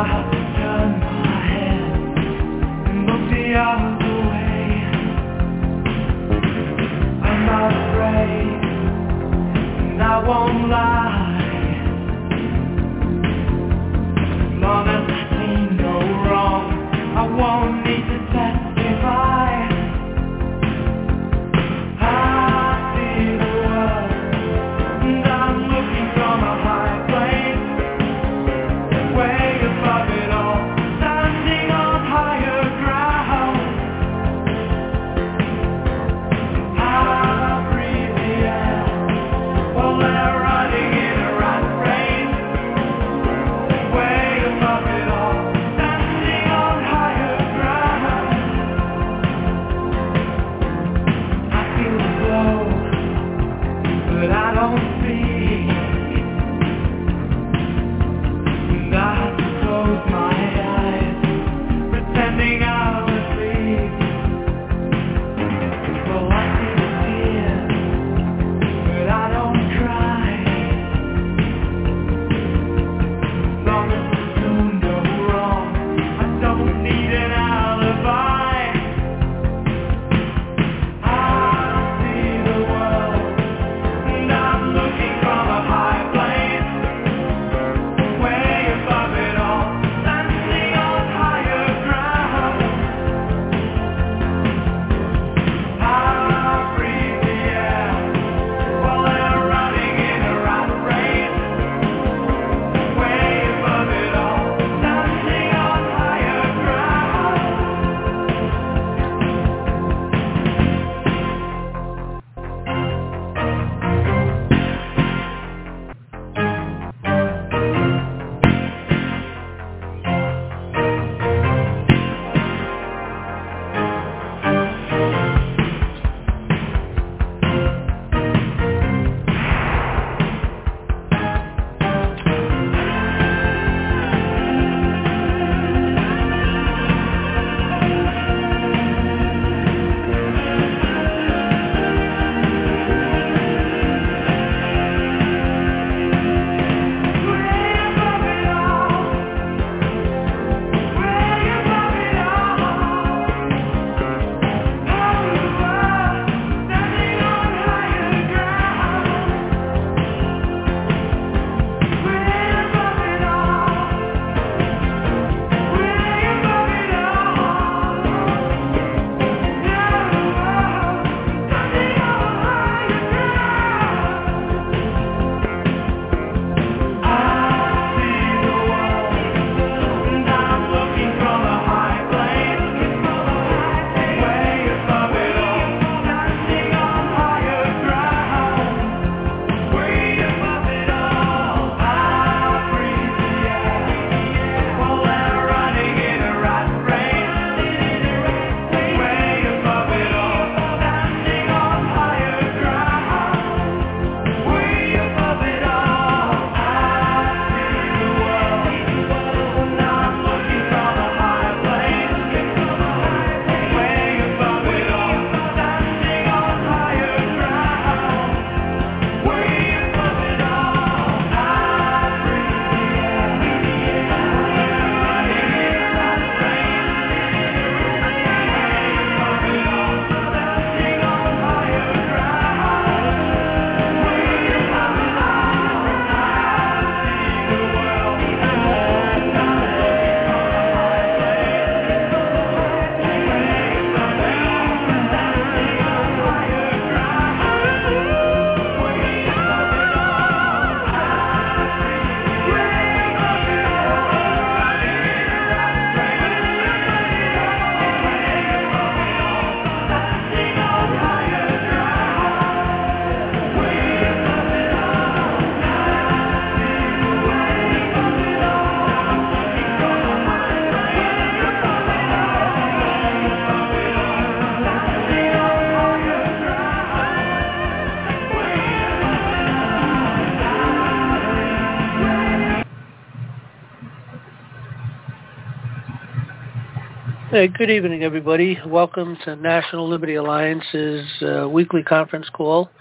Hey, good evening, everybody. Welcome to National Liberty Alliance's weekly conference call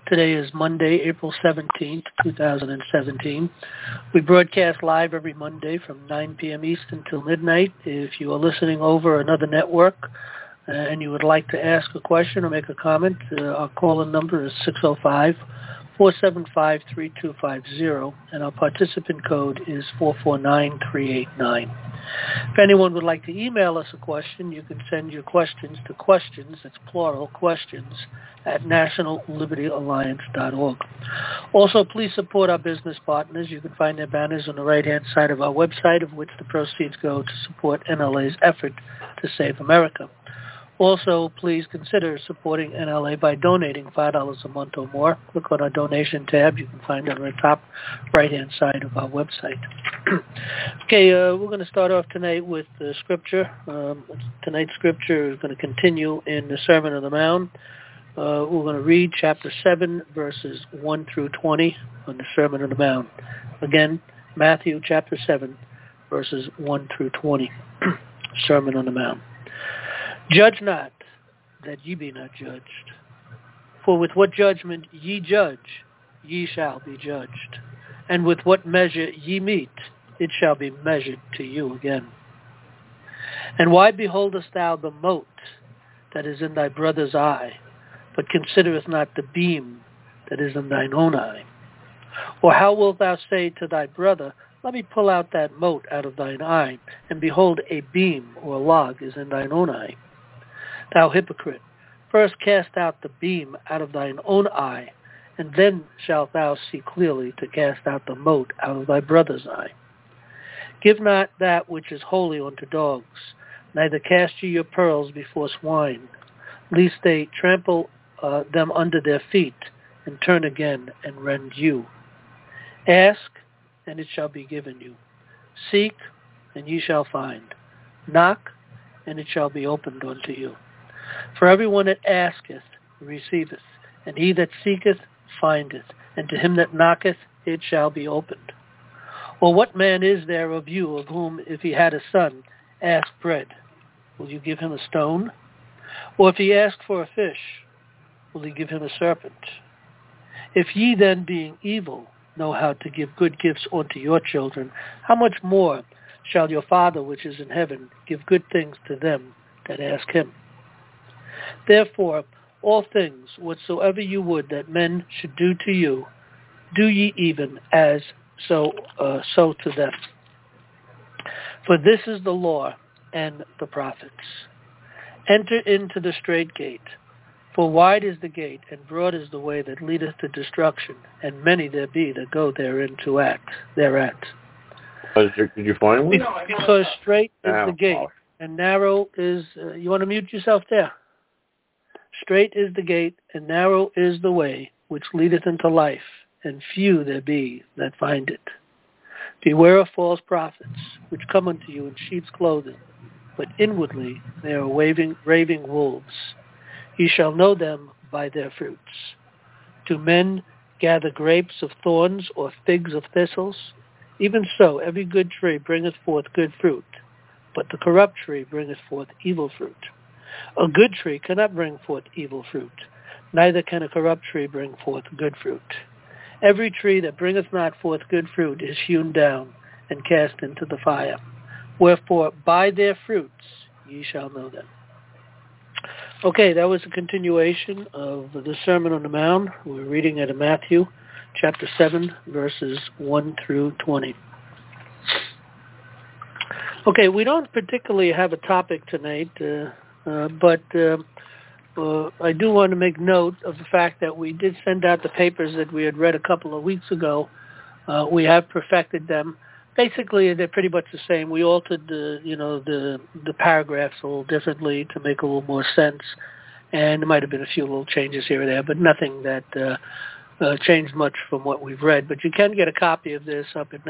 Today is Monday, April 17th, 2017. We broadcast live every Monday from 9 p.m. Eastern till midnight. If you are listening over another network and you would like to ask a question or make a comment, our call-in number is 605-475-3250, and our participant code is 449389. If anyone would like to email us a question, you can send your questions to questions, that's plural, questions, at nationallibertyalliance.org. Also, please support our business partners. You can find their banners on the right-hand side of our website, of which the proceeds go to support NLA's effort to save America. Also, please consider supporting NLA by donating $5 a month or more. Click on our donation tab. You can find it on the top right-hand side of our website. Okay, we're going to start off tonight with the scripture. Tonight's scripture is going to continue in the Sermon on the Mount. We're going to read chapter 7, verses 1 through 20 on the Sermon on the Mount. Again, Matthew chapter 7, verses 1 through 20. Sermon on the Mount. Judge not, that ye be not judged. For with what judgment ye judge, ye shall be judged. And with what measure ye mete, it shall be measured to you again. And why beholdest thou the mote that is in thy brother's eye, but considerest not the beam that is in thine own eye? Or how wilt thou say to thy brother, let me pull out that mote out of thine eye, and behold, a beam or log is in thine own eye? Thou hypocrite, first cast out the beam out of thine own eye, and then shalt thou see clearly to cast out the mote out of thy brother's eye. Give not that which is holy unto dogs, neither cast ye your pearls before swine, lest they trample them under their feet, and turn again and rend you. Ask, and it shall be given you. Seek, and ye shall find. Knock, and it shall be opened unto you. For everyone that asketh receiveth, and he that seeketh findeth, and to him that knocketh it shall be opened. Or what man is there of you, of whom if he had a son, ask bread, will you give him a stone? Or if he ask for a fish, will he give him a serpent? If ye then, being evil, know how to give good gifts unto your children, how much more shall your Father which is in heaven give good things to them that ask him? Therefore, all things whatsoever you would that men should do to you, do ye even as so to them. For this is the law and the prophets. Enter into the strait gate, for wide is the gate, and broad is the way that leadeth to destruction, and many there be that go therein thereat. Did you find one? Because strait is the gate, and narrow is... you want to mute yourself there? Strait is the gate, and narrow is the way which leadeth into life, and few there be that find it. Beware of false prophets, which come unto you in sheep's clothing, but inwardly they are raving wolves. Ye shall know them by their fruits. Do men gather grapes of thorns, or figs of thistles? Even so, every good tree bringeth forth good fruit, but the corrupt tree bringeth forth evil fruit. A good tree cannot bring forth evil fruit, neither can a corrupt tree bring forth good fruit. Every tree that bringeth not forth good fruit is hewn down and cast into the fire. Wherefore, by their fruits ye shall know them. Okay, that was a continuation of the Sermon on the Mount. We're reading out of Matthew, chapter 7, verses 1 through 20. Okay, we don't particularly have a topic tonight, but I do want to make note of the fact that we did send out the papers that we had read a couple of weeks ago. We have perfected them. Basically, they're pretty much the same. We altered the paragraphs a little differently to make a little more sense, and there might have been a few little changes here or there, but nothing that changed much from what we've read. But you can get a copy of this up at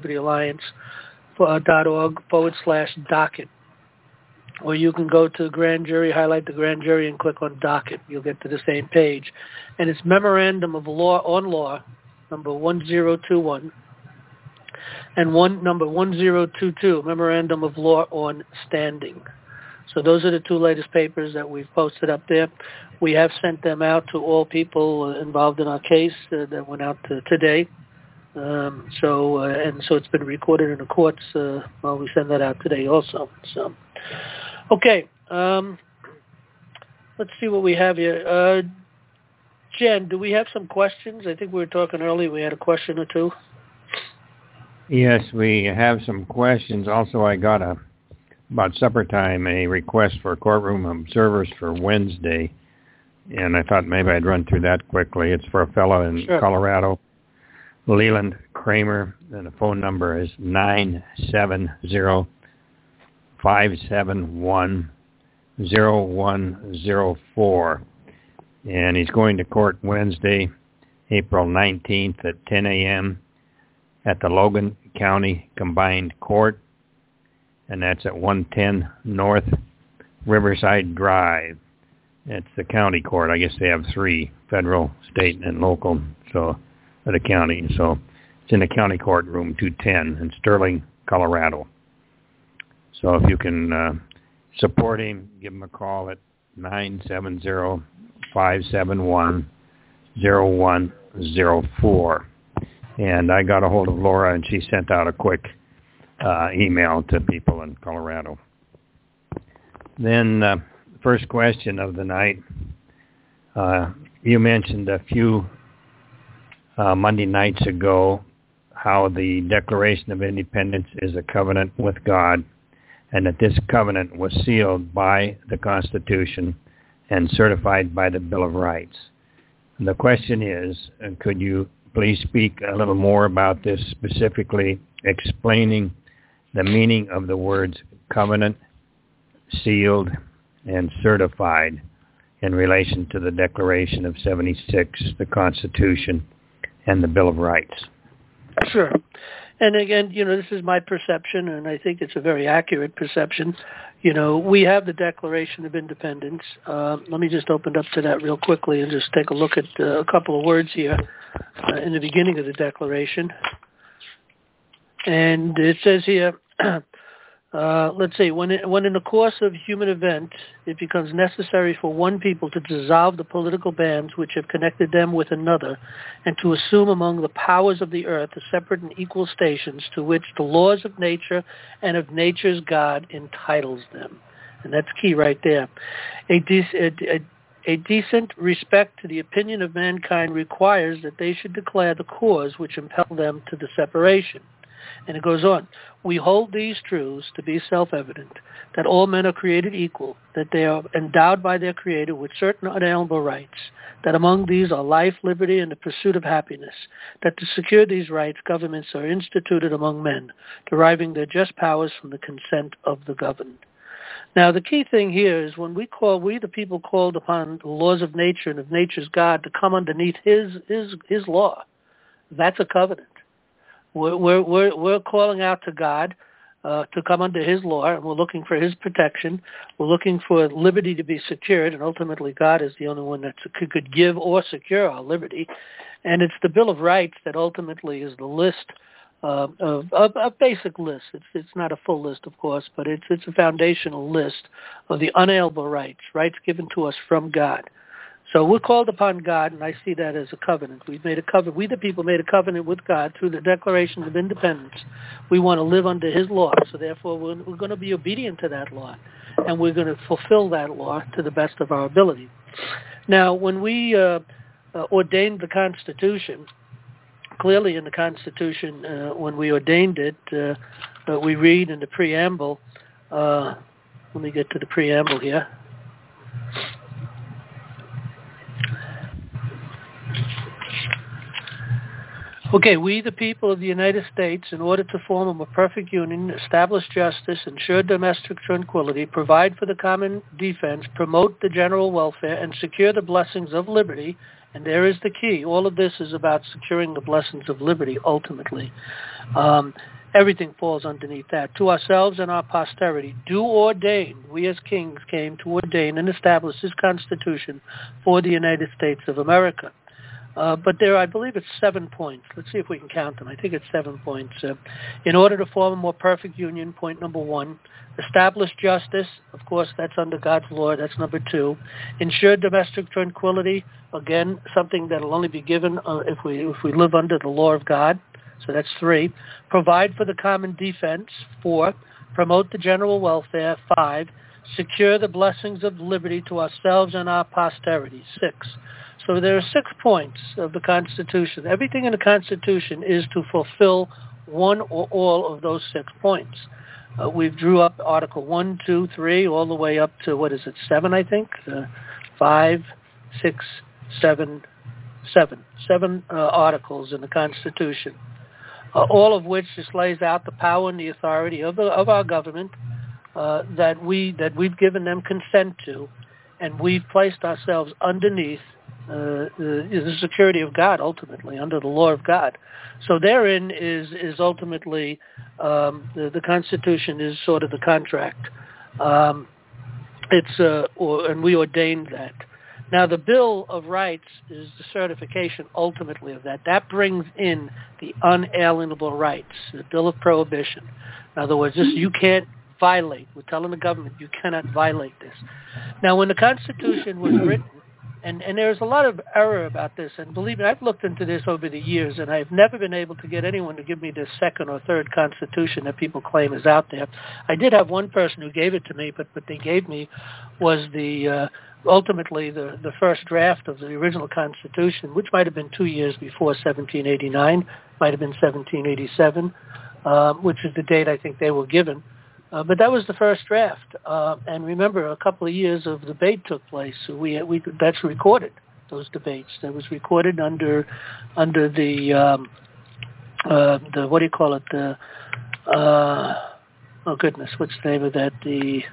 nationallibertyalliance.org/docket. Or you can go to Grand Jury, highlight the Grand Jury, and click on Docket. You'll get to the same page. And it's Memorandum of Law on Law, number 1021, and number 1022, Memorandum of Law on Standing. So those are the two latest papers that we've posted up there. We have sent them out to all people involved in our case that went out today. So it's been recorded in the courts. We send that out today also. So, okay. Let's see what we have here. Jen, do we have some questions? I think we were talking earlier. We had a question or two. Yes, we have some questions. Also, I got about supper time, a request for courtroom observers for Wednesday, and I thought maybe I'd run through that quickly. It's for a fellow in Colorado, Leland Kramer, and the phone number is 970-571-0104. And he's going to court Wednesday, April 19th at 10 a.m. at the Logan County Combined Court, and that's at 110 North Riverside Drive. It's the county court. I guess they have 3, federal, state, and local, so the county. So it's in the county court, room 210 in Sterling, Colorado. So if you can support him, give him a call at 970-571-0104. And I got a hold of Laura, and she sent out a quick email to people in Colorado. Then first question of the night. You mentioned a few Monday nights ago how the Declaration of Independence is a covenant with God, and that this covenant was sealed by the Constitution and certified by the Bill of Rights. And the question is, could you please speak a little more about this, specifically explaining the meaning of the words covenant, sealed, and certified in relation to the Declaration of 76, the Constitution, and the Bill of Rights? Sure. And again, this is my perception, and I think it's a very accurate perception. We have the Declaration of Independence. Let me just open up to that real quickly and just take a look at a couple of words here in the beginning of the Declaration. And it says here, let's see, when in the course of human event it becomes necessary for one people to dissolve the political bands which have connected them with another, and to assume among the powers of the earth the separate and equal stations to which the laws of nature and of nature's God entitles them. And that's key right there. A decent respect to the opinion of mankind requires that they should declare the cause which impelled them to the separation. And it goes on, we hold these truths to be self-evident, that all men are created equal, that they are endowed by their Creator with certain unalienable rights, that among these are life, liberty, and the pursuit of happiness, that to secure these rights, governments are instituted among men, deriving their just powers from the consent of the governed. Now, the key thing here is when we the people called upon the laws of nature and of nature's God to come underneath his law, that's a covenant. We're calling out to God to come under his law, and we're looking for his protection. We're looking for liberty to be secured, and ultimately God is the only one that could give or secure our liberty. And it's the Bill of Rights that ultimately is the list, a basic list. It's not a full list, of course, but it's a foundational list of the unalienable rights given to us from God. So we're called upon God, and I see that as a covenant. We've made a covenant. We, the people, made a covenant with God through the Declaration of Independence. We want to live under his law, so therefore we're going to be obedient to that law, and we're going to fulfill that law to the best of our ability. Now, when we ordained the Constitution, clearly in the Constitution, when we ordained it, we read in the preamble, let me get to the preamble here. Okay, we, the people of the United States, in order to form a perfect union, establish justice, ensure domestic tranquility, provide for the common defense, promote the general welfare, and secure the blessings of liberty, and there is the key. All of this is about securing the blessings of liberty, ultimately. Everything falls underneath that. To ourselves and our posterity, do ordain, we as kings came to ordain and establish this Constitution for the United States of America. But there, I believe it's 7 points. Let's see if we can count them. I think it's 7 points. In order to form a more perfect union, point number 1. Establish justice. Of course, that's under God's law. That's number 2. Ensure domestic tranquility. Again, something that will only be given if we live under the law of God. So that's 3. Provide for the common defense. 4. Promote the general welfare. 5. Secure the blessings of liberty to ourselves and our posterity. 6. So there are 6 points of the Constitution. Everything in the Constitution is to fulfill one or all of those 6 points. We've drew up Article 1, 2, 3, all the way up to, 7, I think? 5, 6, 7, 7. 7 articles in the Constitution, all of which just lays out the power and the authority of our government that we've given them consent to, and we've placed ourselves underneath the security of God, ultimately, under the law of God. So therein is ultimately the Constitution is sort of the contract. And we ordained that. Now, the Bill of Rights is the certification, ultimately, of that. That brings in the unalienable rights, the Bill of Prohibition. In other words, you can't violate. We're telling the government you cannot violate this. Now, when the Constitution was written, and there's a lot of error about this, and believe me, I've looked into this over the years, and I've never been able to get anyone to give me the second or third Constitution that people claim is out there. I did have one person who gave it to me, but what they gave me was ultimately the first draft of the original Constitution, which might have been 2 years before 1789, might have been 1787, which is the date I think they were given. But that was the first draft. And remember, a couple of years of debate took place. So that's recorded, those debates. That was recorded under the what do you call it? Oh goodness, what's the name of that? The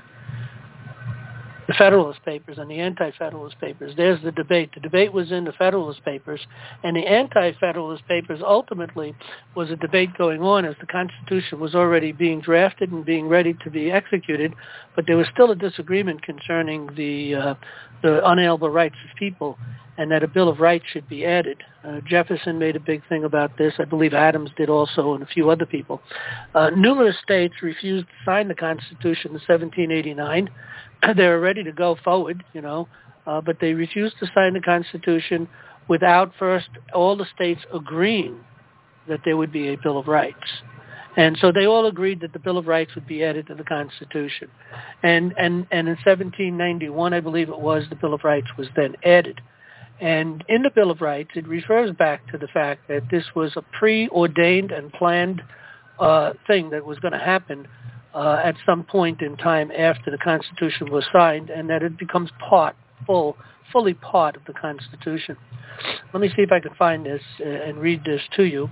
Federalist Papers and the Anti-Federalist Papers. There's the debate. The debate was in the Federalist Papers, and the Anti-Federalist Papers ultimately was a debate going on as the Constitution was already being drafted and being ready to be executed, but there was still a disagreement concerning the unalienable rights of people and that a Bill of Rights should be added. Jefferson made a big thing about this. I believe Adams did also, and a few other people. Numerous states refused to sign the Constitution in 1789. They were ready to go forward, but they refused to sign the Constitution without first all the states agreeing that there would be a Bill of Rights. And so they all agreed that the Bill of Rights would be added to the Constitution. And in 1791, I believe it was, the Bill of Rights was then added. And in the Bill of Rights, it refers back to the fact that this was a preordained and planned thing that was going to happen at some point in time after the Constitution was signed, and that it becomes fully part of the Constitution. Let me see if I can find this and read this to you.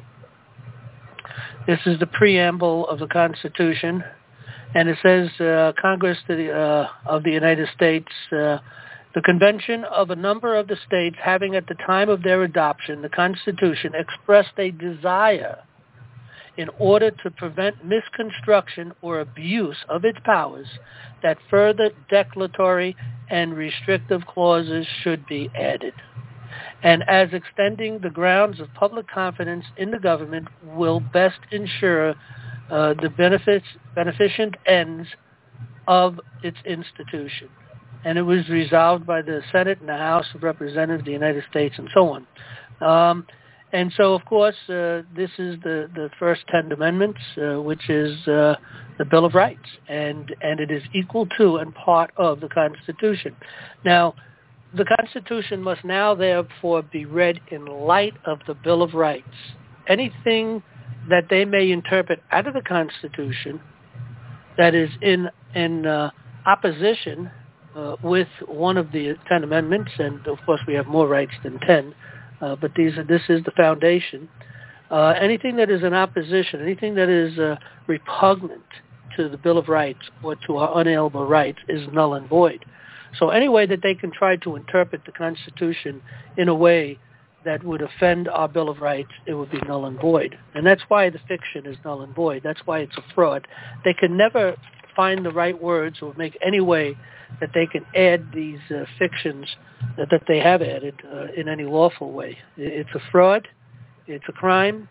This is the preamble of the Constitution, and it says, Congress of the United States, the convention of a number of the states having at the time of their adoption the Constitution expressed a desire in order to prevent misconstruction or abuse of its powers, that further declaratory and restrictive clauses should be added. And as extending the grounds of public confidence in the government will best ensure the beneficent ends of its institution. And it was resolved by the Senate and the House of Representatives of the United States and so on. And so, of course, this is the first 10 amendments, which is the Bill of Rights, and it is equal to and part of the Constitution. Now, the Constitution must now, therefore, be read in light of the Bill of Rights. Anything that they may interpret out of the Constitution that is in opposition with one of the 10 amendments, and of course we have more rights than 10, but this is the foundation. Anything that is in opposition, anything that is repugnant to the Bill of Rights or to our unalienable rights is null and void. So any way that they can try to interpret the Constitution in a way that would offend our Bill of Rights, it would be null and void. And that's why the fiction is null and void. That's why it's a fraud. They can never find the right words or make any way that they can add these fictions that they have added in any lawful way. It's a fraud. It's a crime.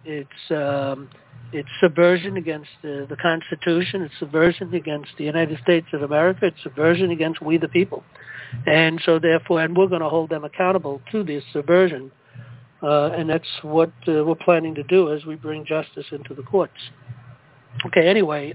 It's subversion against the Constitution. It's subversion against the United States of America. It's subversion against we the people. And so therefore, and we're going to hold them accountable to this subversion. And that's what we're planning to do as we bring justice into the courts. Okay, anyway,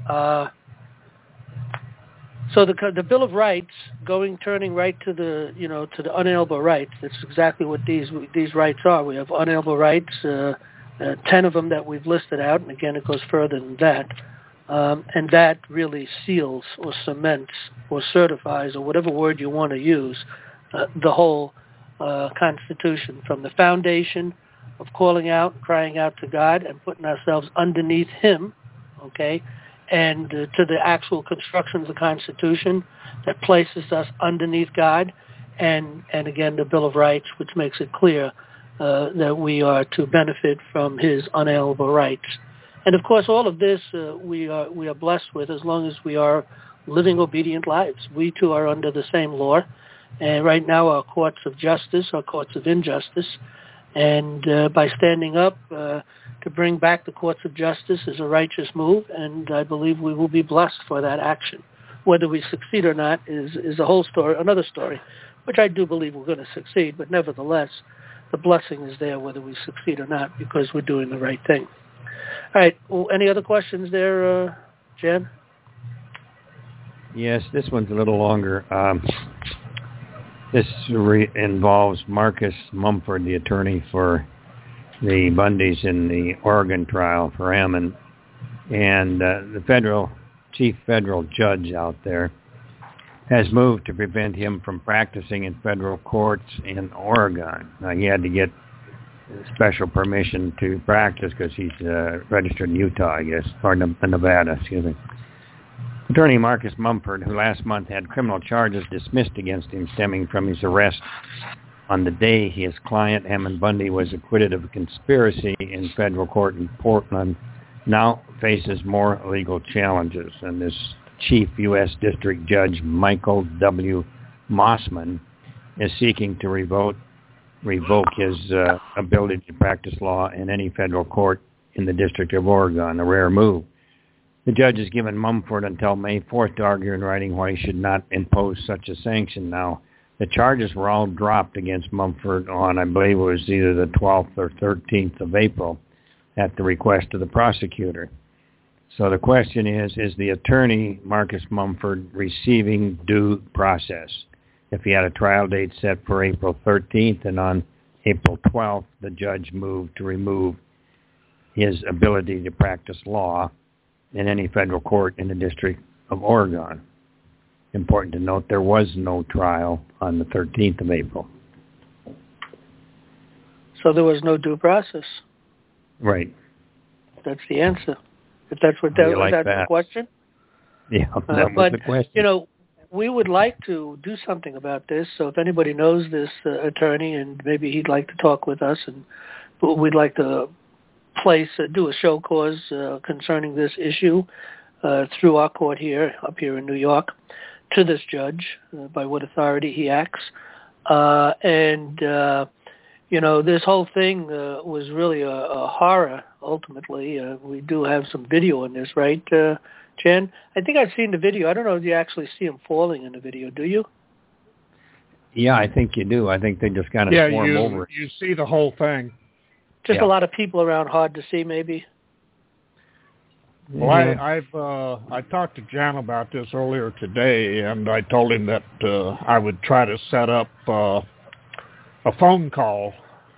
so the Bill of Rights, turning right to the unalienable rights. That's exactly what these rights are. We have unalienable rights, 10 of them that we've listed out, and again, it goes further than that. And that really seals or cements or certifies, or whatever word you want to use, the whole Constitution, from the foundation of calling out, crying out to God, and putting ourselves underneath Him, okay, and to the actual construction of the Constitution that places us underneath God, and again the Bill of Rights, which makes it clear that we are to benefit from His unalienable rights. And of course, all of this we are blessed with as long as we are living obedient lives. We too are under the same law, and right now our courts of justice are courts of injustice. And by standing up to bring back the courts of justice is a righteous move, and I believe we will be blessed for that action. Whether we succeed or not is a whole story, another story, which I do believe we're going to succeed, but nevertheless, the blessing is there whether we succeed or not because we're doing the right thing. All right, well, any other questions there, Jan? Yes, this one's a little longer. This involves Marcus Mumford, the attorney for the Bundys in the Oregon trial for Ammon, and the chief federal judge out there has moved to prevent him from practicing in federal courts in Oregon. Now, he had to get special permission to practice because he's registered in Utah, I guess, or Nevada, excuse me. Attorney Marcus Mumford, who last month had criminal charges dismissed against him stemming from his arrest on the day his client, Ammon Bundy, was acquitted of a conspiracy in federal court in Portland, now faces more legal challenges. And this Chief U.S. District Judge Michael W. Mossman is seeking to revoke his ability to practice law in any federal court in the District of Oregon, a rare move. The judge has given Mumford until May 4th to argue in writing why he should not impose such a sanction. Now, the charges were all dropped against Mumford on, I believe it was either the 12th or 13th of April, at the request of the prosecutor. So the question is the attorney, Marcus Mumford, receiving due process? If he had a trial date set for April 13th and on April 12th, the judge moved to remove his ability to practice law in any federal court in the District of Oregon. Important to note, there was no trial on the 13th of April. So there was no due process. Right. That's the answer. If that's what that was, that's the question. Yeah, that was the question. You know, we would like to do something about this. So if anybody knows this attorney and maybe he'd like to talk with us, and we'd like to do a show cause concerning this issue through our court up here in New York, to this judge, by what authority he acts. This whole thing was really a horror, ultimately. We do have some video on this, right, Jen? I think I've seen the video. I don't know if you actually see him falling in the video, do you? Yeah, I think you do. I think they just kind of swarm over. You see the whole thing. Just a lot of people around, hard to see, maybe. Well, I talked to Jan about this earlier today, and I told him that I would try to set up a phone call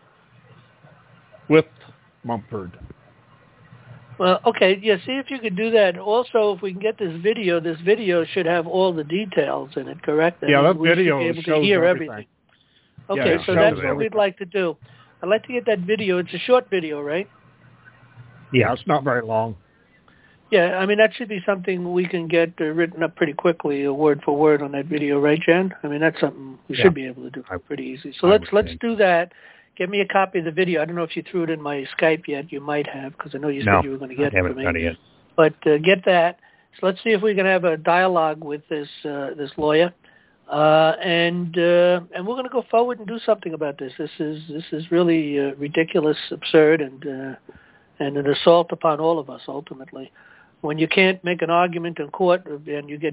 with Mumford. Well, okay, yeah, see if you could do that. Also, if we can get this video should have all the details in it, correct? Yeah, that video should be able shows to hear everything. Okay, yeah, so that's what we'd like to do. I'd like to get that video. It's a short video, right? Yeah, it's not very long. Yeah, I mean, that should be something we can get written up pretty quickly, word for word on that video, right, Jan? I mean, that's something we should be able to do pretty easy. So let's do that. Get me a copy of the video. I don't know if you threw it in my Skype yet. You might have, because I know you said you were going to get it for me. I haven't done it yet. But get that, So let's see if we can have a dialogue with this lawyer, and we're going to go forward and do something about this. This is really ridiculous, absurd, and an assault upon all of us ultimately. When you can't make an argument in court, and you get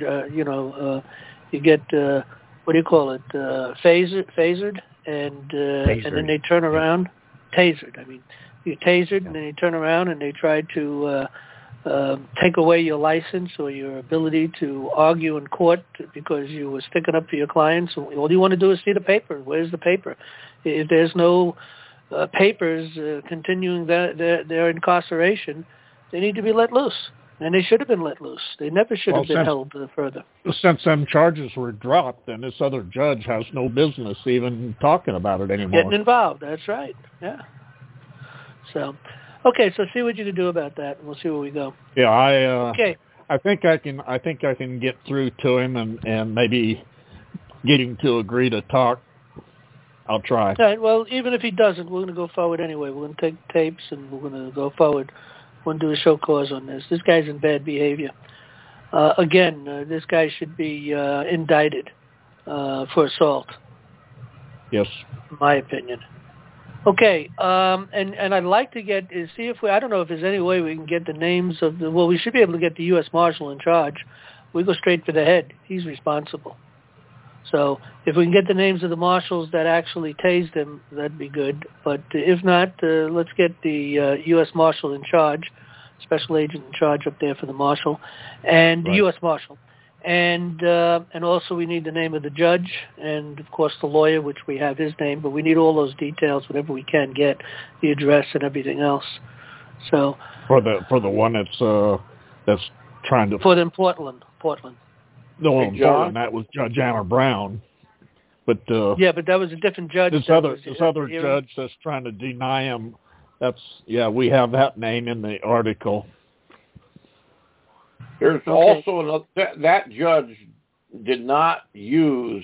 what do you call it, phasered, and then they turn around, tasered. I mean, you're tasered, and then you turn around and they try to take away your license or your ability to argue in court because you were sticking up for your clients. All you want to do is see the paper. Where's the paper? If there's no papers continuing their incarceration, they need to be let loose. And they should have been let loose. They never should have been held further. Since them charges were dropped, then this other judge has no business even talking about it anymore. Getting involved, that's right. Yeah. So, okay, so see what you can do about that, and we'll see where we go. Yeah, okay. I think I can get through to him and maybe get him to agree to talk. I'll try. All right, well, even if he doesn't, we're going to go forward anyway. We're going to take tapes, and we're going to go forward. We're going to do a show cause on this. This guy's in bad behavior. Again, this guy should be indicted for assault. Yes. In my opinion. Okay, and I'd like to see if I don't know if there's any way we can get the names of we should be able to get the U.S. Marshal in charge. We go straight for the head. He's responsible. So if we can get the names of the marshals that actually tased him, that'd be good. But if not, let's get the U.S. Marshal in charge, special agent in charge up there for the marshal, and the U.S. Marshal. And also we need the name of the judge and, of course, the lawyer, which we have his name. But we need all those details, whatever we can get, the address and everything else. So for the one that's trying to in Portland. No, in Portland, that was Judge Anna Brown. But but that was a different judge. This other judge that's trying to deny him. We have that name in the article. There's also another. That judge did not use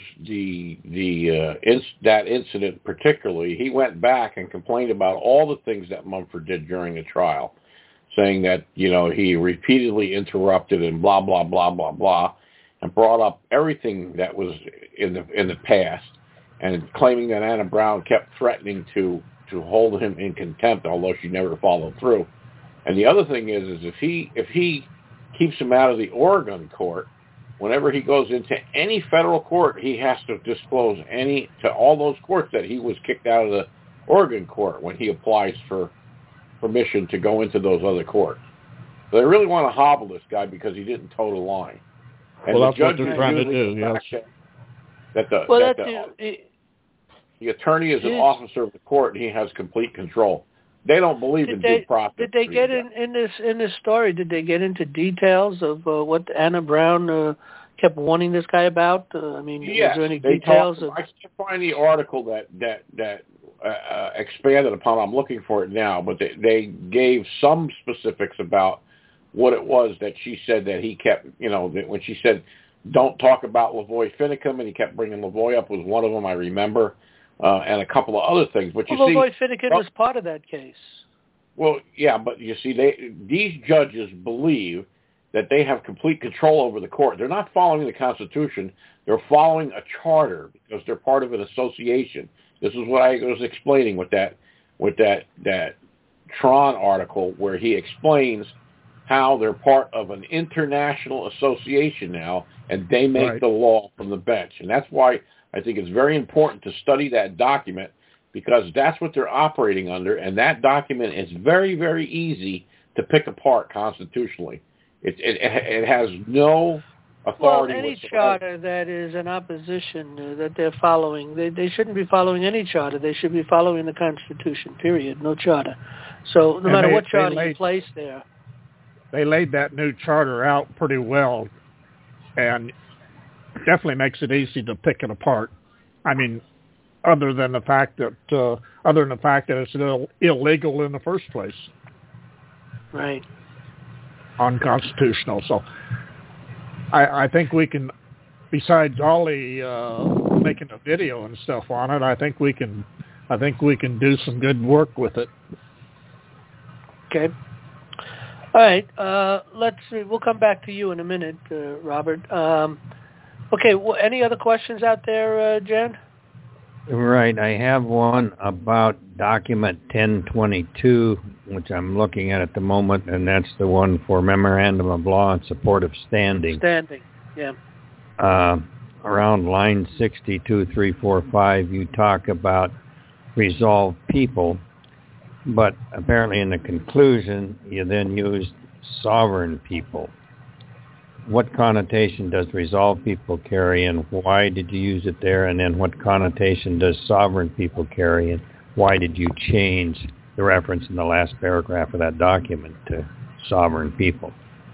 that incident particularly. He went back and complained about all the things that Mumford did during the trial, saying that he repeatedly interrupted and blah blah blah blah blah, and brought up everything that was in the past, and claiming that Anna Brown kept threatening to hold him in contempt, although she never followed through. And the other thing is if he keeps him out of the Oregon court, whenever he goes into any federal court, he has to disclose to all those courts that he was kicked out of the Oregon court when he applies for permission to go into those other courts. So they really want to hobble this guy because he didn't toe the line. And that's what they're trying to do, yes. The attorney is an officer of the court, and he has complete control. They don't believe in due process. Did they get in this story? Did they get into details of what Anna Brown kept warning this guy about? Was there any details? I can't find the article that expanded upon. I'm looking for it now, but they gave some specifics about what it was that she said that he kept. When she said, "Don't talk about Lavoy Finicum," and he kept bringing Lavoy up was one of them. I remember. And a couple of other things. But Lavoy Finicum was part of that case. Well, yeah, but you see, these judges believe that they have complete control over the court. They're not following the Constitution. They're following a charter because they're part of an association. This is what I was explaining with that Tron article where he explains how they're part of an international association now, and they make the law from the bench. And that's why I think it's very important to study that document because that's what they're operating under, and that document is very, very easy to pick apart constitutionally. It has no authority any whatsoever. charter that is an opposition that they're following, they shouldn't be following any charter. They should be following the Constitution, period, no charter. So no matter what charter you place there. They laid that new charter out pretty well, and definitely makes it easy to pick it apart. Other than the fact that it's illegal in the first place, right? Unconstitutional. So, I think we can, besides Ollie making a video and stuff on it, I think we can do some good work with it. Okay. All right. Let's see. We'll come back to you in a minute, Robert. Okay. Well, any other questions out there, Jen? Right. I have one about document 1022, which I'm looking at the moment, and that's the one for Memorandum of Law in Support of Standing. Standing, yeah. Around line 62345, you talk about resolved people, but apparently in the conclusion, you then used sovereign people. What connotation does resolved people carry, and why did you use it there? And then what connotation does sovereign people carry, and why did you change the reference in the last paragraph of that document to sovereign people?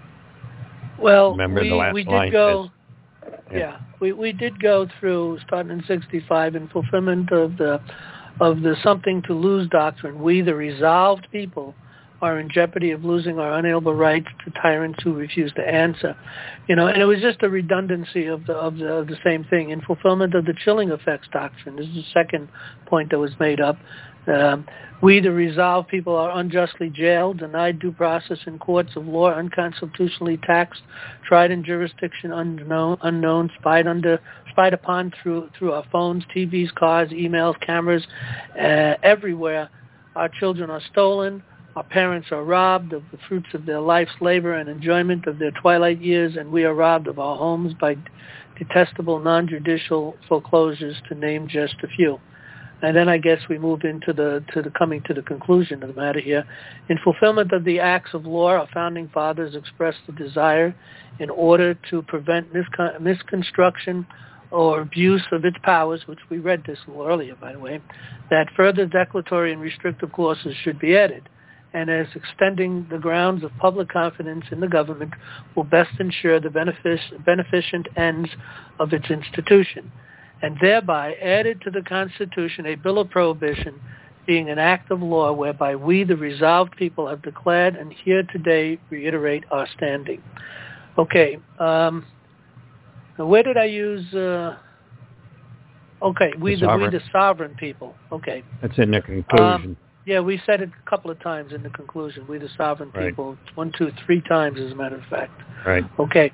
Well, remember the last we did line go. Says, yeah, we did go through starting in 65 in fulfillment of the something to lose doctrine. We, the resolved people, are in jeopardy of losing our unalienable rights to tyrants who refuse to answer. And it was just a redundancy of the same thing. In fulfillment of the chilling effects doctrine, this is the second point that was made up. We, the resolved people, are unjustly jailed, denied due process in courts of law, unconstitutionally taxed, tried in jurisdiction unknown, spied upon through our phones, TVs, cars, emails, cameras, everywhere. Our children are stolen. Our parents are robbed of the fruits of their life's labor and enjoyment of their twilight years, and we are robbed of our homes by detestable non-judicial foreclosures, to name just a few. And then I guess we moved into coming to the conclusion of the matter here. In fulfillment of the acts of law, our founding fathers expressed the desire, in order to prevent misconstruction or abuse of its powers, which we read this a little earlier, by the way, that further declaratory and restrictive clauses should be added, and as extending the grounds of public confidence in the government will best ensure the beneficent ends of its institution, and thereby added to the Constitution a bill of prohibition, being an act of law whereby we, the resolved people, have declared and here today reiterate our standing. Okay. Now where did I use? We the sovereign people. Okay. That's in the conclusion. Yeah, we said it a couple of times in the conclusion. We the sovereign people. 1, 2, 3 times, as a matter of fact. Right. Okay.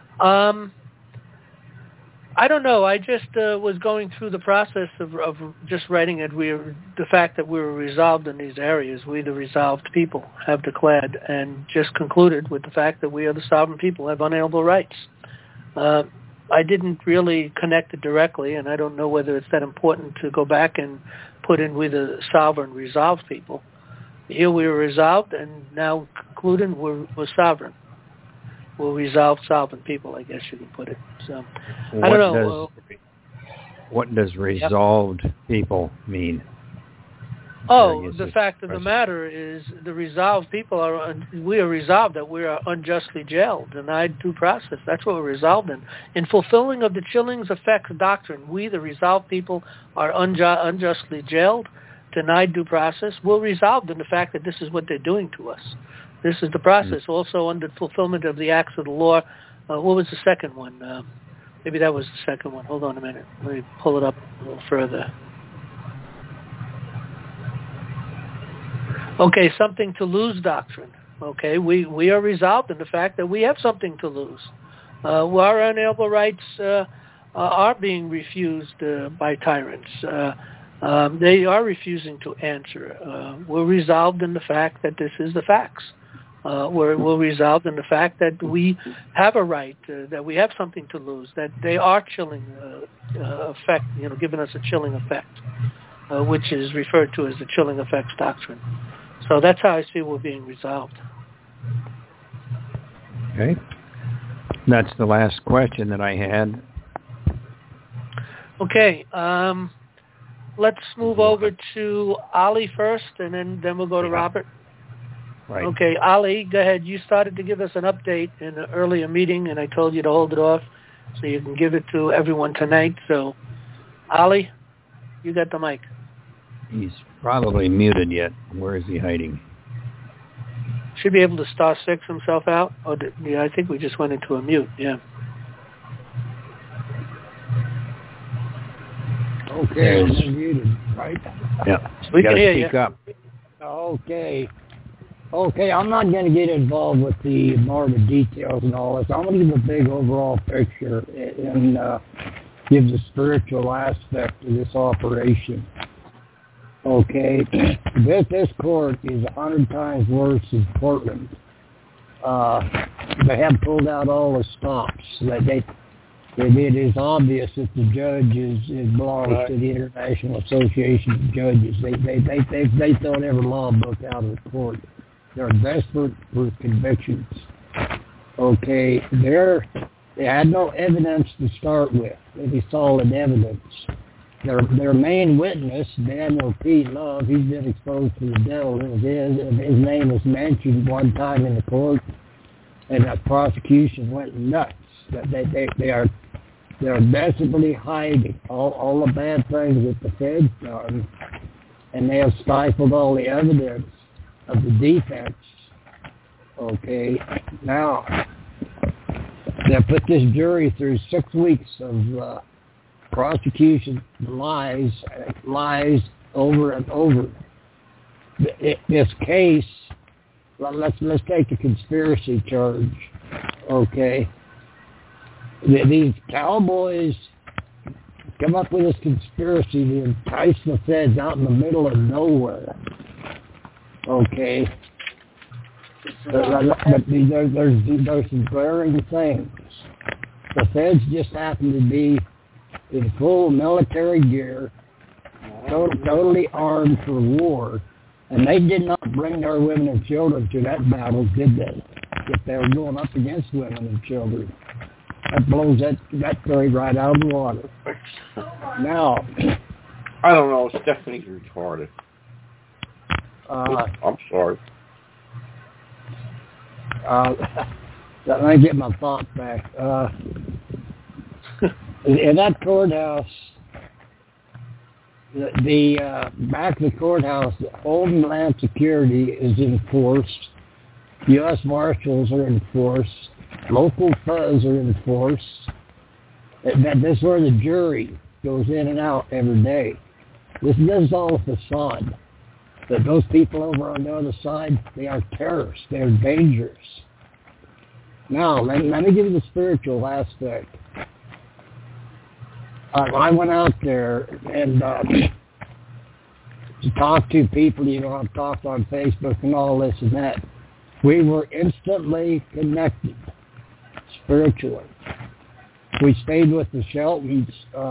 I don't know. I just was going through the process of just writing it. The fact that we were resolved in these areas. We, the resolved people, have declared, and just concluded with the fact that we are the sovereign people, have unalienable rights. I didn't really connect it directly, and I don't know whether it's that important to go back and put in with the sovereign resolved people. Here we were resolved, and now concluding we're sovereign. We're resolved sovereign people, I guess you can put it. So I don't know. What does resolved people mean? The fact of the matter is the resolved people we are resolved that we are unjustly jailed, denied due process. That's what we're resolved in. In fulfilling of the chilling effects doctrine, we, the resolved people, are unjustly jailed, denied due process. We're resolved in the fact that this is what they're doing to us. This is the process. Also under fulfillment of the acts of the law. What was the second one? Maybe that was the second one. Hold on a minute. Let me pull it up a little further. Okay, something to lose doctrine. Okay, we are resolved in the fact that we have something to lose. Our unalienable rights are being refused by tyrants. They are refusing to answer. We're resolved in the fact that this is the facts. We're resolved in the fact that we have a right, that we have something to lose, that they are chilling effect, giving us a chilling effect, which is referred to as the chilling effects doctrine. So that's how I see we're being resolved. Okay. That's the last question that I had. Okay. Let's move over to Ali first, and then we'll go to Robert. Right. Okay, Ali, go ahead. You started to give us an update in an earlier meeting, and I told you to hold it off so you can give it to everyone tonight. So, Ali, you got the mic. He's probably muted yet. Where is he hiding? Should be able to star 6 himself out. I think we just went into a mute. Yeah. Okay, I'm muted, right? Yeah. We can hear you. Up. Okay. Okay, I'm not going to get involved with the morbid details and all this. I'm going to give a big overall picture and give the spiritual aspect of this operation. Okay, this court is 100 times worse than Portland. They have pulled out all the stops. It is obvious that the judge belongs to the International Association of Judges. They thrown every law book out of the court. They're desperate for convictions. Okay, they had no evidence to start with, any solid evidence. Their main witness, Daniel P. Love, he's been exposed to the devil. His name was mentioned one time in the court, and the prosecution went nuts. They're desperately hiding all the bad things that the Fed's done, and they have stifled all the evidence of the defense. Okay, now they put this jury through 6 weeks of prosecution lies over and over. This case, let's take the conspiracy charge. Okay, these cowboys come up with this conspiracy to entice the feds out in the middle of nowhere. Okay, but there's some glaring things. The feds just happen to be in full military gear, totally armed for war, and they did not bring their women and children to that battle, did they? If they were going up against women and children. That blows that theory right out of the water. Now, I don't know. Stephanie's retarded. I'm sorry. Let me get my thought back. In that courthouse, the back of the courthouse, Homeland Security is enforced. U.S. Marshals are enforced. Local fuzz are enforced. This is where the jury goes in and out every day. This is all a facade. But those people over on the other side, they are terrorists. They're dangerous. Now, let me give you the spiritual aspect. I went out there and to talk to people, I've talked on Facebook and all this and that. We were instantly connected spiritually. We stayed with the Sheltons.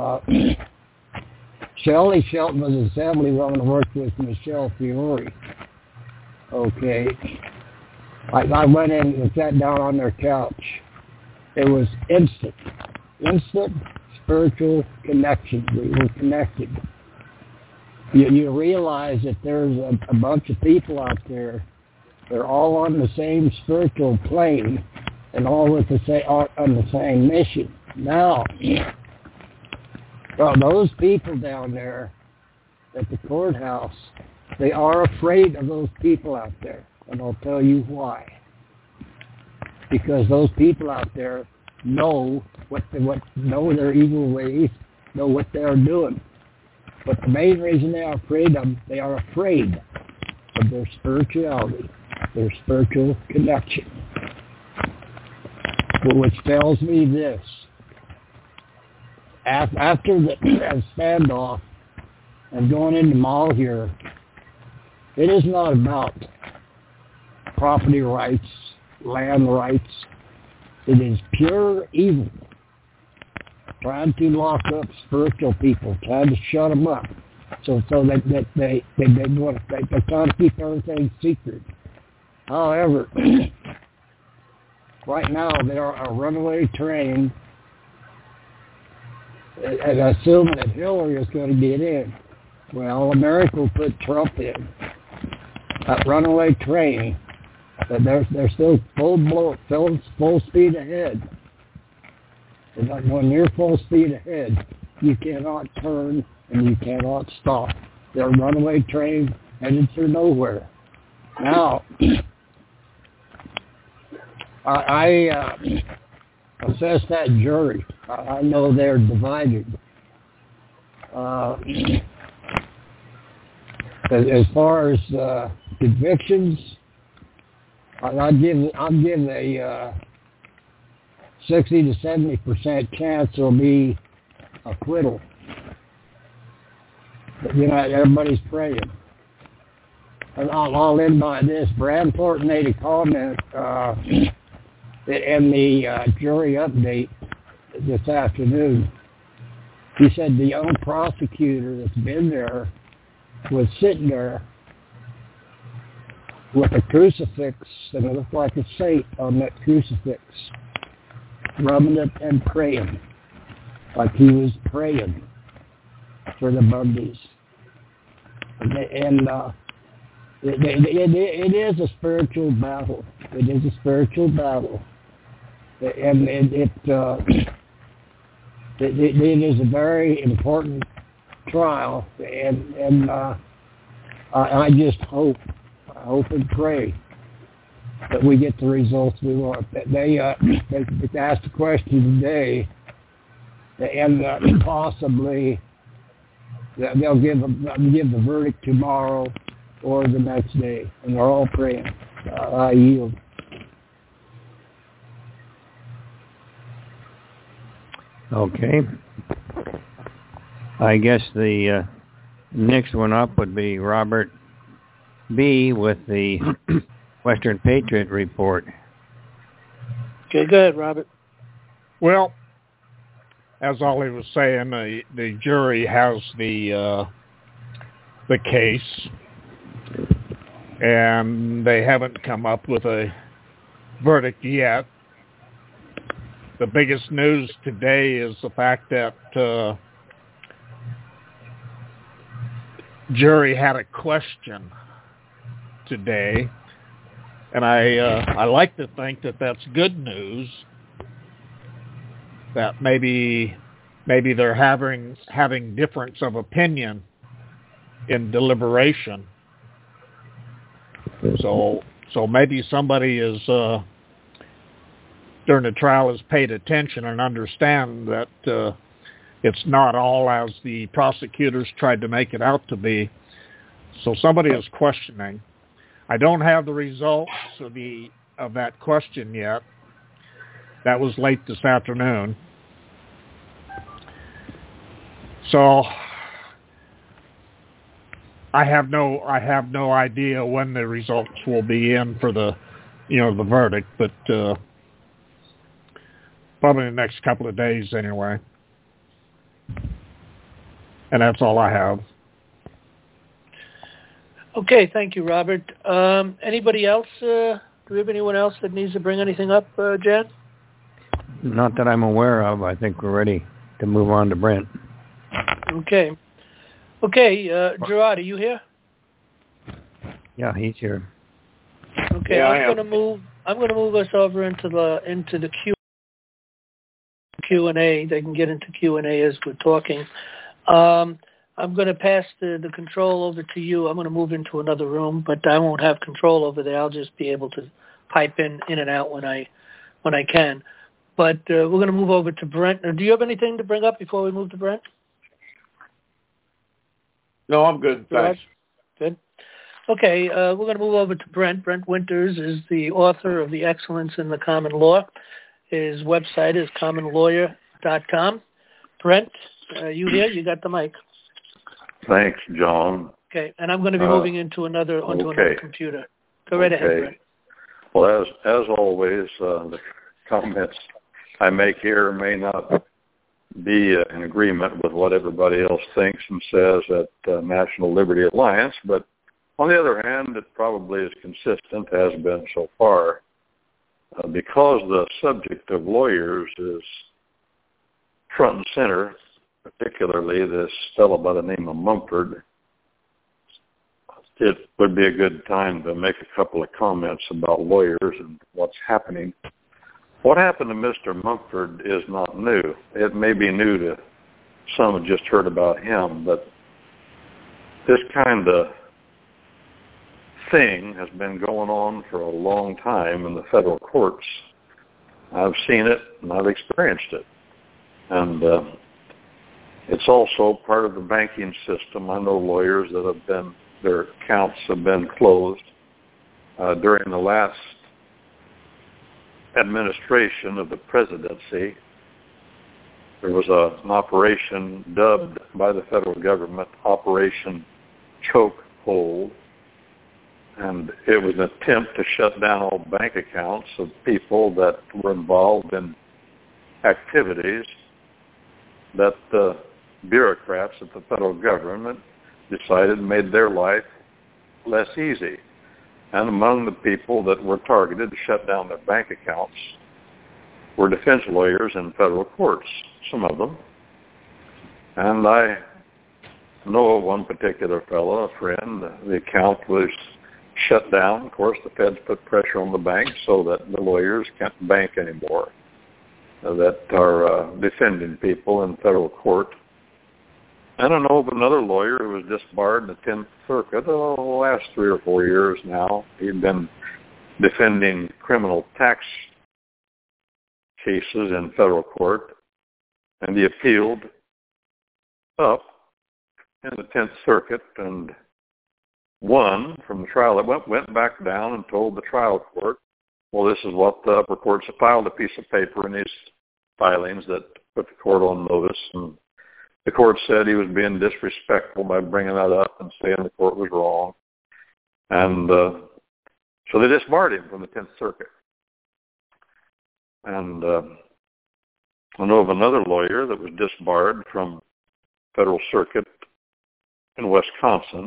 Shelley Shelton was an assemblywoman who worked with Michelle Fiore. Okay. I went in and sat down on their couch. It was instant spiritual connection. We were connected. You realize that there's a bunch of people out there. They're all on the same spiritual plane and all on the same mission. Now, those people down there at the courthouse, they are afraid of those people out there. And I'll tell you why. Because those people out there know know their evil ways, know what they are doing. But the main reason they are afraid of them, they are afraid of their spirituality, their spiritual connection. Which tells me this. After the standoff and going into mall here, it is not about property rights, land rights. It is pure evil. Trying to lock up spiritual people, trying to shut them up, so that they're trying to keep everything secret. However, right now they are a runaway train, and assuming that Hillary is going to get in. Well, America will put Trump in. That runaway train, they're still full speed ahead. When you're full speed ahead, you cannot turn and you cannot stop. They're a runaway train headed through nowhere. Now, I assess that jury. I know they're divided. As far as convictions, I'd give a 60 to 70% chance there'll be acquittal. But, everybody's praying. And I'll end by this. Brad Thornton made a comment in the jury update this afternoon. He said the young prosecutor that's been there was sitting there with a crucifix, and it looked like a saint on that crucifix, rubbing it and praying, like he was praying for the Bundys. And it is a spiritual battle. It is a spiritual battle, and it is a very important trial, and I just hope and pray that we get the results we want. They asked a question today, and possibly they'll give the verdict tomorrow or the next day, and they're all praying. I yield. Okay. I guess the next one up would be Robert B. with the Western Patriot Report. Okay, go ahead, Robert. Well, as Ollie was saying, the jury has the case, and they haven't come up with a verdict yet. The biggest news today is the fact that jury had a question today, and I like to think that that's good news. That maybe they're having difference of opinion in deliberation. So maybe somebody is during the trial has paid attention and understand that it's not all as the prosecutors tried to make it out to be. So somebody is questioning. I don't have the results of that question yet. That was late this afternoon. So I have no idea when the results will be in for the verdict, but probably in the next couple of days anyway. And that's all I have. Okay, thank you, Robert. Anybody else? Do we have anyone else that needs to bring anything up, Jan? Not that I'm aware of. I think we're ready to move on to Brent. Okay, Gerard, are you here? Yeah, he's here. Okay, yeah, I'm going to move us over into the Q&A. They can get into Q&A as we're talking. I'm going to pass the control over to you. I'm going to move into another room, but I won't have control over there. I'll just be able to pipe in and out when I can. But we're going to move over to Brent. Do you have anything to bring up before we move to Brent? No, I'm good. Thanks. Good. Okay, we're going to move over to Brent. Brent Winters is the author of The Excellence in the Common Law. His website is commonlawyer.com. Brent, you here? You got the mic. Thanks, John. Okay, and I'm going to be moving onto another computer. Go right ahead, Brent. Well, as always, the comments I make here may not be in agreement with what everybody else thinks and says at National Liberty Alliance, but on the other hand, it probably is consistent, has been so far, because the subject of lawyers is front and center, particularly this fellow by the name of Mumford. It would be a good time to make a couple of comments about lawyers and what's happening. What happened to Mr. Mumford is not new. It may be new to some who just heard about him, but this kind of thing has been going on for a long time in the federal courts. I've seen it and I've experienced it. And it's also part of the banking system. I know lawyers that their accounts have been closed. During the last administration of the presidency, there was an operation dubbed by the federal government Operation Chokehold, and it was an attempt to shut down all bank accounts of people that were involved in activities that the bureaucrats at the federal government decided made their life less easy. And among the people that were targeted to shut down their bank accounts were defense lawyers in federal courts, some of them. And I know of one particular fellow, a friend, the account was shut down. Of course, the feds put pressure on the bank so that the lawyers can't bank anymore that are defending people in federal court. I don't know of another lawyer who was disbarred in the 10th Circuit the last 3 or 4 years now. He'd been defending criminal tax cases in federal court, and he appealed up in the 10th Circuit and won from the trial. It went back down and told the trial court, well, this is what the upper courts have filed, a piece of paper in these filings that put the court on notice, and the court said he was being disrespectful by bringing that up and saying the court was wrong. And so they disbarred him from the 10th Circuit. And I know of another lawyer that was disbarred from Federal Circuit in Wisconsin.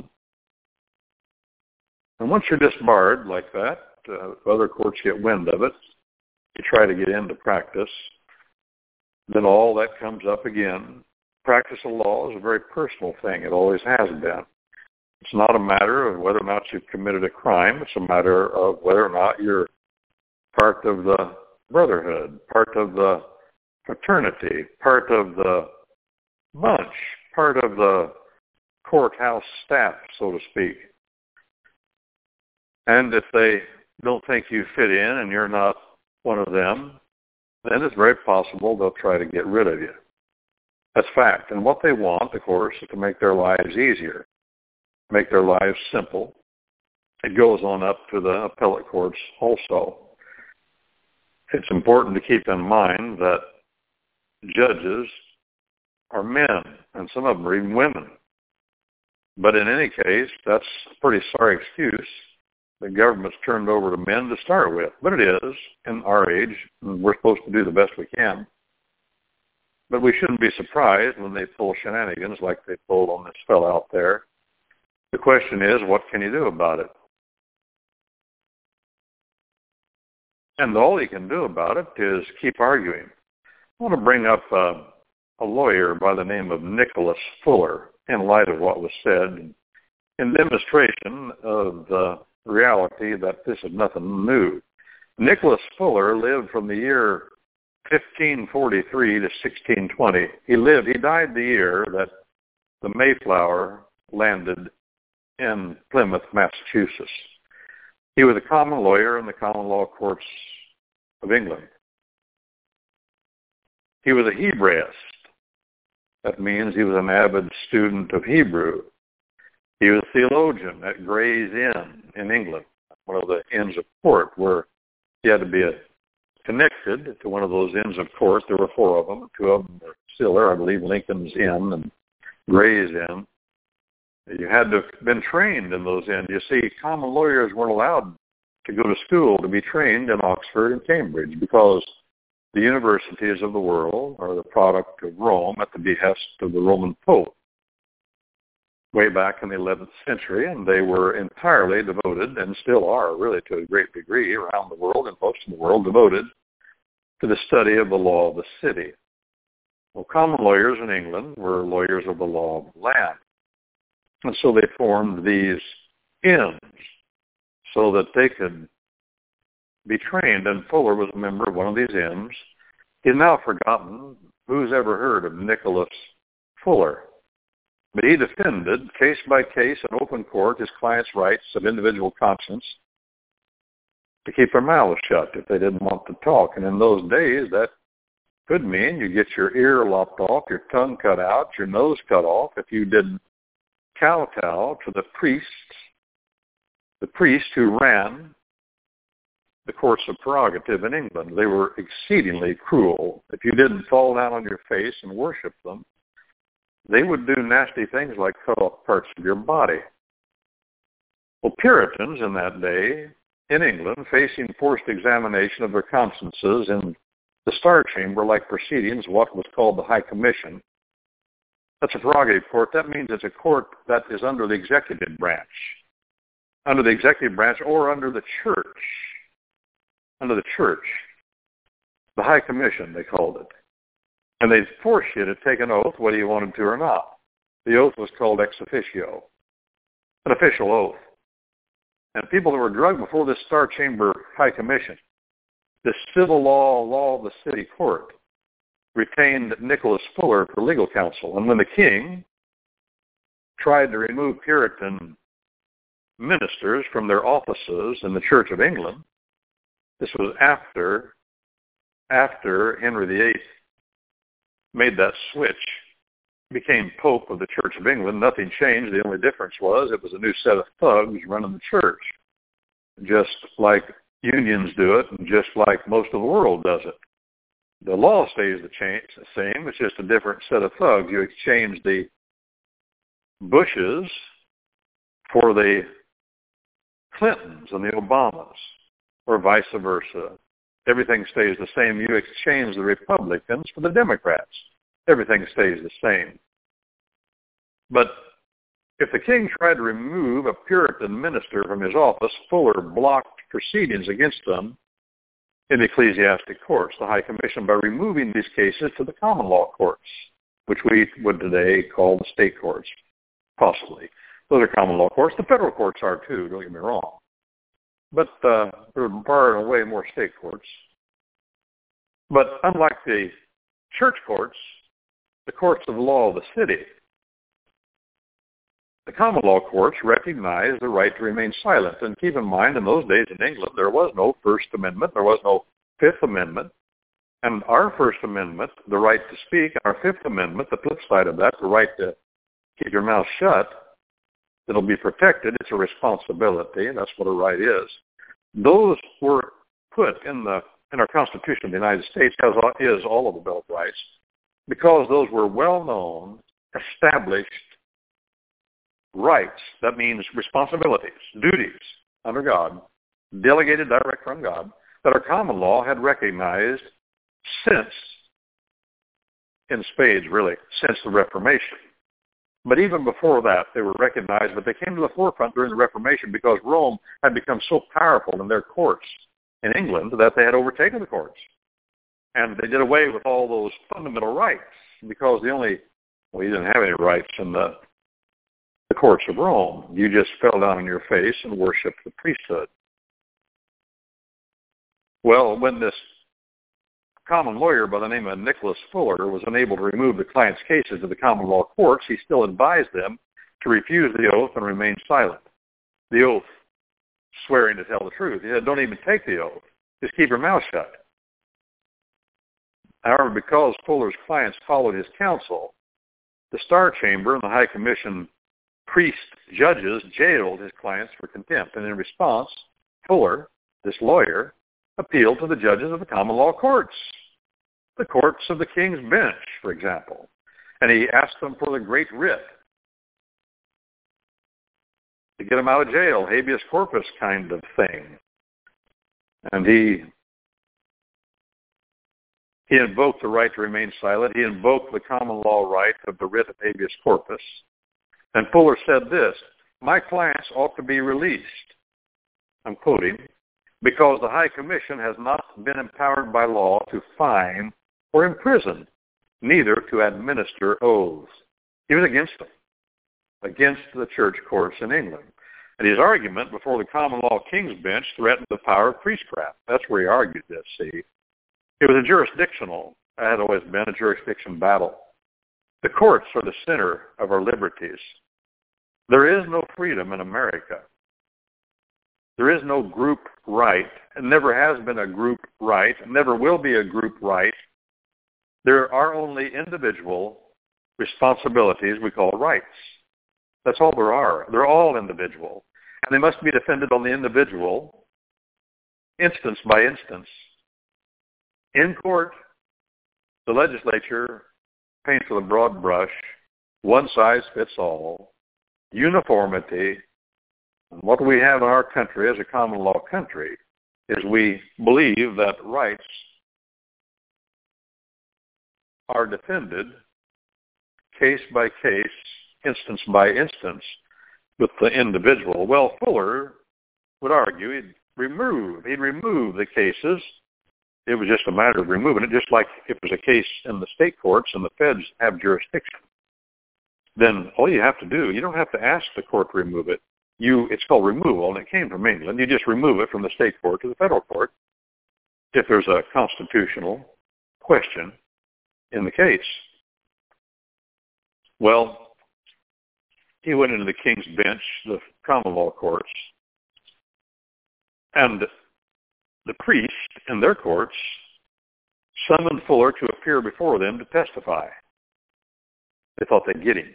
And once you're disbarred like that, other courts get wind of it. You try to get into practice. Then all that comes up again. Practice of law is a very personal thing. It always has been. It's not a matter of whether or not you've committed a crime. It's a matter of whether or not you're part of the brotherhood, part of the fraternity, part of the bunch, part of the courthouse staff, so to speak. And if they don't think you fit in and you're not one of them, then it's very possible they'll try to get rid of you. That's fact. And what they want, of course, is to make their lives easier, make their lives simple. It goes on up to the appellate courts also. It's important to keep in mind that judges are men, and some of them are even women. But in any case, that's a pretty sorry excuse. The government's turned over to men to start with. But it is, in our age, and we're supposed to do the best we can. But we shouldn't be surprised when they pull shenanigans like they pulled on this fellow out there. The question is, what can you do about it? And all you can do about it is keep arguing. I want to bring up a lawyer by the name of Nicholas Fuller in light of what was said in demonstration of the reality that this is nothing new. Nicholas Fuller lived from the year 1543 to 1620. He died the year that the Mayflower landed in Plymouth, Massachusetts. He was a common lawyer in the common law courts of England. He was a Hebraist. That means he was an avid student of Hebrew. He was a theologian at Gray's Inn in England, one of the inns of court where he had to be connected to one of those inns of court. There were 4 of them. 2 of them are still there, I believe, Lincoln's Inn and Gray's Inn. You had to have been trained in those inns. You see, common lawyers weren't allowed to go to school to be trained in Oxford and Cambridge because the universities of the world are the product of Rome at the behest of the Roman Pope way back in the 11th century, and they were entirely devoted, and still are really to a great degree around the world and most of the world, devoted to the study of the law of the city. Well, common lawyers in England were lawyers of the law of the land. And so they formed these inns so that they could be trained, and Fuller was a member of one of these inns. He's now forgotten. Who's ever heard of Nicholas Fuller? But he defended, case by case in open court, his clients' rights of individual conscience to keep their mouths shut if they didn't want to talk. And in those days, that could mean you get your ear lopped off, your tongue cut out, your nose cut off if you didn't kowtow to the priest who ran the courts of prerogative in England. They were exceedingly cruel. If you didn't fall down on your face and worship them, they would do nasty things like cut off parts of your body. Well, Puritans in that day in England, facing forced examination of their consciences in the Star Chamber-like proceedings, what was called the High Commission. That's a prerogative court. That means it's a court that is under the executive branch. Under the executive branch or under the church. Under the church. The High Commission, they called it. And they'd force you to take an oath, whether you wanted to or not. The oath was called ex officio, an official oath. And people that were drugged before this Star Chamber High Commission, the civil law of the city court, retained Nicholas Fuller for legal counsel. And when the king tried to remove Puritan ministers from their offices in the Church of England, this was after Henry VIII made that switch, became Pope of the Church of England. Nothing changed. The only difference was it was a new set of thugs running the church, just like unions do it and just like most of the world does it. The law stays the same. It's just a different set of thugs. You exchange the Bushes for the Clintons and the Obamas, or vice versa. Everything stays the same. You exchange the Republicans for the Democrats. Everything stays the same. But if the king tried to remove a Puritan minister from his office, Fuller blocked proceedings against them in the ecclesiastic courts, the High Commission, by removing these cases to the common law courts, which we would today call the state courts, possibly. Those are common law courts. The federal courts are too, don't get me wrong. But they're far and away more state courts. But unlike the church courts, the courts of the law of the city, the common law courts recognize the right to remain silent. And keep in mind, in those days in England, there was no First Amendment, there was no Fifth Amendment. And our First Amendment, the right to speak, and our Fifth Amendment, the flip side of that, the right to keep your mouth shut, that'll be protected. It's a responsibility. That's what a right is. Those were put in our Constitution of the United States, as is all of the Bill of Rights, because those were well-known, established rights. That means responsibilities, duties under God, delegated direct from God, that our common law had recognized since, in spades really, since the Reformation. But even before that, they were recognized, but they came to the forefront during the Reformation because Rome had become so powerful in their courts in England that they had overtaken the courts. And they did away with all those fundamental rights because you didn't have any rights in the courts of Rome. You just fell down on your face and worshiped the priesthood. Well, when this common lawyer by the name of Nicholas Fuller was unable to remove the client's cases to the common law courts, he still advised them to refuse the oath and remain silent. The oath, swearing to tell the truth. He said, don't even take the oath. Just keep your mouth shut. However, because Fuller's clients followed his counsel, the Star Chamber and the High Commission priest judges jailed his clients for contempt. And in response, Fuller, this lawyer, appealed to the judges of the common law courts, the courts of the King's Bench, for example. And he asked them for the great writ to get him out of jail, habeas corpus kind of thing. And he invoked the right to remain silent. He invoked the common law right of the writ of habeas corpus. And Fuller said this, my clients ought to be released, I'm quoting, because the High Commission has not been empowered by law to fine or imprison, neither to administer oaths. He was against them, against the church courts in England. And his argument before the common law King's Bench threatened the power of priestcraft. That's where he argued this, see. It was a jurisdictional, it had always been a jurisdiction battle. The courts are the center of our liberties. There is no freedom in America. There is no group right. It never has been a group right. It never will be a group right. There are only individual responsibilities we call rights. That's all there are. They're all individual. And they must be defended on the individual instance by instance. In court, the legislature paints with a broad brush, one size fits all, uniformity. And what we have in our country as a common law country is we believe that rights are defended case by case, instance by instance with the individual. Well, Fuller would argue he'd remove the cases. It was just a matter of removing it, just like if there's a case in the state courts and the feds have jurisdiction. Then all you have to do, you don't have to ask the court to remove it. It's called removal, and it came from England. You just remove it from the state court to the federal court if there's a constitutional question in the case. Well, he went into the King's Bench, the common law courts, and the priests in their courts summoned Fuller to appear before them to testify. They thought they'd get him.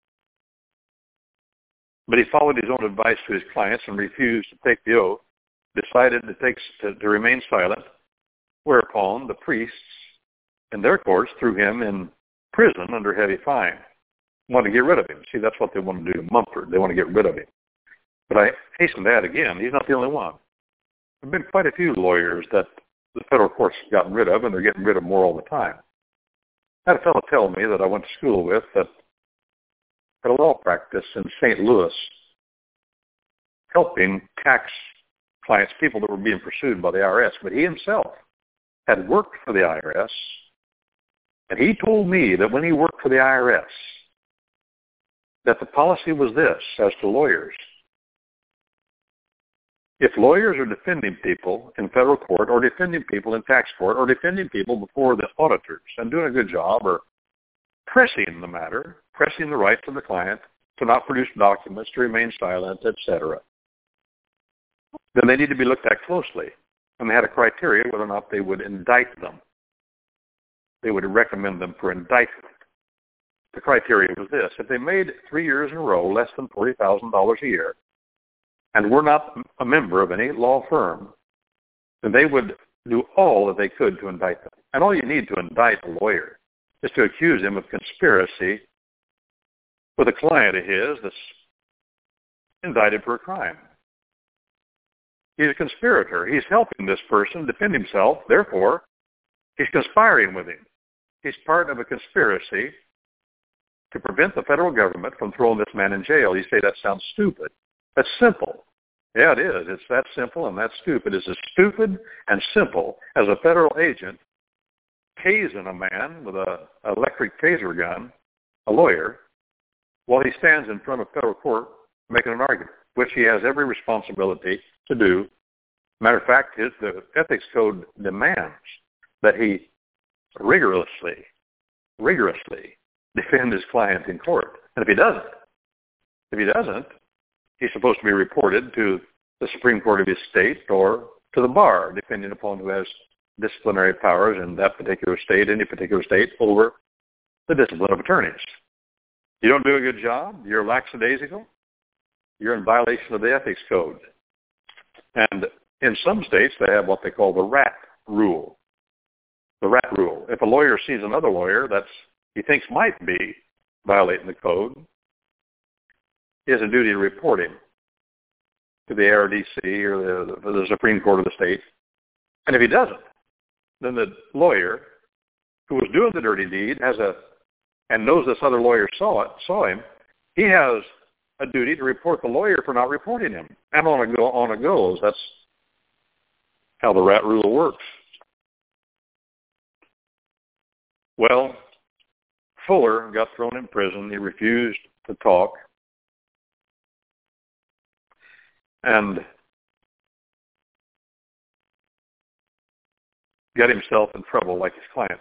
But he followed his own advice to his clients and refused to take the oath, decided to remain silent, whereupon the priests in their courts threw him in prison under heavy fine. Wanted to get rid of him. See, that's what they want to do to Mumford. They want to get rid of him. But I hasten to add again, he's not the only one. There have been quite a few lawyers that the federal courts have gotten rid of, and they're getting rid of more all the time. I had a fellow tell me that I went to school with that had a law practice in St. Louis helping tax clients, people that were being pursued by the IRS. But he himself had worked for the IRS, and he told me that when he worked for the IRS, that the policy was this as to lawyers. If lawyers are defending people in federal court or defending people in tax court or defending people before the auditors and doing a good job or pressing the matter, pressing the rights of the client to not produce documents, to remain silent, etc., then they need to be looked at closely. And they had a criteria whether or not they would indict them. They would recommend them for indictment. The criteria was this: if they made 3 years in a row less than $40,000 a year and were not a member of any law firm, then they would do all that they could to indict them. And all you need to indict a lawyer is to accuse him of conspiracy with a client of his that's indicted for a crime. He's a conspirator. He's helping this person defend himself. Therefore, he's conspiring with him. He's part of a conspiracy to prevent the federal government from throwing this man in jail. You say that sounds stupid. That's simple. Yeah, it is. It's that simple and that stupid. It's as stupid and simple as a federal agent tasing a man with an electric taser gun, a lawyer, while he stands in front of federal court making an argument, which he has every responsibility to do. Matter of fact, the ethics code demands that he rigorously defend his client in court. And if he doesn't, he's supposed to be reported to the Supreme Court of his state or to the bar, depending upon who has disciplinary powers in that particular state, any particular state, over the discipline of attorneys. You don't do a good job, you're lackadaisical, you're in violation of the ethics code. And in some states, they have what they call the rat rule. The rat rule. If a lawyer sees another lawyer that he thinks might be violating the code, he has a duty to report him to the ARDC or the Supreme Court of the state. And if he doesn't, then the lawyer who was doing the dirty deed and knows this other lawyer saw him, he has a duty to report the lawyer for not reporting him. And on it goes. That's how the rat rule works. Well, Fuller got thrown in prison. He refused to talk. And got himself in trouble like his clients.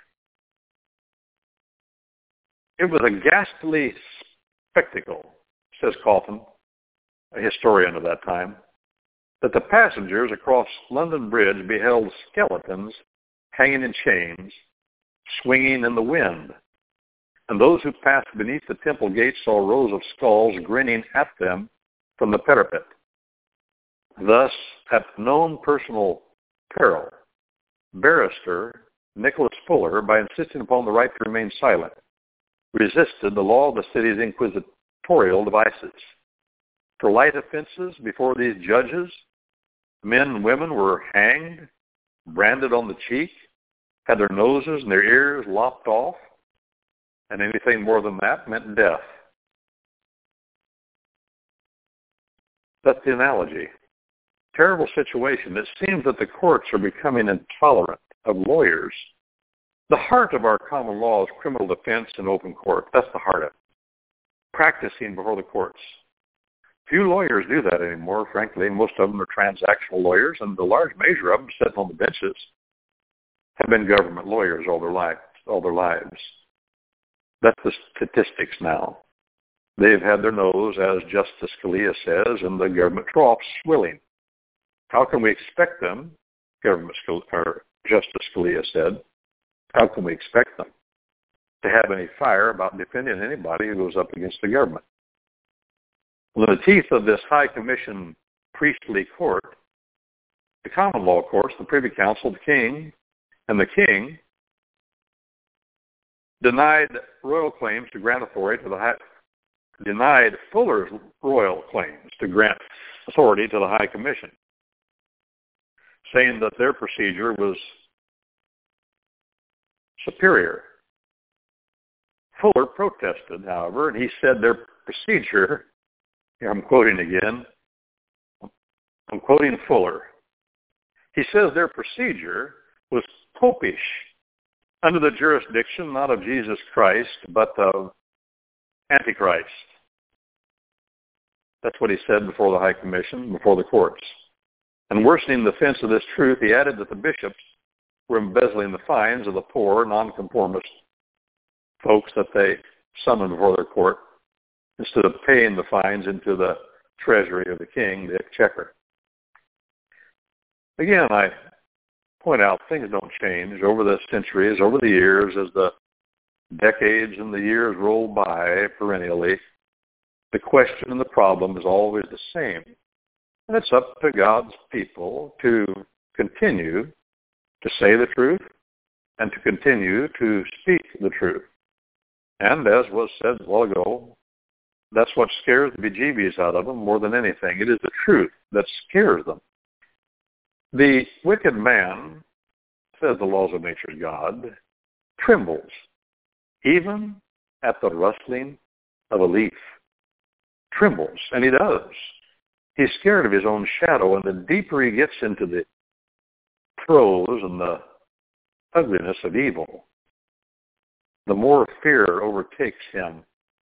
It was a ghastly spectacle, says Coffin, a historian of that time, that the passengers across London Bridge beheld skeletons hanging in chains, swinging in the wind. And those who passed beneath the temple gates saw rows of skulls grinning at them from the parapet. Thus, at known personal peril, Barrister Nicholas Fuller, by insisting upon the right to remain silent, resisted the law of the city's inquisitorial devices. For light offenses before these judges, men and women were hanged, branded on the cheek, had their noses and their ears lopped off, and anything more than that meant death. That's the analogy. Terrible situation. It seems that the courts are becoming intolerant of lawyers. The heart of our common law is criminal defense in open court. That's the heart of it. Practicing before the courts. Few lawyers do that anymore, frankly. Most of them are transactional lawyers, and the large measure of them sitting on the benches have been government lawyers all their lives. That's the statistics now. They've had their nose, as Justice Scalia says, in the government trough swilling. How can we expect them, Justice Scalia said, how can we expect them to have any fire about defending anybody who goes up against the government? Well, in the teeth of this high commission priestly court, the common law courts, the Privy Council, the king, and the king denied royal claims to grant authority to the high, denied Fuller's royal claims to grant authority to the High Commission, saying that their procedure was superior. Fuller protested, however, and he said their procedure, here I'm quoting again, I'm quoting Fuller. He says their procedure was popish, under the jurisdiction not of Jesus Christ, but of Antichrist. That's what he said before the High Commission, before the courts. And worsening the offense of this truth, he added that the bishops were embezzling the fines of the poor, nonconformist folks that they summoned before their court, instead of paying the fines into the treasury of the king, the exchequer. Again, I point out things don't change over the centuries, over the years, as the decades and the years roll by perennially. The question and the problem is always the same. And it's up to God's people to continue to say the truth and to continue to speak the truth. And as was said a while ago, that's what scares the bejeebies out of them more than anything. It is the truth that scares them. The wicked man, says the laws of nature's God, trembles even at the rustling of a leaf. Trembles, and he does. He's scared of his own shadow, and the deeper he gets into the throes and the ugliness of evil, the more fear overtakes him.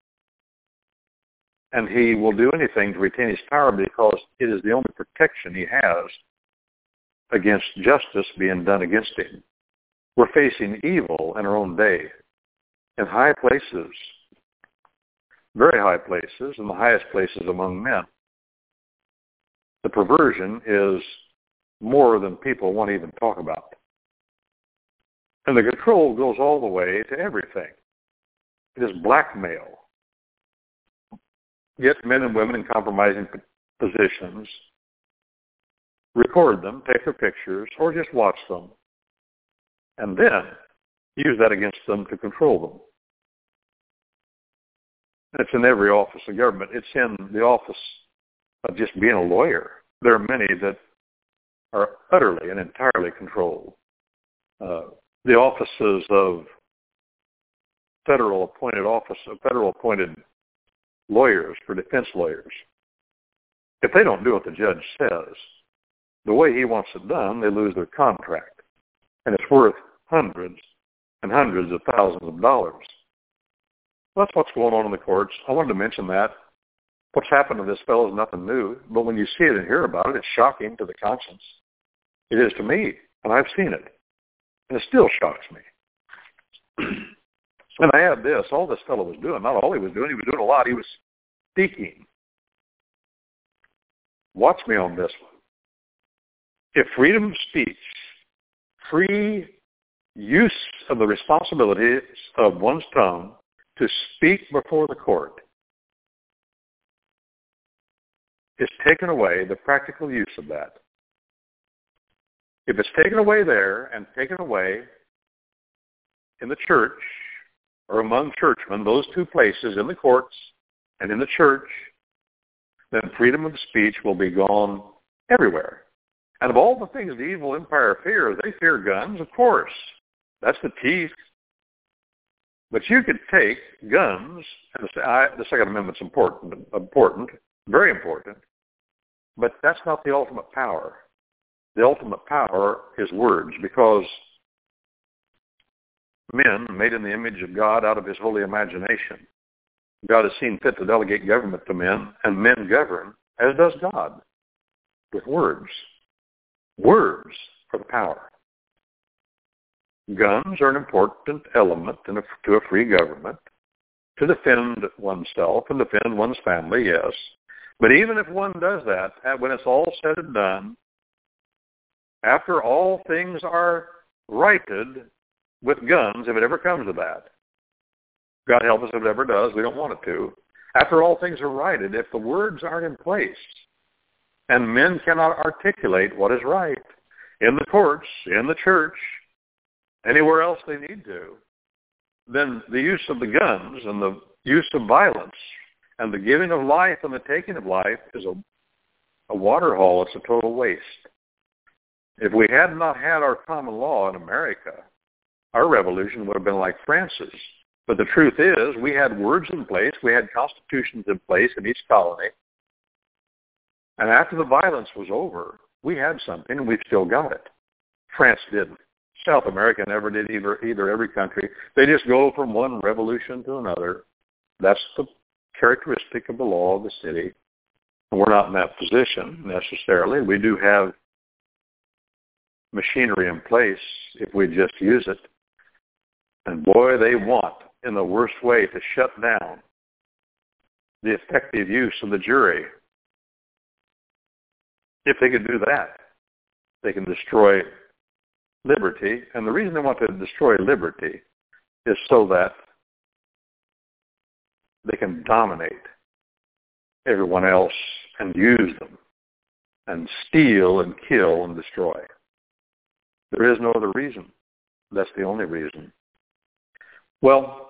And he will do anything to retain his power because it is the only protection he has against justice being done against him. We're facing evil in our own day in high places, very high places, and the highest places among men. The perversion is more than people want to even talk about. And the control goes all the way to everything. It is blackmail. Get men and women in compromising positions, record them, take their pictures, or just watch them, and then use that against them to control them. It's in every office of government. It's in the office of just being a lawyer. There are many that are utterly and entirely controlled. The offices of federal appointed lawyers for defense lawyers. If they don't do what the judge says, the way he wants it done, they lose their contract. And it's worth hundreds and hundreds of thousands of dollars. That's what's going on in the courts. I wanted to mention that. What's happened to this fellow is nothing new, but when you see it and hear about it, it's shocking to the conscience. It is to me, and I've seen it. And it still shocks me. And I add this, all this fellow was doing, not all he was doing a lot. He was speaking. Watch me on this one. If freedom of speech, free use of the responsibilities of one's tongue to speak before the court, is taken away, the practical use of that. If it's taken away there and taken away in the church or among churchmen, those two places, in the courts and in the church, then freedom of speech will be gone everywhere. And of all the things the evil empire fears, they fear guns, of course. That's the teeth. But you could take guns, and the Second Amendment's important, very important, but that's not the ultimate power. The ultimate power is words, because men made in the image of God out of his holy imagination. God has seen fit to delegate government to men, and men govern, as does God, with words. Words are the power. Guns are an important element to a free government, to defend oneself and defend one's family, yes. But even if one does that, when it's all said and done, after all things are righted with guns, if it ever comes to that, God help us if it ever does, we don't want it to. After all things are righted, if the words aren't in place, and men cannot articulate what is right in the courts, in the church, anywhere else they need to, then the use of the guns and the use of violence and the giving of life and the taking of life is a water hole. It's a total waste. If we had not had our common law in America, our revolution would have been like France's. But the truth is, we had words in place, we had constitutions in place in each colony, and after the violence was over, we had something, and we've still got it. France didn't. South America never did either every country. They just go from one revolution to another. That's the characteristic of the law of the city. And we're not in that position necessarily. We do have machinery in place if we just use it. And boy, they want, in the worst way, to shut down the effective use of the jury. If they could do that, they can destroy liberty. And the reason they want to destroy liberty is so that they can dominate everyone else and use them and steal and kill and destroy. There is no other reason. That's the only reason. Well,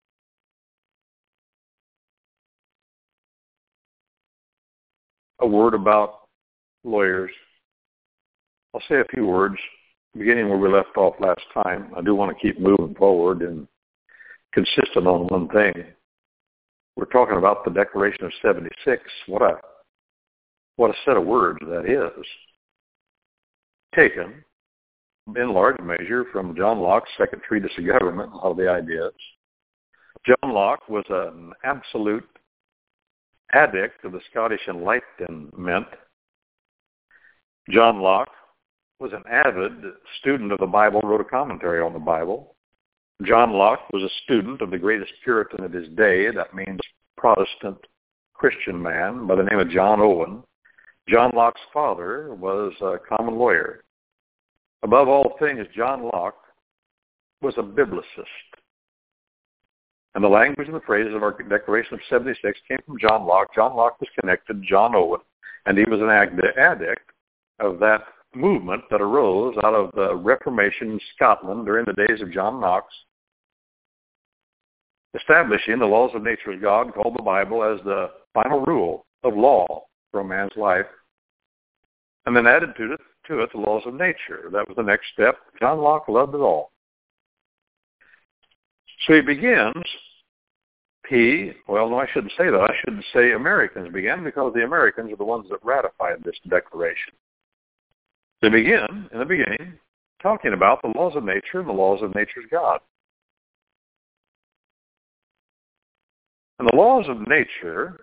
a word about lawyers. I'll say a few words, beginning where we left off last time. I do want to keep moving forward and consistent on one thing. We're talking about the Declaration of 76. What a set of words that is. Taken, in large measure, from John Locke's Second Treatise of Government, a lot of the ideas. John Locke was an absolute addict of the Scottish Enlightenment. John Locke was an avid student of the Bible, wrote a commentary on the Bible. John Locke was a student of the greatest Puritan of his day, that means Protestant Christian man, by the name of John Owen. John Locke's father was a common lawyer. Above all things, John Locke was a biblicist. And the language and the phrases of our Declaration of 76 came from John Locke. John Locke was connected to John Owen, and he was an addict of that movement that arose out of the Reformation in Scotland during the days of John Knox, establishing the laws of nature as God, called the Bible, as the final rule of law for a man's life, and then added to it the laws of nature. That was the next step. John Locke loved it all. So he begins, I shouldn't say that. I should say Americans began, because the Americans are the ones that ratified this declaration. They begin, in the beginning, talking about the laws of nature and the laws of nature's God. And the laws of nature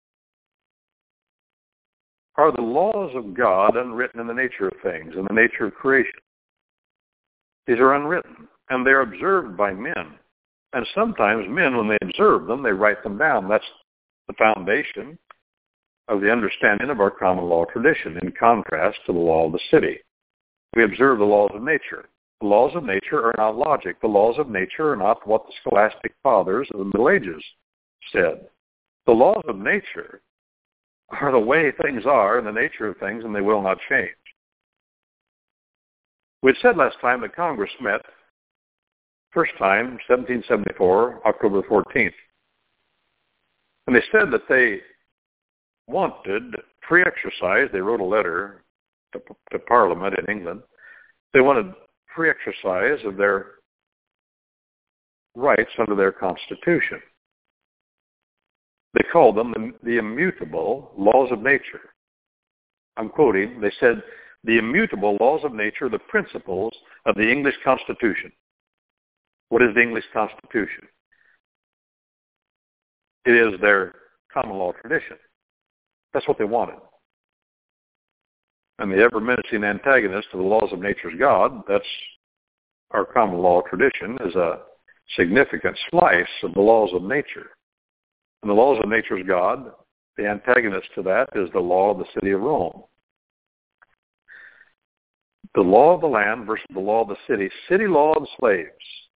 are the laws of God unwritten in the nature of things, in the nature of creation. These are unwritten, and they're observed by men. And sometimes men, when they observe them, they write them down. That's the foundation of the understanding of our common law tradition, in contrast to the law of the city. We observe the laws of nature. The laws of nature are not logic. The laws of nature are not what the scholastic fathers of the Middle Ages said. The laws of nature are the way things are and the nature of things, and they will not change. We had said last time that Congress met, first time, 1774, October 14th. And they said that they wanted free exercise. They wrote a letter to Parliament in England. They wanted free exercise of their rights under their Constitution. They called them the immutable laws of nature. I'm quoting. They said, the immutable laws of nature, the principles of the English Constitution. What is the English Constitution? It is their common law tradition. That's what they wanted. And the ever-menacing antagonist to the laws of nature's God, that's our common law tradition, is a significant slice of the laws of nature. And the laws of nature's God, the antagonist to that is the law of the city of Rome. The law of the land versus the law of the city. City law and slaves.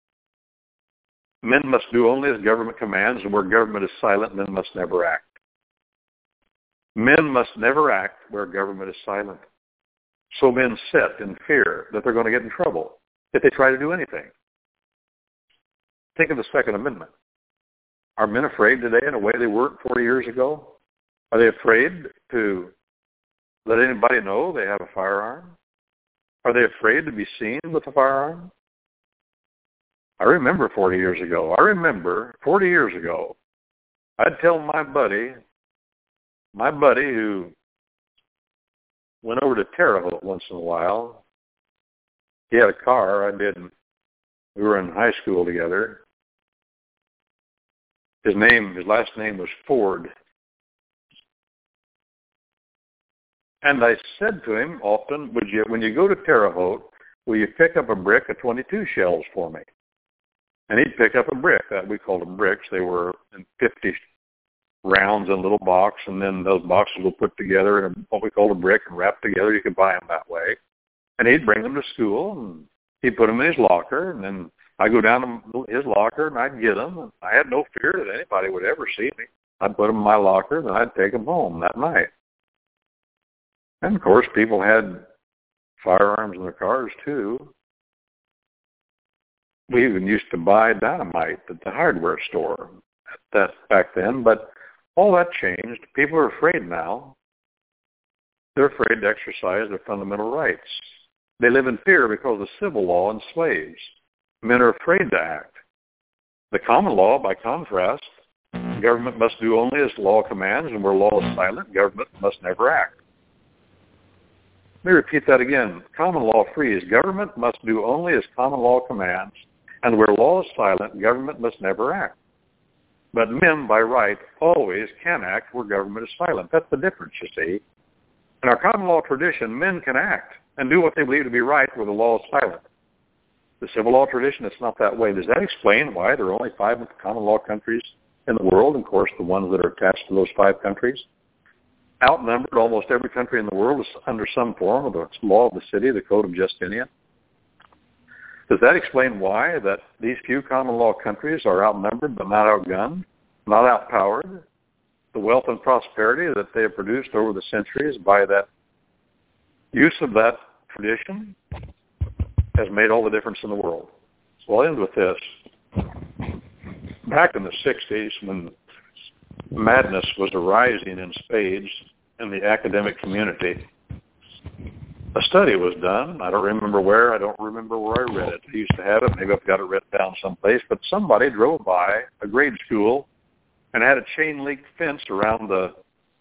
Men must do only as government commands, and where government is silent, men must never act. Men must never act where government is silent. So men sit in fear that they're going to get in trouble if they try to do anything. Think of the Second Amendment. Are men afraid today in a way they weren't 40 years ago? Are they afraid to let anybody know they have a firearm? Are they afraid to be seen with a firearm? I remember 40 years ago, I'd tell my buddy who went over to Terre Haute once in a while. He had a car, I didn't. We were in high school together. His last name was Ford. And I said to him often, when you go to Terre Haute, will you pick up a brick of 22 shells for me? And he'd pick up a brick. We called them bricks. They were in 50 rounds in a little box, and then those boxes were put together in what we called a brick and wrapped together. You could buy them that way. And he'd bring them to school, and he'd put them in his locker, and then I'd go down to his locker, and I'd get them. And I had no fear that anybody would ever see me. I'd put them in my locker, and I'd take them home that night. And, of course, people had firearms in their cars, too. We even used to buy dynamite at the hardware store back then, but all that changed. People are afraid now. They're afraid to exercise their fundamental rights. They live in fear because of civil law and slaves. Men are afraid to act. The common law, by contrast, government must do only as law commands, and where law is silent, government must never act. Let me repeat that again. Common law frees. Government must do only as common law commands, and where law is silent, government must never act. But men, by right, always can act where government is silent. That's the difference, you see. In our common law tradition, men can act and do what they believe to be right where the law is silent. The civil law tradition, it's not that way. Does that explain why there are only 5 common law countries in the world? And, of course, the ones that are attached to those 5 countries. Outnumbered, almost every country in the world is under some form of the law of the city, the Code of Justinian. Does that explain why that these few common law countries are outnumbered but not outgunned, not outpowered? The wealth and prosperity that they have produced over the centuries by that use of that tradition has made all the difference in the world. So I'll end with this. Back in the 60s, when madness was arising in spades in the academic community, a study was done. I don't remember where. I don't remember where I read it. I used to have it. Maybe I've got it written down someplace. But somebody drove by a grade school and had a chain link fence around the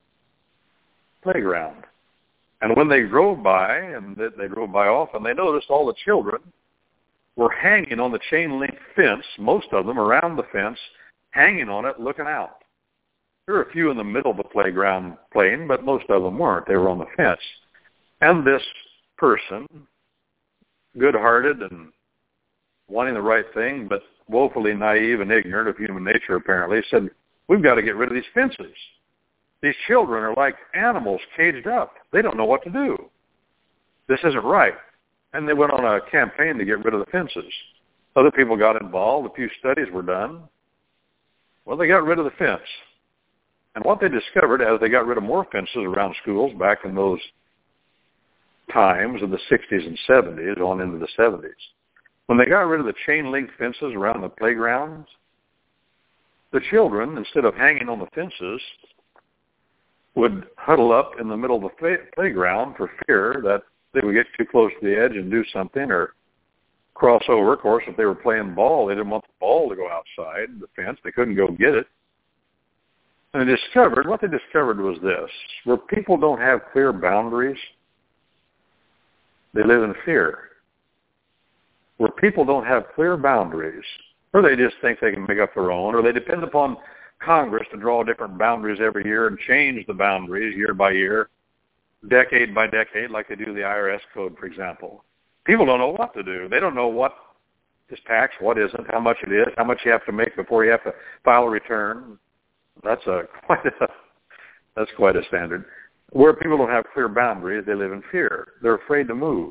playground. And when they drove by, and they drove by often, they noticed all the children were hanging on the chain link fence, most of them around the fence, hanging on it, looking out. There were a few in the middle of the playground playing, but most of them weren't. They were on the fence. And this person, good-hearted and wanting the right thing, but woefully naive and ignorant of human nature, apparently, said, we've got to get rid of these fences. These children are like animals caged up. They don't know what to do. This isn't right. And they went on a campaign to get rid of the fences. Other people got involved. A few studies were done. Well, they got rid of the fence. And what they discovered as they got rid of more fences around schools back in those times of the 60s and 70s on into the 70s, when they got rid of the chain link fences around the playgrounds, the children, instead of hanging on the fences, would huddle up in the middle of the playground for fear that they would get too close to the edge and do something or cross over. Of course, if they were playing ball, they didn't want the ball to go outside the fence. They couldn't go get it. And what they discovered was this: where people don't have clear boundaries, they live in fear. Where people don't have clear boundaries, or they just think they can make up their own, or they depend upon Congress to draw different boundaries every year and change the boundaries year by year, decade by decade, like they do the IRS code, for example. People don't know what to do. They don't know what is tax, what isn't, how much it is, how much you have to make before you have to file a return. That's quite a standard. Where people don't have clear boundaries, they live in fear. They're afraid to move.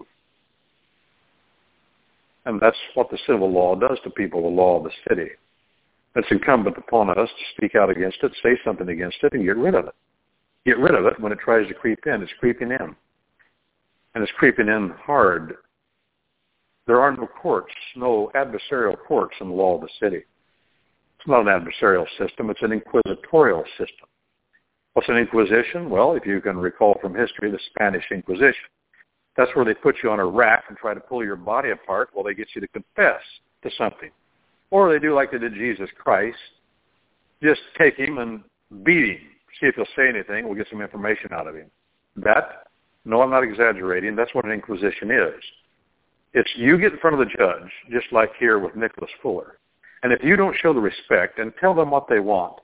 And that's what the civil law does to people, the law of the city. It's incumbent upon us to speak out against it, say something against it, and get rid of it. Get rid of it when it tries to creep in. It's creeping in. And it's creeping in hard. There are no courts, no adversarial courts in the law of the city. It's not an adversarial system. It's an inquisitorial system. What's an inquisition? Well, if you can recall from history, the Spanish Inquisition. That's where they put you on a rack and try to pull your body apart while they get you to confess to something. Or they do like they did Jesus Christ, just take him and beat him, see if he'll say anything, we'll get some information out of him. No, I'm not exaggerating, that's what an inquisition is. It's you get in front of the judge, just like here with Nicholas Fuller, and if you don't show the respect and tell them what they want,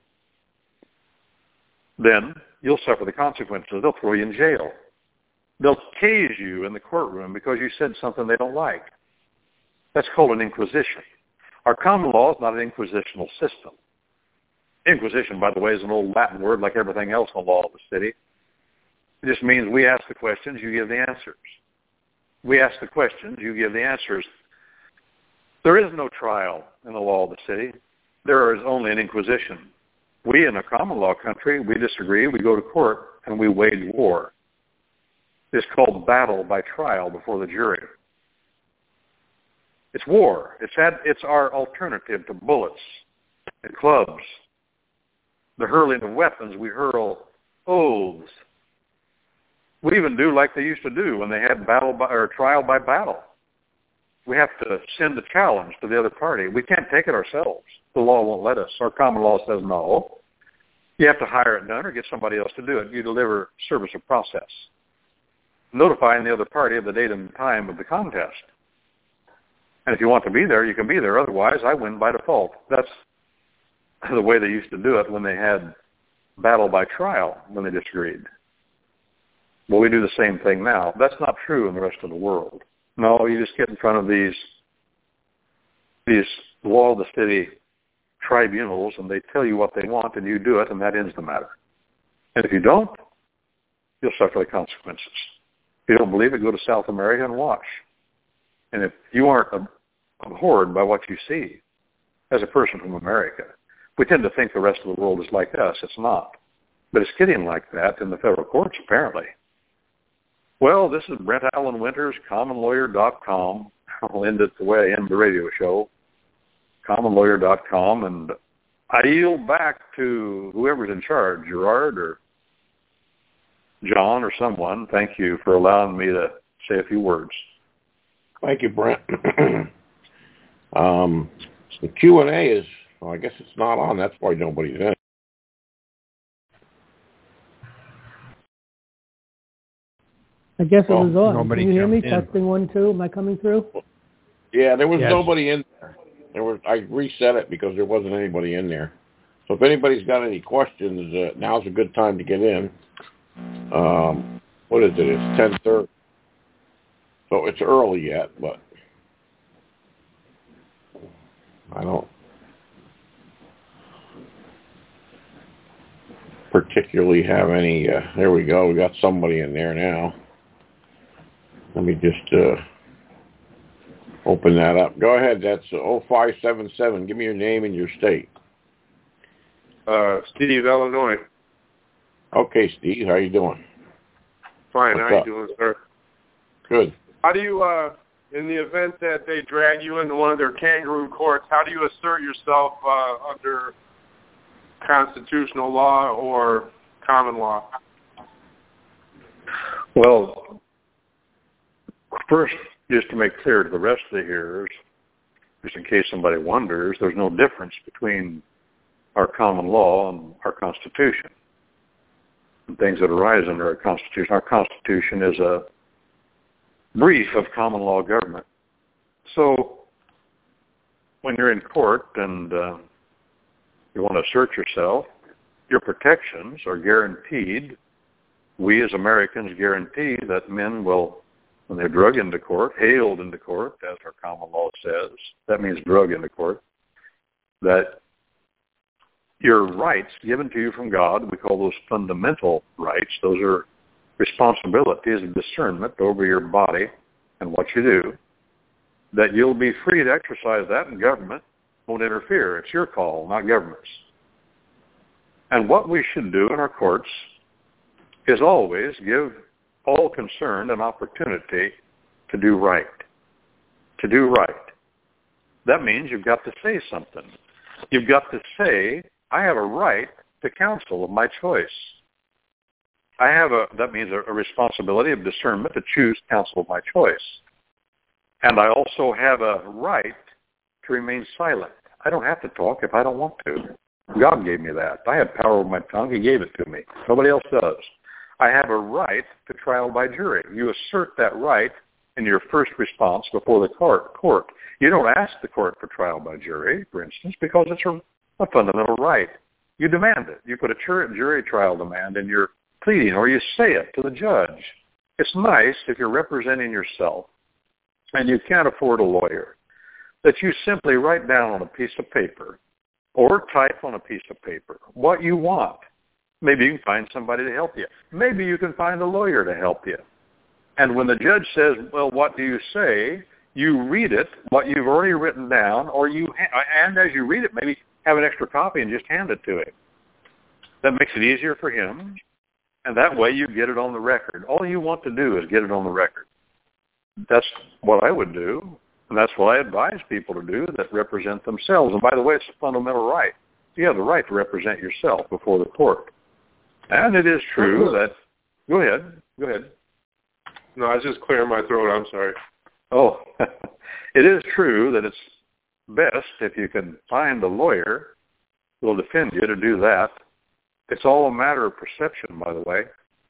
then you'll suffer the consequences. They'll throw you in jail. They'll tase you in the courtroom because you said something they don't like. That's called an inquisition. Our common law is not an inquisitional system. Inquisition, by the way, is an old Latin word like everything else in the law of the city. It just means we ask the questions, you give the answers. We ask the questions, you give the answers. There is no trial in the law of the city. There is only an inquisition. We, in a common law country, we disagree, we go to court, and we wage war. It's called battle by trial before the jury. It's war. It's our alternative to bullets and clubs. The hurling of weapons, we hurl oaths. We even do like they used to do when they had trial by battle. We have to send a challenge to the other party. We can't take it ourselves. The law won't let us. Our common law says no. You have to hire it done or get somebody else to do it. You deliver service of process, notifying the other party of the date and time of the contest. And if you want to be there, you can be there. Otherwise, I win by default. That's the way they used to do it when they had battle by trial, when they disagreed. Well, we do the same thing now. That's not true in the rest of the world. No, you just get in front of these law of the city tribunals, and they tell you what they want, and you do it, and that ends the matter. And if you don't, you'll suffer the consequences. If you don't believe it, go to South America and watch. And if you aren't abhorred by what you see as a person from America, we tend to think the rest of the world is like us. It's not. But it's getting like that in the federal courts, apparently. Well, this is Brent Allen Winters, commonlawyer.com. I'll end it the way I end the radio show, commonlawyer.com. And I yield back to whoever's in charge, Gerard or John or someone. Thank you for allowing me to say a few words. Thank you, Brent. The Q&A is, well, I guess it's not on. That's why nobody's in. I guess it was on. Nobody Can you hear me? jumped in. Testing 1, 2. Am I coming through? Yeah, there was Yes. nobody in there. I reset it because there wasn't anybody in there. So if anybody's got any questions, now's a good time to get in. What is it? It's 10:30. So it's early yet, but I don't particularly have any. There we go. We got somebody in there now. Let me just open that up. Go ahead. That's 0577. Give me your name and your state. Steve, Illinois. Okay, Steve, how you doing? Fine. What's how up? you doing, sir? Good. How do you, in the event that they drag you into one of their kangaroo courts, how do you assert yourself under constitutional law or common law? Well, first, just to make clear to the rest of the hearers, just in case somebody wonders, there's no difference between our common law and our Constitution, and things that arise under our Constitution. Our Constitution is a brief of common law government. So when you're in court and you want to assert yourself, your protections are guaranteed. We as Americans guarantee that men will, when they're drug into court, haled into court, as our common law says, that means drug into court, that your rights given to you from God, we call those fundamental rights, those are responsibilities of discernment over your body and what you do, that you'll be free to exercise that, and government won't interfere. It's your call, not government's. And what we should do in our courts is always give all concerned an opportunity to do right. To do right. That means you've got to say something. You've got to say, I have a right to counsel of my choice. That means a responsibility of discernment to choose counsel of my choice. And I also have a right to remain silent. I don't have to talk if I don't want to. God gave me that. I have power over my tongue. He gave it to me. Nobody else does. I have a right to trial by jury. You assert that right in your first response before the court. You don't ask the court for trial by jury, for instance, because it's a fundamental right. You demand it. You put a jury trial demand in your pleading, or you say it to the judge. It's nice if you're representing yourself and you can't afford a lawyer, that you simply write down on a piece of paper or type on a piece of paper what you want. Maybe you can find somebody to help you. Maybe you can find a lawyer to help you. And when the judge says, well, what do you say? You read it, what you've already written down, and as you read it, maybe have an extra copy and just hand it to him. That makes it easier for him, and that way you get it on the record. All you want to do is get it on the record. That's what I would do, and that's what I advise people to do that represent themselves. And by the way, it's a fundamental right. You have the right to represent yourself before the court. And it is true that... Go ahead. No, I was just clearing my throat. I'm sorry. Oh, it is true that it's best if you can find a lawyer who will defend you to do that. It's all a matter of perception, by the way.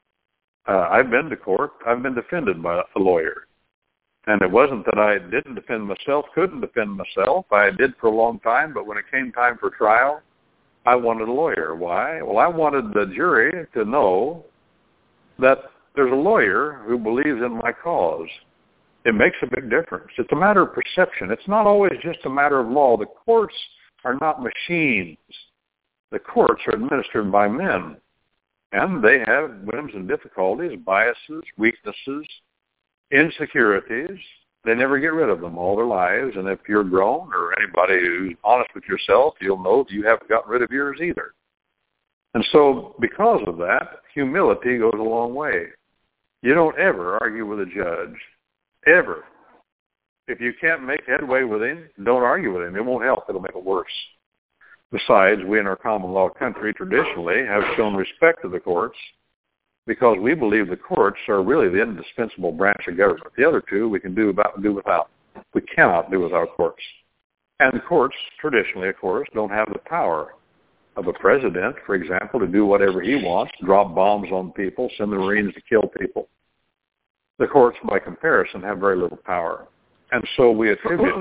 I've been to court. I've been defended by a lawyer. And it wasn't that I didn't defend myself, couldn't defend myself. I did for a long time, but when it came time for trial, I wanted a lawyer. Why? Well, I wanted the jury to know that there's a lawyer who believes in my cause. It makes a big difference. It's a matter of perception. It's not always just a matter of law. The courts are not machines. The courts are administered by men, and they have whims and difficulties, biases, weaknesses, insecurities. They never get rid of them all their lives, and if you're grown or anybody who's honest with yourself, you'll know that you haven't gotten rid of yours either. And so because of that, humility goes a long way. You don't ever argue with a judge, ever. If you can't make headway with him, don't argue with him. It won't help. It'll make it worse. Besides, we in our common law country traditionally have shown respect to the courts because we believe the courts are really the indispensable branch of government. The other two we can do without. We cannot do without courts. And the courts, traditionally, of course, don't have the power of a president, for example, to do whatever he wants, drop bombs on people, send the Marines to kill people. The courts, by comparison, have very little power. And so we attribute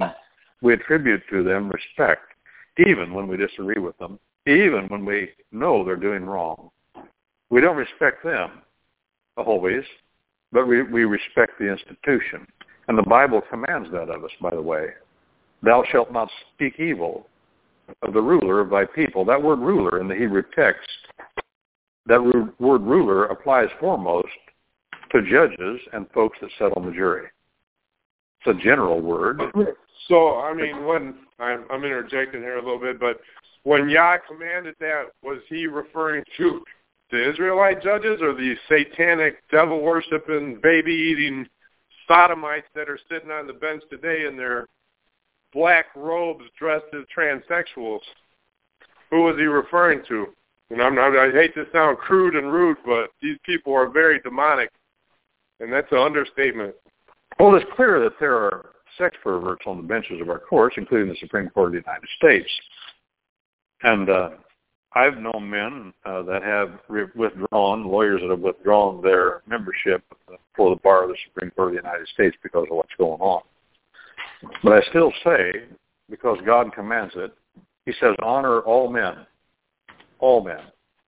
to them respect, even when we disagree with them, even when we know they're doing wrong. We don't respect them always, but we respect the institution. And the Bible commands that of us, by the way. Thou shalt not speak evil of the ruler of thy people. That word ruler in the Hebrew text, that word ruler applies foremost to judges and folks that sit on the jury. It's a general word. So, I mean, when I'm interjecting here a little bit, but when Yah commanded that, was he referring to The Israelite judges or the satanic, devil-worshipping, baby-eating sodomites that are sitting on the bench today in their black robes dressed as transsexuals? Who was he referring to? And I hate to sound crude and rude, but these people are very demonic, and that's an understatement. Well, it's clear that there are sex perverts on the benches of our courts, including the Supreme Court of the United States. And I've known men that have withdrawn, lawyers that have withdrawn their membership for the bar of the Supreme Court of the United States because of what's going on. But I still say, because God commands it, he says, honor all men. All men.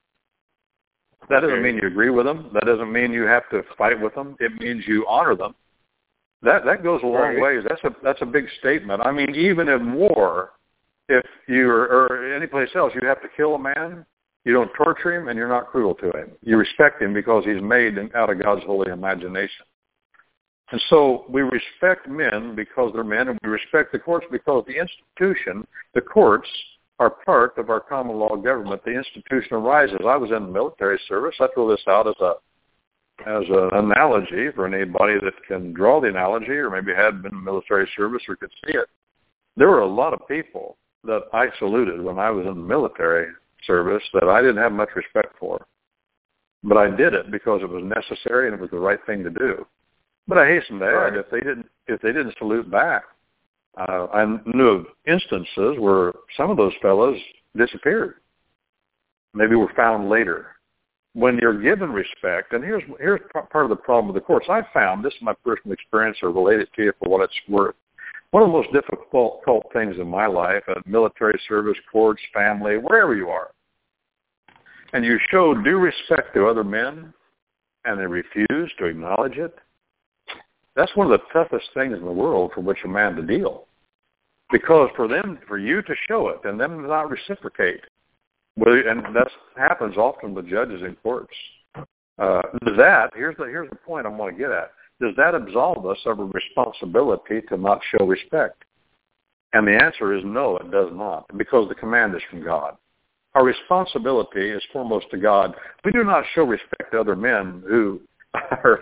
That doesn't mean you agree with them. That doesn't mean you have to fight with them. It means you honor them. That goes a long way. That's a big statement. I mean, even in war, if you or any place else, you have to kill a man, you don't torture him, and you're not cruel to him. You respect him because he's made out of God's holy imagination. And so we respect men because they're men, and we respect the courts because the institution, the courts, are part of our common law government. The institution arises. I was in the military service. I throw this out as an analogy for anybody that can draw the analogy or maybe had been in the military service or could see it. There were a lot of people that I saluted when I was in the military service that I didn't have much respect for. But I did it because it was necessary and it was the right thing to do. But I hasten to add, if they didn't salute back, I knew of instances where some of those fellows disappeared. Maybe were found later. When you're given respect, and here's part of the problem with the courts. I found, this is my personal experience, or relate it to you for what it's worth. One of the most difficult things in my life, at military service, courts, family, wherever you are, and you show due respect to other men, and they refuse to acknowledge it, that's one of the toughest things in the world for which a man to deal. Because for you to show it and them to not reciprocate, and that happens often with judges in courts. Here's the point I want to get at. Does that absolve us of a responsibility to not show respect? And the answer is no, it does not, because the command is from God. Our responsibility is foremost to God. We do not show respect to other men who are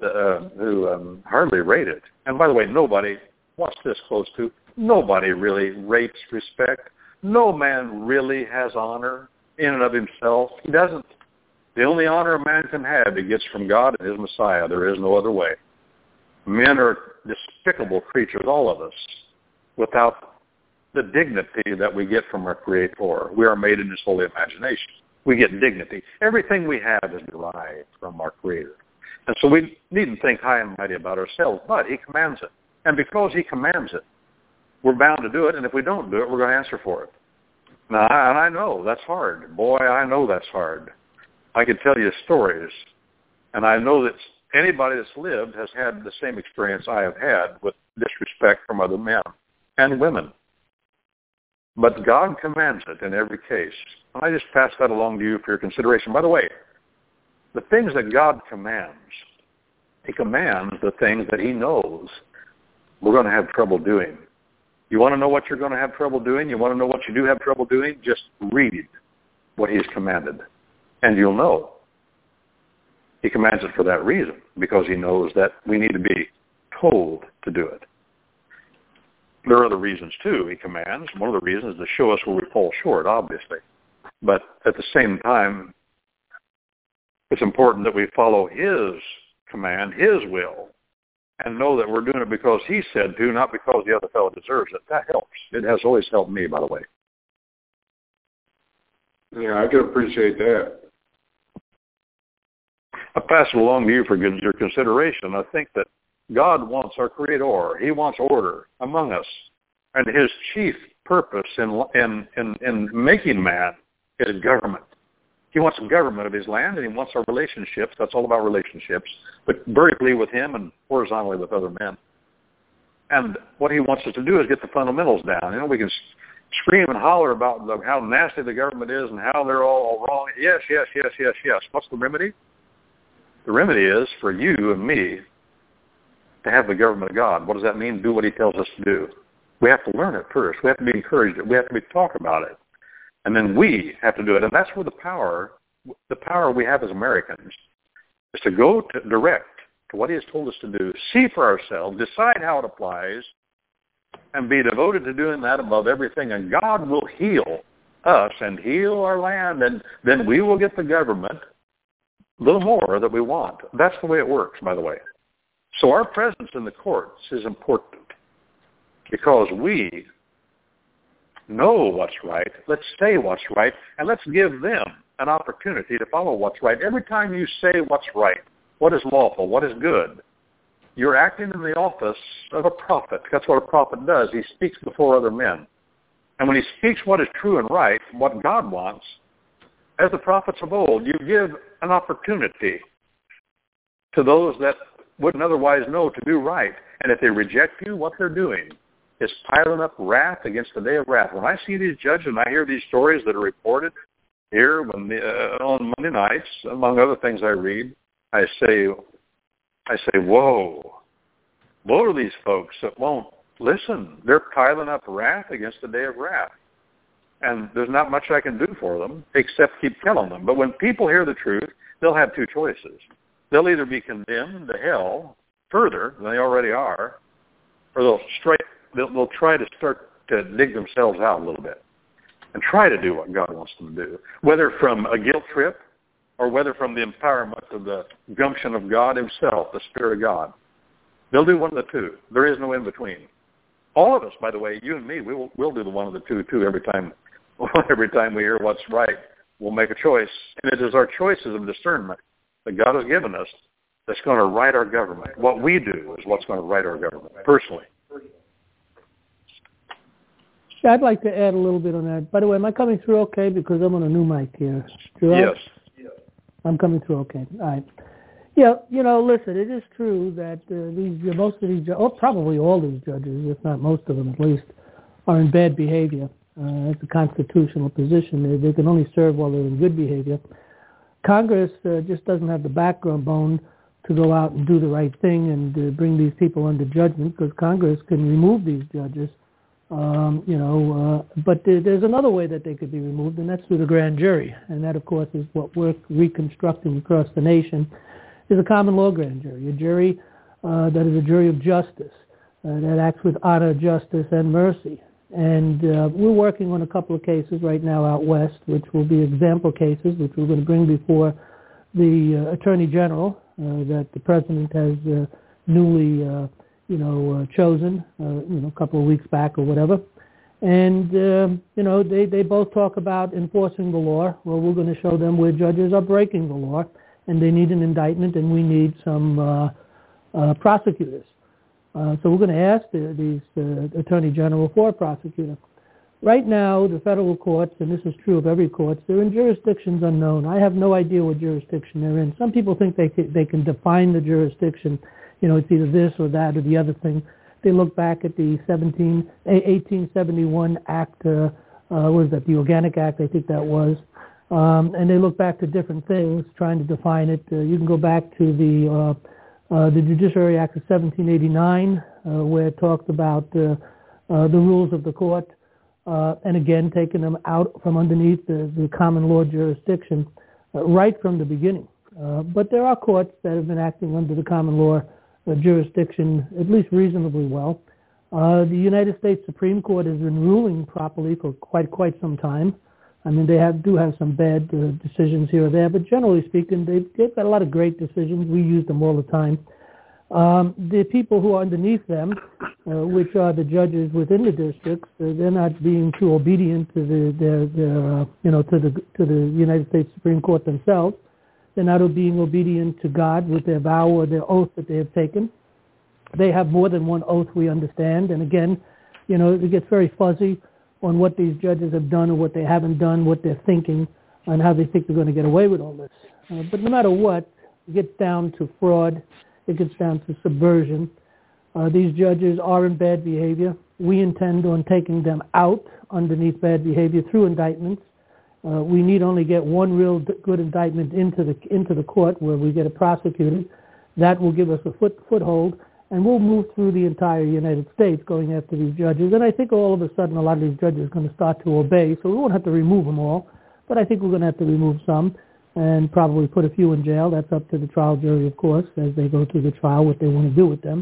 hardly rate it. And by the way, nobody, watch this close to, nobody really rates respect. No man really has honor in and of himself. He doesn't. The only honor a man can have, he gets from God and his Messiah. There is no other way. Men are despicable creatures, all of us, without the dignity that we get from our Creator. We are made in his holy imagination. We get dignity. Everything we have is derived from our Creator. And so we needn't think high and mighty about ourselves, but he commands it. And because he commands it, we're bound to do it, and if we don't do it, we're going to answer for it. Now, and I know that's hard. Boy, I know that's hard. I can tell you stories, and I know that anybody that's lived has had the same experience I have had with disrespect from other men and women. But God commands it in every case. And I just pass that along to you for your consideration. By the way, the things that God commands, he commands the things that he knows we're going to have trouble doing. You want to know what you're going to have trouble doing? You want to know what you do have trouble doing? Just read what he's commanded, and you'll know. He commands it for that reason, because he knows that we need to be told to do it. There are other reasons, too, he commands. One of the reasons is to show us where we fall short, obviously. But at the same time, it's important that we follow his command, his will, and know that we're doing it because he said to, not because the other fellow deserves it. That helps. It has always helped me, by the way. Yeah, I can appreciate that. I pass it along to you for your consideration. I think that God wants our Creator. He wants order among us. And his chief purpose in making man is government. He wants the government of his land, and he wants our relationships. That's all about relationships, but vertically with him and horizontally with other men. And what he wants us to do is get the fundamentals down. You know, we can scream and holler about how nasty the government is and how they're all wrong. Yes, yes, yes, yes, yes. What's the remedy? The remedy is for you and me to have the government of God. What does that mean? Do what he tells us to do. We have to learn it first. We have to be encouraged. We have to talk about it. And then we have to do it. And that's where the power the power we have as Americans is to go direct to what he has told us to do, see for ourselves, decide how it applies, and be devoted to doing that above everything. And God will heal us and heal our land, and then we will get the government a little more that we want. That's the way it works, by the way. So our presence in the courts is important because we know what's right. Let's say what's right, and let's give them an opportunity to follow what's right. Every time you say what's right, what is lawful, what is good, you're acting in the office of a prophet. That's what a prophet does. He speaks before other men. And when he speaks what is true and right, what God wants, as the prophets of old, you give an opportunity to those that wouldn't otherwise know to do right. And if they reject you, what they're doing is piling up wrath against the day of wrath. When I see these judges and I hear these stories that are reported here on Monday nights, among other things I read, I say, whoa, woe to these folks that won't listen. They're piling up wrath against the day of wrath. And there's not much I can do for them except keep telling them. But when people hear the truth, they'll have two choices. They'll either be condemned to hell further than they already are, or they'll try to start to dig themselves out a little bit and try to do what God wants them to do, whether from a guilt trip or whether from the empowerment of the gumption of God himself, the Spirit of God. They'll do one of the two. There is no in between. All of us, by the way, you and me, we'll do the one of the two too every time we hear what's right. We'll make a choice. And it is our choices of discernment that God has given us that's going to right our government. What we do is what's going to right our government, personally. Yeah, I'd like to add a little bit on that. By the way, am I coming through okay? Because I'm on a new mic here. Yes. I'm coming through okay. All right. Yeah, listen, it is true that most of these, probably all these judges, if not most of them at least, are in bad behavior. It's a constitutional position. They can only serve while they're in good behavior. Congress just doesn't have the backbone to go out and do the right thing and bring these people under judgment, because Congress can remove these judges. But there's another way that they could be removed, and that's through the grand jury. And that, of course, is what we're reconstructing across the nation, is a common law grand jury, a jury that is a jury of justice, that acts with honor, justice, and mercy. And we're working on a couple of cases right now out west, which will be example cases, which we're going to bring before the Attorney General that the President has newly chosen, a couple of weeks back or whatever. And, they both talk about enforcing the law. Well, we're going to show them where judges are breaking the law, and they need an indictment, and we need some prosecutors. So we're going to ask these Attorney General for a prosecutor. Right now, the federal courts, and this is true of every court, they're in jurisdictions unknown. I have no idea what jurisdiction they're in. Some people think they can define the jurisdiction. It's either this or that or the other thing. They look back at the 1871 Act, the Organic Act, I think that was, and they look back to different things, trying to define it. You can go back to the Judiciary Act of 1789, where it talked about the rules of the court, and again, taking them out from underneath the common law jurisdiction right from the beginning. But there are courts that have been acting under the common law jurisdiction at least reasonably well. The United States Supreme Court has been ruling properly for quite some time. I mean, they do have some bad decisions here or there, but generally speaking, they've got a lot of great decisions. We use them all the time. The people who are underneath them, which are the judges within the districts, they're not being too obedient to the United States Supreme Court themselves. They're not being obedient to God with their vow or their oath that they have taken. They have more than one oath, we understand. And again, it gets very fuzzy on what these judges have done or what they haven't done, what they're thinking, and how they think they're going to get away with all this. But no matter what, it gets down to fraud. It gets down to subversion. These judges are in bad behavior. We intend on taking them out underneath bad behavior through indictments. We need only get one real good indictment into the court where we get it prosecuted. That will give us a foothold, and we'll move through the entire United States going after these judges. And I think all of a sudden a lot of these judges are going to start to obey, so we won't have to remove them all, but I think we're going to have to remove some. and probably put a few in jail. That's up to the trial jury, of course, as they go through the trial, what they want to do with them.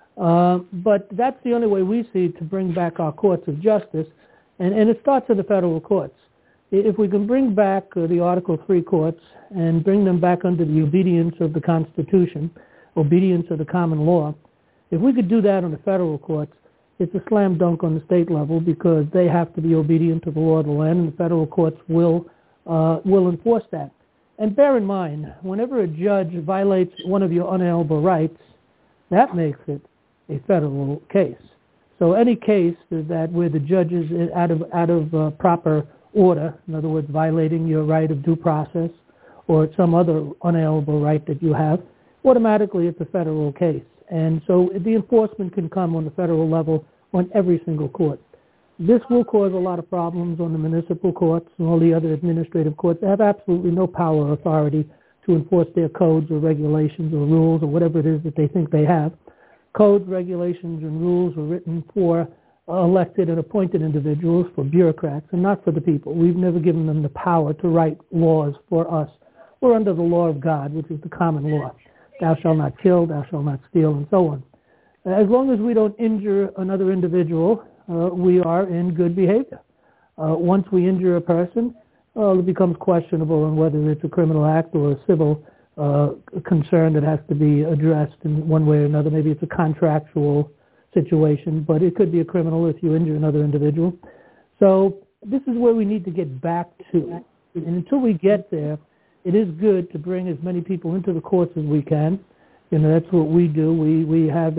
But that's the only way we see to bring back our courts of justice, and it starts in the federal courts. If we can bring back the Article III courts and bring them back under the obedience of the Constitution, obedience of the common law, if we could do that on the federal courts, it's a slam dunk on the state level because they have to be obedient to the law of the land, and the federal courts will enforce that. And bear in mind, whenever a judge violates one of your unalienable rights, that makes it a federal case. So any case that where the judge is out of proper order, in other words, violating your right of due process or some other unalienable right that you have, automatically it's a federal case. And so the enforcement can come on the federal level on every single court. This will cause a lot of problems on the municipal courts and all the other administrative courts. They have absolutely no power or authority to enforce their codes or regulations or rules or whatever it is that they think they have. Codes, regulations, and rules are written for elected and appointed individuals, for bureaucrats, and not for the people. We've never given them the power to write laws for us. We're under the law of God, which is the common law. Thou shalt not kill, thou shalt not steal, and so on. As long as we don't injure another individual, we are in good behavior. Once we injure a person, it becomes questionable on whether it's a criminal act or a civil concern that has to be addressed in one way or another. Maybe it's a contractual situation, but it could be a criminal if you injure another individual. So this is where we need to get back to. And until we get there, it is good to bring as many people into the courts as we can. You know, that's what we do. We have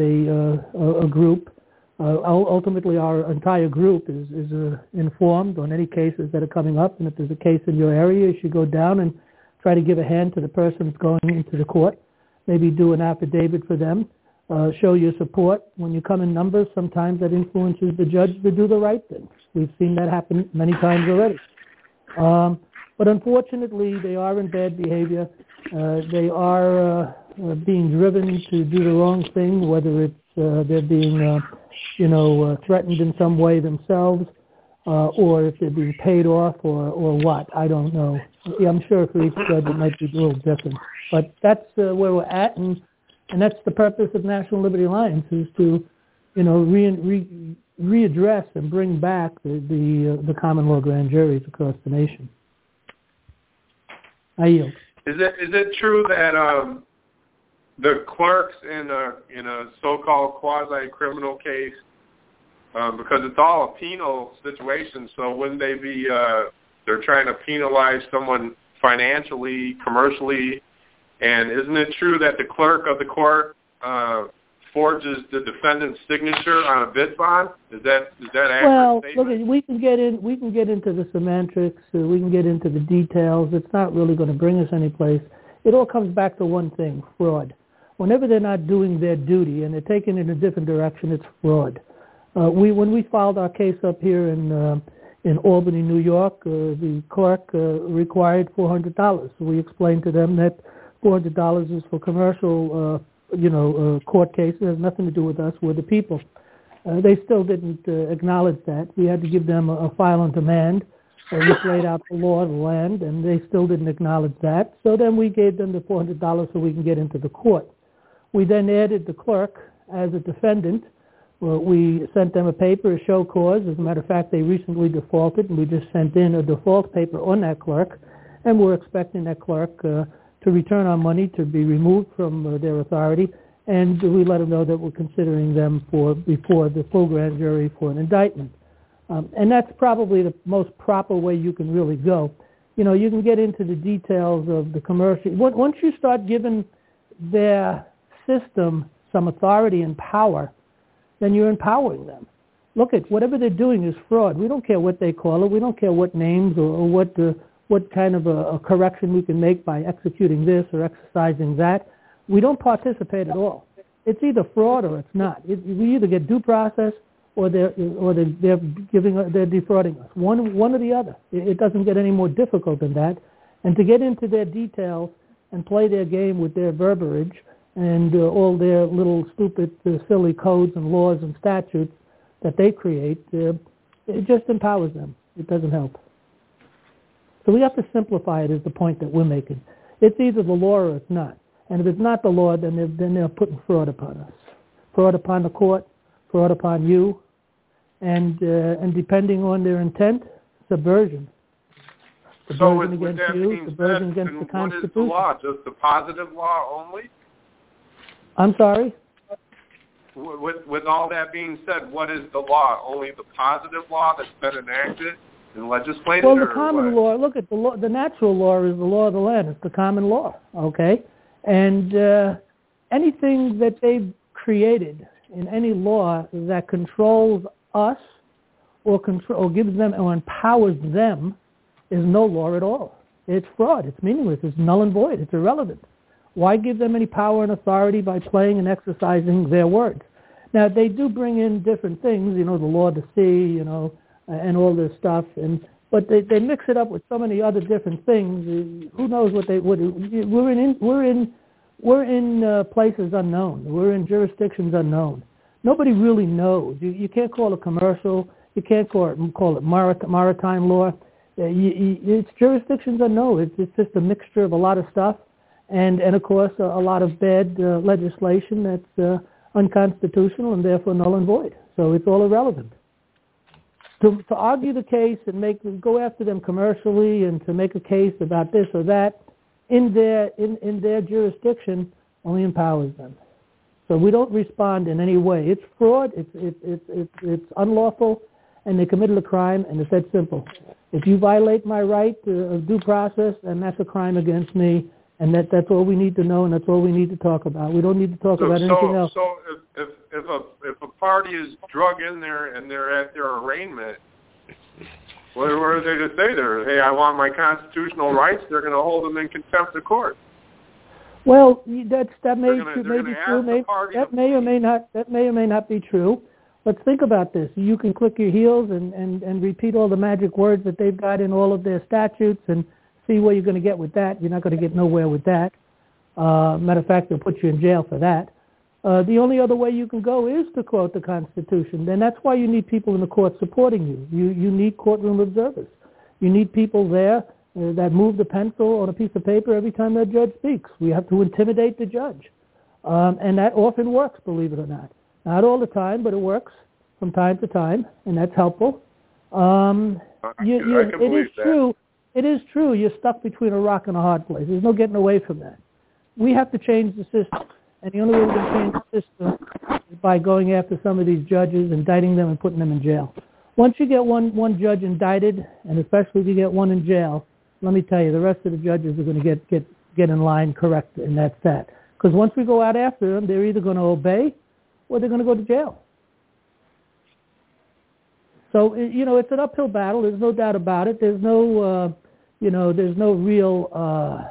a group. Ultimately, our entire group is informed on any cases that are coming up. And if there's a case in your area, you should go down and try to give a hand to the person that's going into the court. Maybe do an affidavit for them. Show your support. When you come in numbers, sometimes that influences the judge to do the right thing. We've seen that happen many times already. But unfortunately, they are in bad behavior. They are being driven to do the wrong thing, whether it's they're being, threatened in some way themselves, or if they're being paid off, or what. I don't know. Yeah, I'm sure for each judge it might be a little different. But that's where we're at, and that's the purpose of National Liberty Alliance, is to, readdress and bring back the common law grand juries across the nation. I yield. Is it true that the clerks in a so-called quasi-criminal case, because it's all a penal situation, so wouldn't they be they're trying to penalize someone financially, commercially, and isn't it true that the clerk of the court forges the defendant's signature on a bid bond? Is that accurate? Well, statement? look, we can get into the semantics. We can get into the details. It's not really going to bring us any place. It all comes back to one thing: fraud. Whenever they're not doing their duty and they're taking it in a different direction, it's fraud. When we filed our case up here in Albany, New York, the clerk required $400. So we explained to them that $400 is for commercial, court cases. It has nothing to do with us. We're the people. They still didn't acknowledge that. We had to give them a file on demand, which laid out the law of the land, and they still didn't acknowledge that. So then we gave them the $400 so we can get into the court. We then added the clerk as a defendant. We sent them a paper, a show cause. As a matter of fact, they recently defaulted, and we just sent in a default paper on that clerk, and we're expecting that clerk to return our money, to be removed from their authority, and we let them know that we're considering them before the full grand jury for an indictment. And that's probably the most proper way you can really go. You can get into the details of the commercial. Once you start giving their system some authority and power, then you're empowering them. Look at whatever they're doing is fraud. We don't care what they call it. We don't care what names or what kind of a correction we can make by executing this or exercising that. We don't participate at all. It's either fraud or it's not. We either get due process or they're defrauding us. One or the other. It doesn't get any more difficult than that. And to get into their details and play their game with their verbiage and all their little stupid, silly codes and laws and statutes that they create, it just empowers them. It doesn't help. So we have to simplify it is the point that we're making. It's either the law or it's not. And if it's not the law, then they're putting fraud upon us. Fraud upon the court, fraud upon you, and depending on their intent, subversion. So with that being said, then what is the law? Just the positive law only? I'm sorry? With all that being said, what is the law? Only the positive law that's been enacted and legislated? Well, the common law, look at the law. The natural law is the law of the land. It's the common law, okay? And anything that they've created in any law that controls us or gives them or empowers them is no law at all. It's fraud. It's meaningless. It's null and void. It's irrelevant. Why give them any power and authority by playing and exercising their words? Now, they do bring in different things, the law of the sea, and all this stuff, but they mix it up with so many other different things. Who knows what they would? We're in places unknown. We're in jurisdictions unknown. Nobody really knows. You can't call it commercial. You can't call it maritime law. It's jurisdictions unknown. It's just a mixture of a lot of stuff, and of course a lot of bad legislation that's unconstitutional and therefore null and void. So it's all irrelevant. To argue the case and go after them commercially and to make a case about this or that in their jurisdiction only empowers them. So we don't respond in any way. It's fraud. It's unlawful, and they committed a crime, and it's that simple. If you violate my right of due process, then that's a crime against me, and that's all we need to know, and that's all we need to talk about. We don't need to talk about anything else. So if a party is drug in there and they're at their arraignment, what are they to say there? Hey, I want my constitutional rights. They're going to hold them in contempt of court. Well, that may or may not be true. Let's think about this. You can click your heels and repeat all the magic words that they've got in all of their statutes and see where you're going to get with that. You're not going to get nowhere with that. Matter of fact, they'll put you in jail for that. The only other way you can go is to quote the Constitution. And that's why you need people in the court supporting you. You need courtroom observers. You need people there that move the pencil on a piece of paper every time that judge speaks. We have to intimidate the judge. And that often works, believe it or not. Not all the time, but it works from time to time, and that's helpful. It is true. You're stuck between a rock and a hard place. There's no getting away from that. We have to change the system, and the only way we can change the system is by going after some of these judges, indicting them, and putting them in jail. Once you get one judge indicted, and especially if you get one in jail, let me tell you, the rest of the judges are going to get in line correct, and that's that. Because once we go out after them, they're either going to obey or they're going to go to jail. So, it's an uphill battle. There's no doubt about it. There's no, there's no real,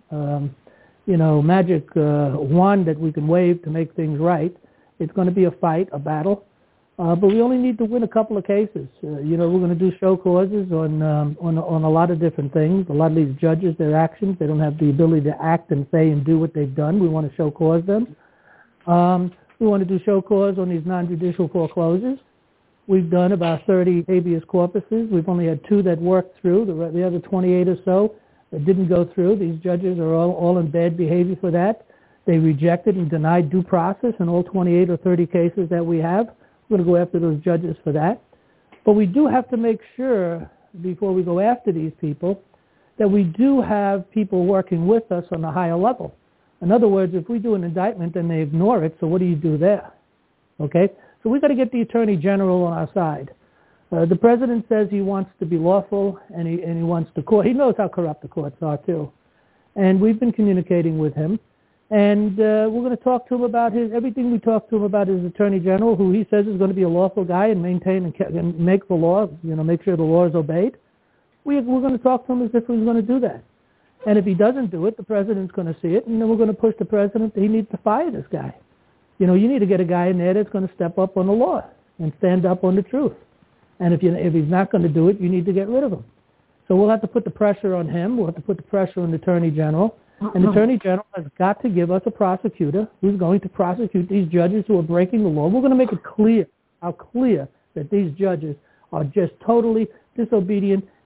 magic wand that we can wave to make things right. It's going to be a fight, a battle. But we only need to win a couple of cases. We're going to do show causes on a lot of different things. A lot of these judges, their actions, they don't have the ability to act and say and do what they've done. We want to show cause them. We want to do show cause on these non-judicial foreclosures. We've done about 30 habeas corpuses. We've only had 2 that worked through. The other 28 or so that didn't go through. These judges are all in bad behavior for that. They rejected and denied due process in all 28 or 30 cases that we have. We're going to go after those judges for that. But we do have to make sure, before we go after these people, that we do have people working with us on a higher level. In other words, if we do an indictment and they ignore it, so what do you do there? Okay? So we've got to get the Attorney General on our side. The President says he wants to be lawful and he wants the court. He knows how corrupt the courts are, too. And we've been communicating with him. And we're going to talk to him about everything we talk to him about his Attorney General, who he says is going to be a lawful guy and maintain and make the law, make sure the law is obeyed. We're going to talk to him as if he's going to do that. And if he doesn't do it, the President's going to see it, and then we're going to push the President that he needs to fire this guy. You need to get a guy in there that's going to step up on the law and stand up on the truth. And if he's not going to do it, you need to get rid of him. So we'll have to put the pressure on him. We'll have to put the pressure on the Attorney General. And the Attorney General has got to give us a prosecutor who's going to prosecute these judges who are breaking the law. We're going to make it clear that these judges are just totally disobedient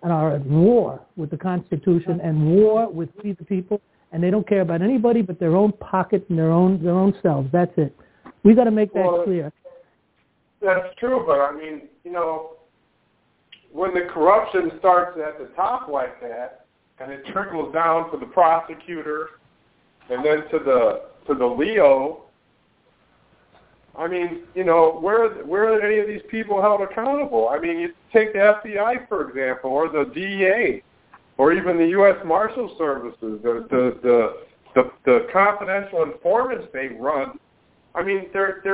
and are at war with the Constitution and war with the people, and they don't care about anybody but their own pocket and their own selves. That's it. We got to make that clear. That's true, but I mean, you know, when the corruption starts at the top like that, and it trickles down to the prosecutor, and then to the Leo, I mean, you know, where are any of these people held accountable? I mean, you take the FBI, for example, or the DEA, or even the U.S. Marshal Services, the confidential informants they run. I mean, they're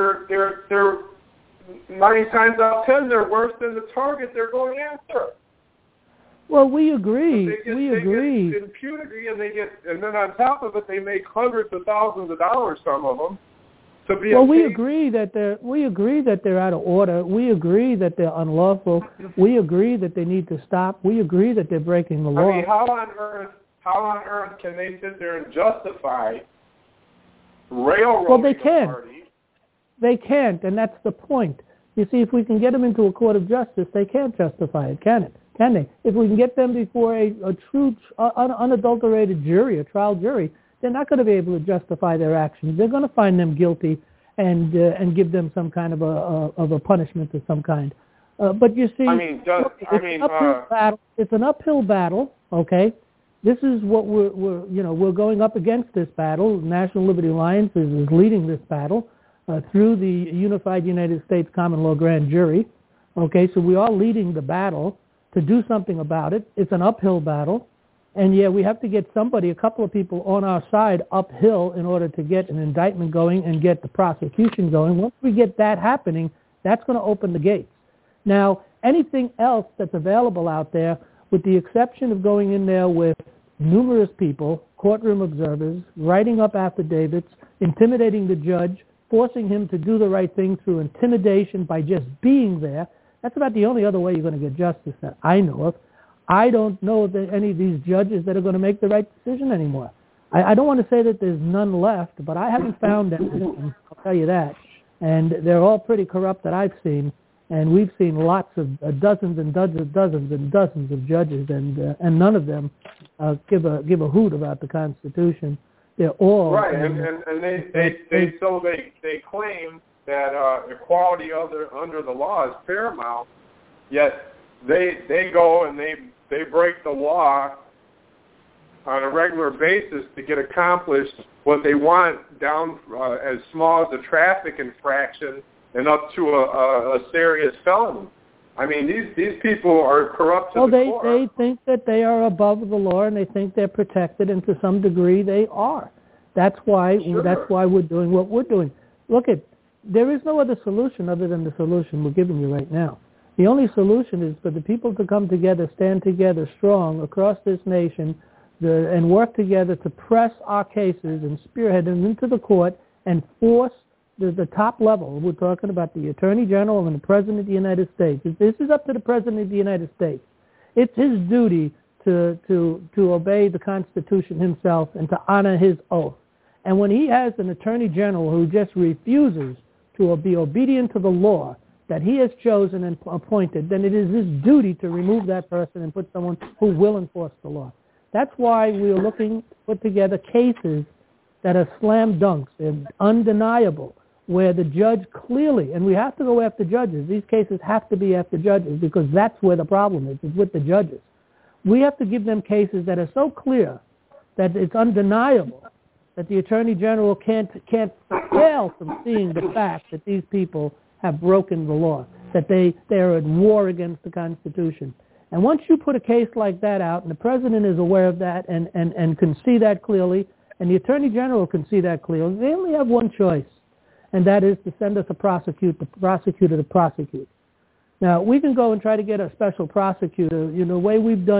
9 times out of 10 they're worse than the target they're going after. Well, we agree. We agree. Get impunity, and then on top of it, they make hundreds of thousands of dollars. Some of them. We agree that they're out of order. We agree that they're unlawful. We agree that they need to stop. We agree that they're breaking the law. I mean, how on earth can they sit there and justify railroading? Well, they can. They can't, and that's the point. You see, if we can get them into a court of justice, they can't justify it, can it? Can they? If we can get them before a true, unadulterated jury, a trial jury, they're not going to be able to justify their actions. They're going to find them guilty and give them some kind of a punishment of some kind. But you see, it's an uphill battle. Okay, this is what we're going up against this battle. National Liberty Alliance is leading this battle through the Unified United States Common Law Grand Jury. Okay, so we are leading the battle to do something about it. It's an uphill battle. And yeah, we have to get a couple of people on our side uphill in order to get an indictment going and get the prosecution going. Once we get that happening, that's going to open the gates. Now, anything else that's available out there, with the exception of going in there with numerous people, courtroom observers, writing up affidavits, intimidating the judge, forcing him to do the right thing through intimidation by just being there, that's about the only other way you're going to get justice that I know of. I don't know that any of these judges that are going to make the right decision anymore. I don't want to say that there's none left, but I haven't found any. I'll tell you that. And they're all pretty corrupt that I've seen. And we've seen lots of dozens and dozens and dozens of judges, and none of them give a hoot about the Constitution. They're all right, and they claim that equality under the law is paramount. Yet they go and they break the law on a regular basis to get accomplished what they want, down as small as a traffic infraction and up to a serious felony. I mean, these people are corrupt to the core. They think that they are above the law, and they think they're protected, and to some degree they are. That's why we're doing what we're doing. Look, there is no other solution other than the solution we're giving you right now. The only solution is for the people to come together, stand together strong across this nation, and work together to press our cases and spearhead them into the court and force the top level. We're talking about the Attorney General and the President of the United States. This is up to the President of the United States. It's his duty to obey the Constitution himself and to honor his oath. And when he has an Attorney General who just refuses to be obedient to the law that he has chosen and appointed, then it is his duty to remove that person and put someone who will enforce the law. That's why we are looking to put together cases that are slam dunks and undeniable, where the judge clearly, and we have to go after judges. These cases have to be after judges because that's where the problem is with the judges. We have to give them cases that are so clear that it's undeniable that the Attorney General can't fail from seeing the fact that these people have broken the law, that they are at war against the Constitution. And once you put a case like that out, and the President is aware of that and can see that clearly, and the Attorney General can see that clearly, they only have one choice, and that is to send us the prosecutor to prosecute. Now, we can go and try to get a special prosecutor. You know, the way we've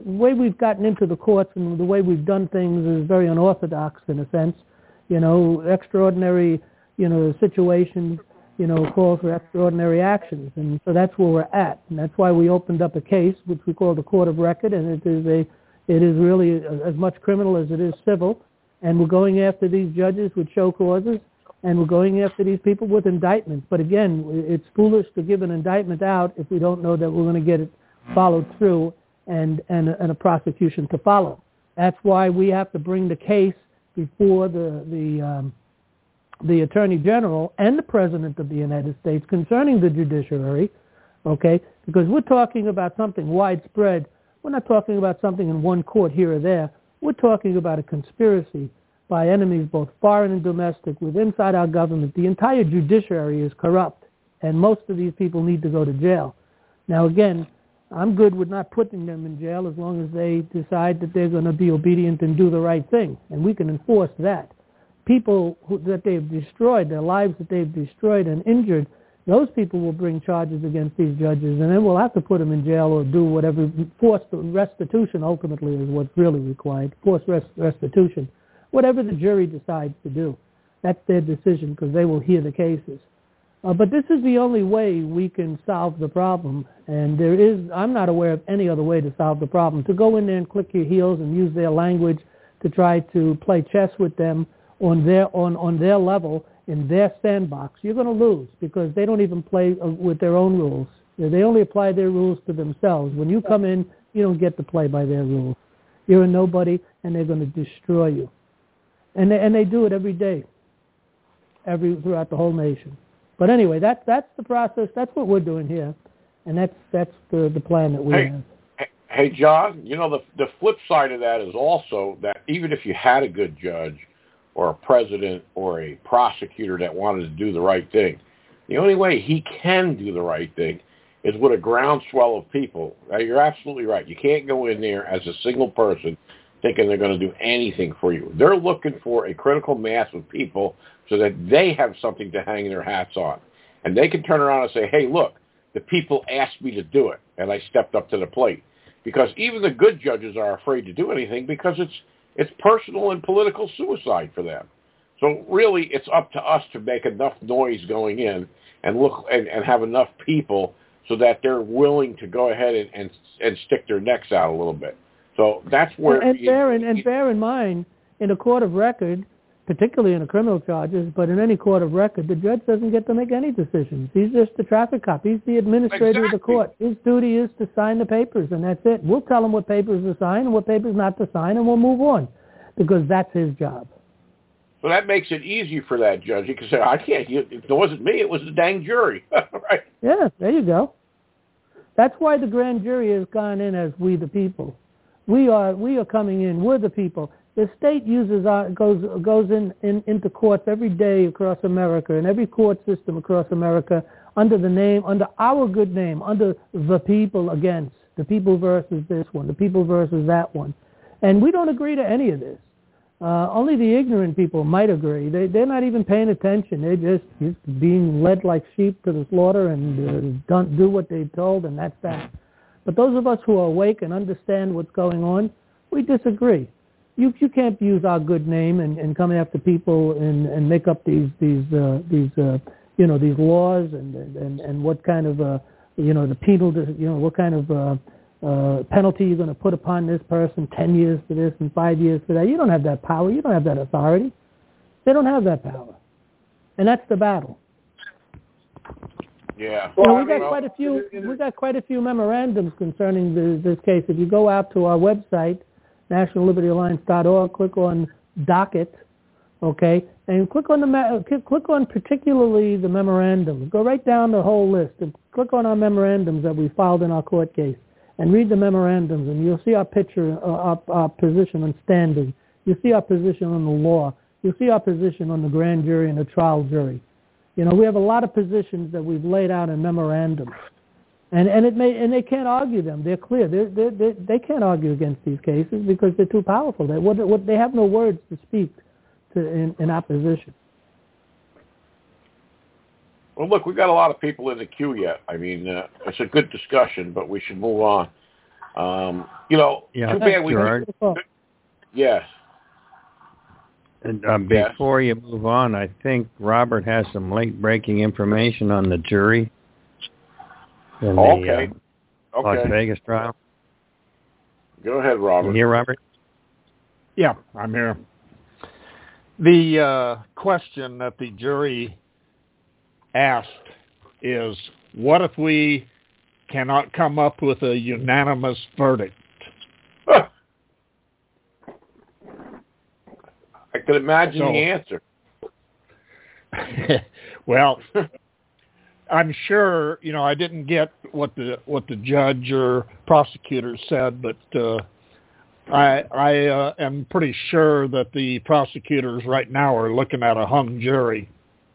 gotten into the courts and the way we've done things is very unorthodox in a sense. You know, extraordinary, situations, call for extraordinary actions. And so that's where we're at. And that's why we opened up a case, which we call the Court of Record, and it is really as much criminal as it is civil. And we're going after these judges with show causes, and we're going after these people with indictments. But again, it's foolish to give an indictment out if we don't know that we're going to get it followed through and a prosecution to follow. That's why we have to bring the case before the Attorney General and the President of the United States concerning the judiciary, okay? Because we're talking about something widespread. We're not talking about something in one court here or there. We're talking about a conspiracy by enemies, both foreign and domestic, with inside our government. The entire judiciary is corrupt, and most of these people need to go to jail. Now, again, I'm good with not putting them in jail as long as they decide that they're going to be obedient and do the right thing, and we can enforce that. People that they've destroyed, their lives that they've destroyed and injured, those people will bring charges against these judges, and then we'll have to put them in jail or do whatever. Forced restitution ultimately is what's really required, forced restitution. Whatever the jury decides to do, that's their decision because they will hear the cases. But this is the only way we can solve the problem, and I'm not aware of any other way to solve the problem. To go in there and click your heels and use their language to try to play chess with them on their level, in their sandbox, you're going to lose because they don't even play with their own rules. They only apply their rules to themselves. When you come in, you don't get to play by their rules. You're a nobody, and they're going to destroy you. And they do it every day, throughout the whole nation. But anyway, that's the process. That's what we're doing here, and that's the plan that we have. Hey, John, the flip side of that is also that even if you had a good judge or a president or a prosecutor that wanted to do the right thing, the only way he can do the right thing is with a groundswell of people. Now, you're absolutely right. You can't go in there as a single person thinking they're going to do anything for you. They're looking for a critical mass of people so that they have something to hang their hats on. And they can turn around and say, hey, look, the people asked me to do it, and I stepped up to the plate. Because even the good judges are afraid to do anything because it's personal and political suicide for them. So really, it's up to us to make enough noise going in and look and have enough people so that they're willing to go ahead and stick their necks out a little bit. So that's where... bear in mind, in a court of record, particularly in the criminal charges, but in any court of record, the judge doesn't get to make any decisions. He's just the traffic cop. He's the administrator of the court. His duty is to sign the papers, and that's it. We'll tell him what papers to sign and what papers not to sign, and we'll move on, because that's his job. So that makes it easy for that judge. He can say, I can't. It wasn't me. It was the dang jury. Right? Yeah, there you go. That's why the grand jury has gone in as we the people. We are coming in. We're the people. The state goes into courts every day across America, and every court system across America under our good name, under the people against, the people versus this one, the people versus that one. And we don't agree to any of this. Only the ignorant people might agree. They're not even paying attention. They're just being led like sheep to the slaughter and don't do what they're told, and that's that. But those of us who are awake and understand what's going on, we disagree. You can't use our good name and come after people and make up these laws and what kind of the penal what kind of penalty you're going to put upon this person, 10 years for this and 5 years for that. You don't have that power. You don't have that authority. They don't have that power, and that's the battle. Yeah. We got quite a few memorandums concerning this case. If you go out to our website, nationalliberyalliance.org, click on docket, okay, and click on particularly the memorandum. Go right down the whole list and click on our memorandums that we filed in our court case, and read the memorandums, and you'll see our picture, our position on standing. You'll see our position on the law. You'll see our position on the grand jury and the trial jury. We have a lot of positions that we've laid out in memorandums. And they can't argue them. They're clear. They can't argue against these cases because they're too powerful. They have no words to speak to in opposition. Well, look, we've got a lot of people in the queue yet. I mean, it's a good discussion, but we should move on. Yeah, too bad we Gerard. Yes. And before you move on, I think Robert has some late-breaking information on the jury. In the Las Vegas trial. Go ahead, Robert. You here, Robert? Yeah, I'm here. The question that the jury asked is, what if we cannot come up with a unanimous verdict? could imagine the answer. Well, I'm sure, I didn't get what the judge or prosecutor said, but I am pretty sure that the prosecutors right now are looking at a hung jury.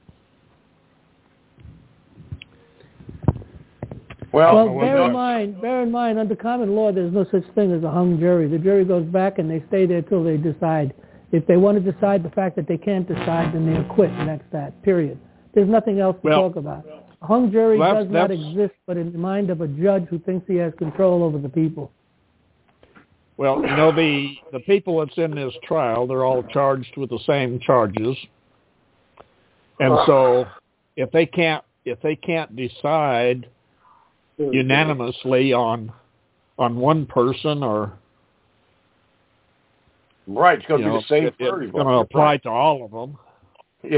Well, bear in mind, under common law, there's no such thing as a hung jury. The jury goes back and they stay there till they decide. If they want to decide the fact that they can't decide, then they acquit, and that's that, period. There's nothing else to talk about. A hung jury does not exist but in the mind of a judge who thinks he has control over the people. Well, the people that's in this trial, they're all charged with the same charges. And so if they can't decide unanimously on one person, or right, it's going to be the same for everybody. It's going to apply to all of them. Yeah.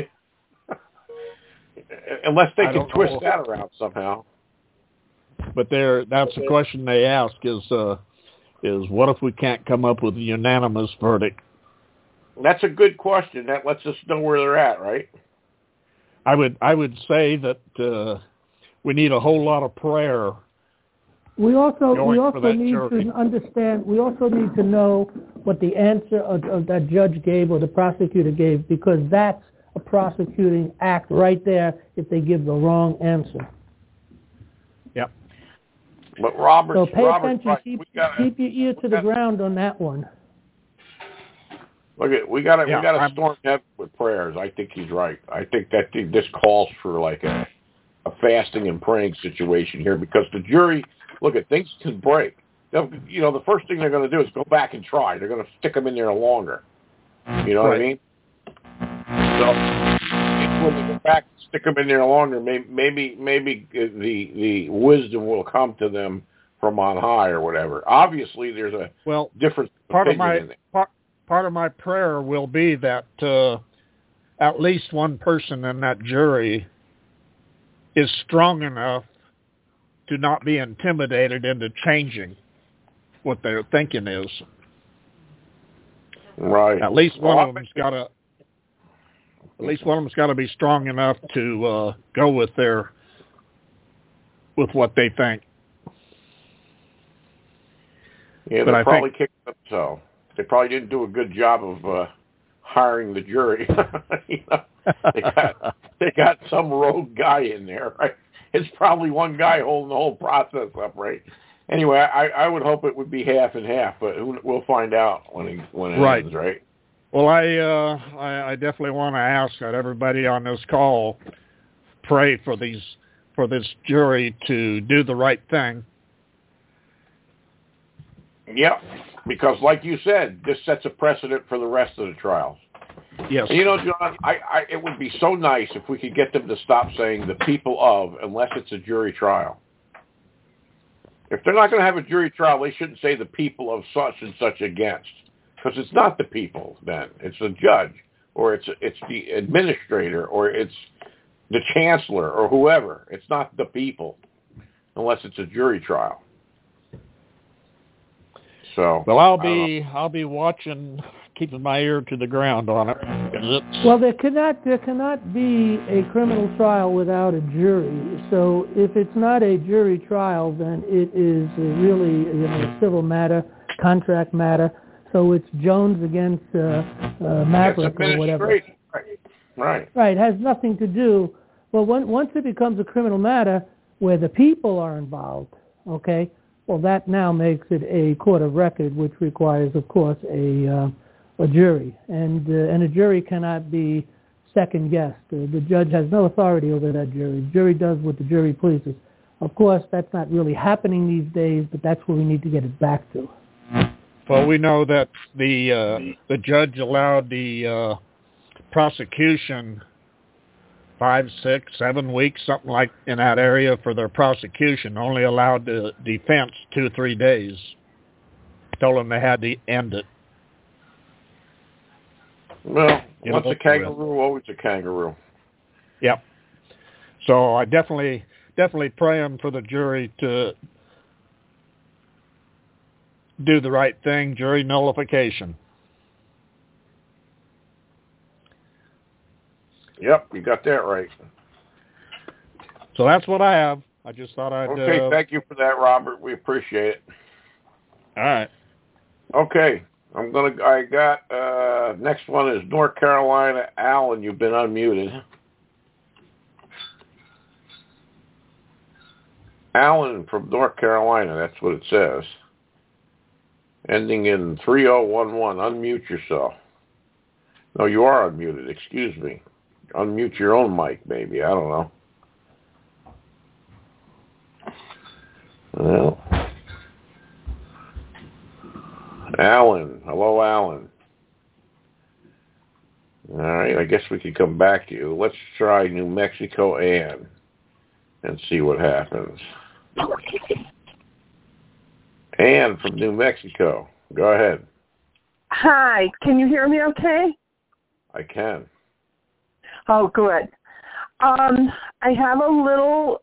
Unless they can twist that around somehow. But that's the question they ask is what if we can't come up with a unanimous verdict? That's a good question. That lets us know where they're at, right? I would say that we need a whole lot of prayer. We also need to understand. We also need to know what the answer of that judge gave or the prosecutor gave, because that's a prosecuting act right there if they give the wrong answer. Yep. But Robert, so pay attention. Right. Keep your ear to the ground on that one. Look, we got to storm heaven with prayers. I think he's right. I think that this calls for like a fasting and praying situation here, because the jury, look, at things can break. The first thing they're going to do is go back and try. They're going to stick them in there longer. You know what I mean? So when they go back and stick them in there longer, maybe the wisdom will come to them from on high or whatever. Obviously, there's a different opinion in it. Part of my prayer will be that at least one person in that jury is strong enough to not be intimidated into changing what their thinking is. Right. At least one of them's got to be strong enough to go with what they think. Yeah, they probably kicked themselves. They probably didn't do a good job of hiring the jury. They got some rogue guy in there, right? It's probably one guy holding the whole process up, right? Anyway, I would hope it would be half and half, but we'll find out when it ends, right? Well, I definitely want to ask that everybody on this call pray for this jury to do the right thing. Yep, because like you said, this sets a precedent for the rest of the trials. Yes. And John, it would be so nice if we could get them to stop saying the people of, unless it's a jury trial. If they're not going to have a jury trial, they shouldn't say the people of such and such against, because it's not the people then. It's the judge, or it's the administrator, or it's the chancellor, or whoever. It's not the people, unless it's a jury trial. So, well, I'll be watching, keeping my ear to the ground on it. Well, there cannot be a criminal trial without a jury. So if it's not a jury trial, then it is really a civil matter, contract matter. So it's Jones against Maverick or whatever. Right. Right. It has nothing to do. Well, once it becomes a criminal matter where the people are involved, okay. Well, that now makes it a court of record, which requires, of course, a jury, and a jury cannot be second guessed. The judge has no authority over that jury. The jury does what the jury pleases. Of course, that's not really happening these days, but that's where we need to get it back to. Well, we know that the judge allowed the prosecution 5, 6, 7 weeks, something like in that area for their prosecution. Only allowed the defense 2 or 3 days. Told them they had to end it. Well, once a kangaroo, always a kangaroo. Yep. So I definitely praying for the jury to do the right thing, jury nullification. Yep, you got that right. So that's what I have. I just thought I'd... Okay, thank you for that, Robert. We appreciate it. All right. Okay, next one is North Carolina. Alan, you've been unmuted. Alan from North Carolina, that's what it says. Ending in 3011. Unmute yourself. No, you are unmuted. Excuse me. Unmute your own mic, maybe. I don't know. Well, Alan. Hello, Alan. All right, I guess we could come back to you. Let's try New Mexico Ann and see what happens. Ann from New Mexico. Go ahead. Hi. Can you hear me okay? I can. Oh, good. I have a little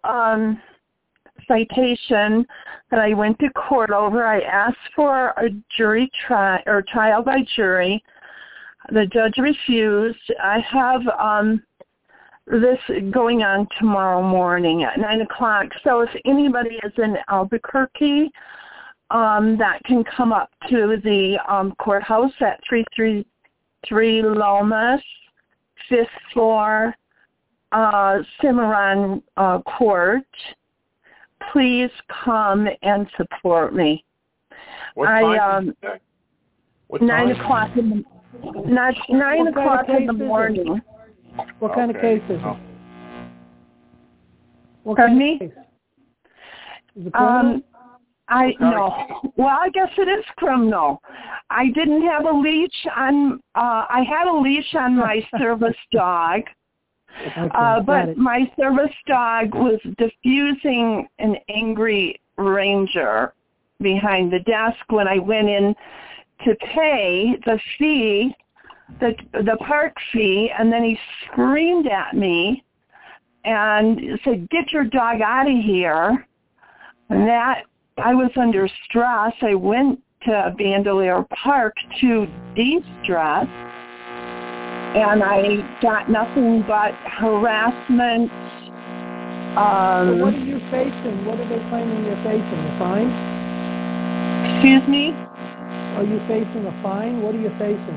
citation that I went to court over. I asked for a jury trial by jury. The judge refused. I have this going on tomorrow morning at 9 o'clock. So if anybody is in Albuquerque, that can come up to the courthouse at 333 Lomas, 5th floor, Cimarron Court. Please come and support me. What time? What 9 time? o'clock in the 9 o'clock in the morning. What kind of case is it? What Pardon kind of me? case? Is it criminal? Well, I guess it is criminal. I didn't have a leash on. I had a leash on my service dog, but my service dog was diffusing an angry ranger behind the desk when I went in to pay the fee, the park fee, and then he screamed at me and said, "Get your dog out of here." And that, I was under stress. I went to Bandelier Park to de-stress, and I got nothing but harassment. So what are you facing? What are they claiming you're facing? A fine? Excuse me? Are you facing a fine? What are you facing?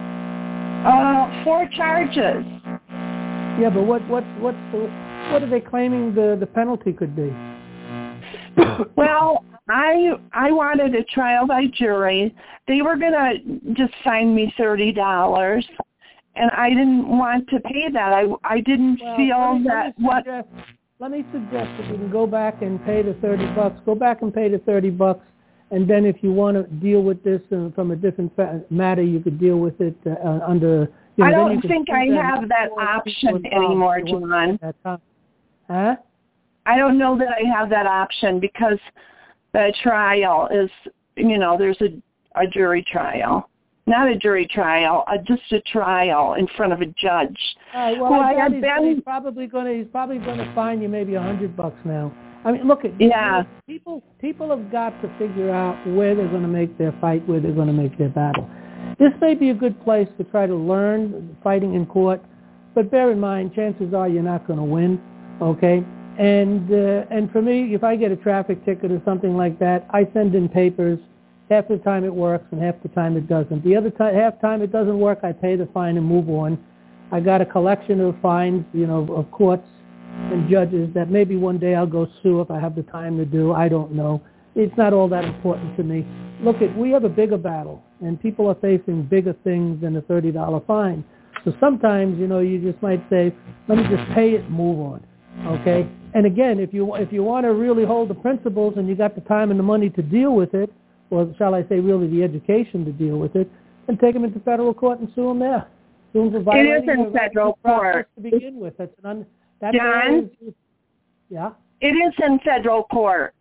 4 charges. Yeah, but what are they claiming the penalty could be? Well, I wanted a trial by jury. They were going to just fine me $30, and I didn't want to pay that. I didn't feel that what... Let me suggest that you can go back and pay the $30. Go back and pay the $30, and then if you want to deal with this from a different matter, you could deal with it under... I don't think I have that option anymore, John. Huh? I don't know that I have that option because the trial is, there's a jury trial. Not a jury trial, just a trial in front of a judge. All right, well, he's probably going to fine you maybe $100 now. I mean, look at people have got to figure out where they're going to make their fight, where they're going to make their battle. This may be a good place to try to learn fighting in court, but bear in mind, chances are you're not going to win. Okay. And for me, if I get a traffic ticket or something like that, I send in papers. Half the time it works, and half the time it doesn't. The other half time it doesn't work, I pay the fine and move on. I got a collection of fines, of courts and judges that maybe one day I'll go sue if I have the time to do. I don't know. It's not all that important to me. Look, we have a bigger battle, and people are facing bigger things than a $30 fine. So sometimes, you just might say, let me just pay it and move on. Okay? And again, if you want to really hold the principles and you got the time and the money to deal with it, or shall I say really the education to deal with it, then take them into federal court and sue them there. Sue them for violating it is in federal court to begin with. John? Yeah? It is in federal court.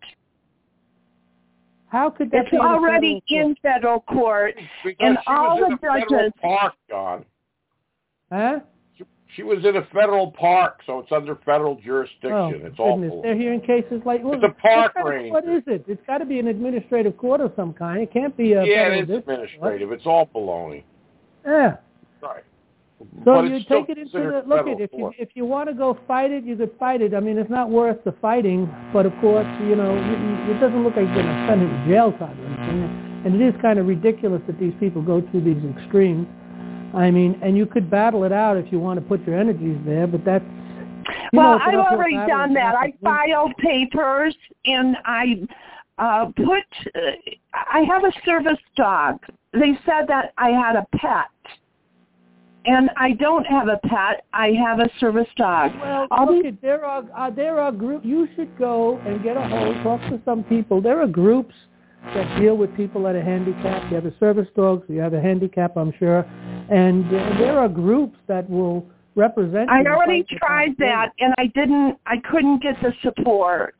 How could that be already in federal court? And all the judges... Park, John. Huh? She was in a federal park, so it's under federal jurisdiction. Oh, it's goodness. awful. They're hearing cases like... It's a park ranger. What is it? It's got to be an administrative court of some kind. It can't be a it is administrative. It's all baloney. Yeah. Right. So you take it into the look at if you want to go fight it, you could fight it. I mean, it's not worth the fighting, but of course, you know, it doesn't look like you're going to spend it in jail time or anything. And it is kind of ridiculous that these people go through these extremes. I mean, and you could battle it out if you want to put your energies there, but that's... Well, I've already done that. I filed papers, and I I have a service dog. They said that I had a pet. And I don't have a pet. I have a service dog. Well, look, there are groups. You should go and get a hold, talk to some people. There are groups that deal with people that are handicapped. You have a service dog, so you have a handicap, I'm sure. And there are groups that will represent you. I already tried that, and I couldn't get the support.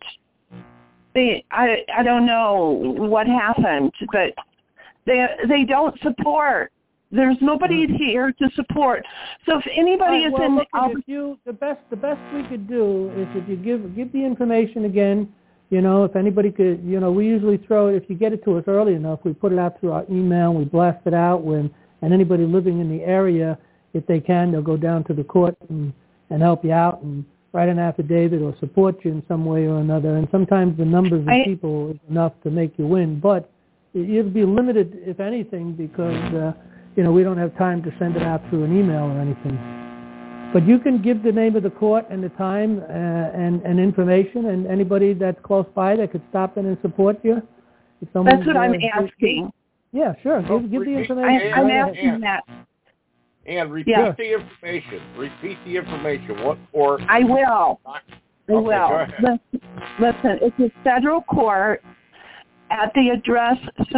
I don't know what happened, but they don't support. There's nobody here to support. So if anybody is in the best we could do is if you give the information again, you know, if anybody could, you know, we usually throw it, if you get it to us early enough, we put it out through our email, we blast it out and anybody living in the area, if they can, they'll go down to the court and help you out and write an affidavit or support you in some way or another. And sometimes the numbers of people is enough to make you win, but it'll be limited, if anything, because you know, we don't have time to send it out through an email or anything. But you can give the name of the court and the time and information, and anybody that's close by that could stop in and support you. That's what I'm asking. Yeah, sure. Give the information. I'm asking that. And repeat the information. Repeat the information. What court? I will. Go ahead. Listen, it's a federal court at the address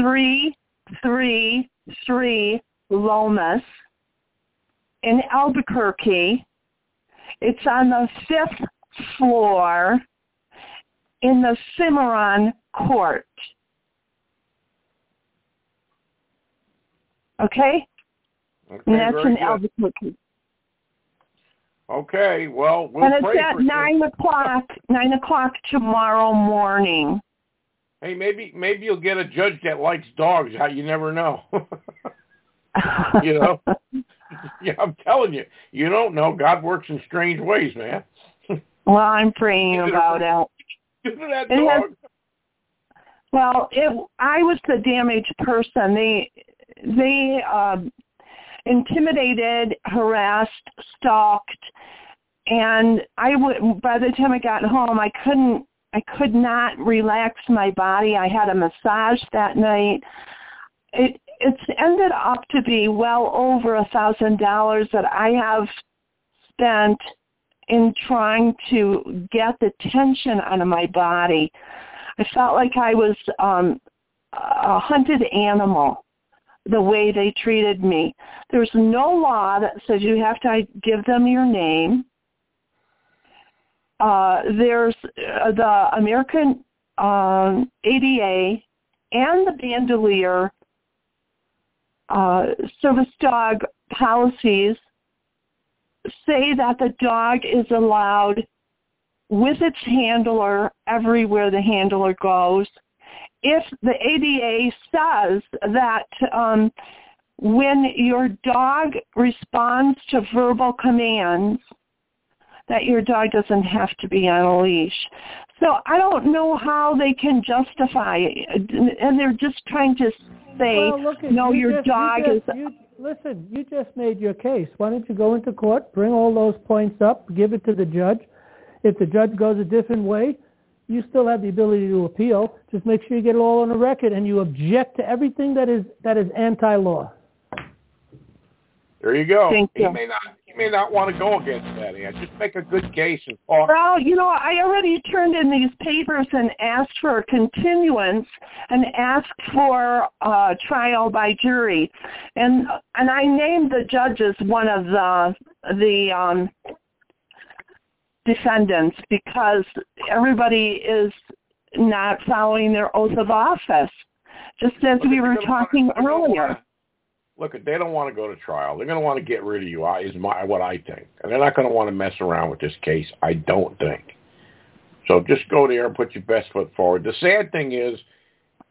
333 Lomas in Albuquerque. It's on the 5th floor in the Cimarron Court. Okay? And that's in Albuquerque. Okay, well, we'll and it's at 9 o'clock tomorrow morning. Hey, maybe you'll get a judge that likes dogs. You never know. You know? Yeah, I'm telling you. You don't know. God works in strange ways, man. Well, I'm praying about it. Isn't that dog? I was the damaged person. They intimidated, harassed, stalked, and by the time I got home, I could not relax my body. I had a massage that night. It's ended up to be well over $1,000 that I have spent in trying to get the tension out of my body. I felt like I was a hunted animal, the way they treated me. There's no law that says you have to give them your name. There's the American ADA and the Bandolier service dog policies say that the dog is allowed with its handler everywhere the handler goes. If the ADA says that when your dog responds to verbal commands, that your dog doesn't have to be on a leash. So I don't know how they can justify it. And they're just trying to say, your dog is... Listen, you just made your case. Why don't you go into court, bring all those points up, give it to the judge. If the judge goes a different way, you still have the ability to appeal. Just make sure you get it all on the record and you object to everything that is anti-law. There you go. Thank you. He may not want to go against that. Just make a good case and talk. Well, I already turned in these papers and asked for a continuance and asked for trial by jury, and I named the judges one of the defendants because everybody is not following their oath of office, just as we were talking earlier. Look, they don't want to go to trial. They're going to want to get rid of you, is what I think. And they're not going to want to mess around with this case, I don't think. So just go there and put your best foot forward. The sad thing is,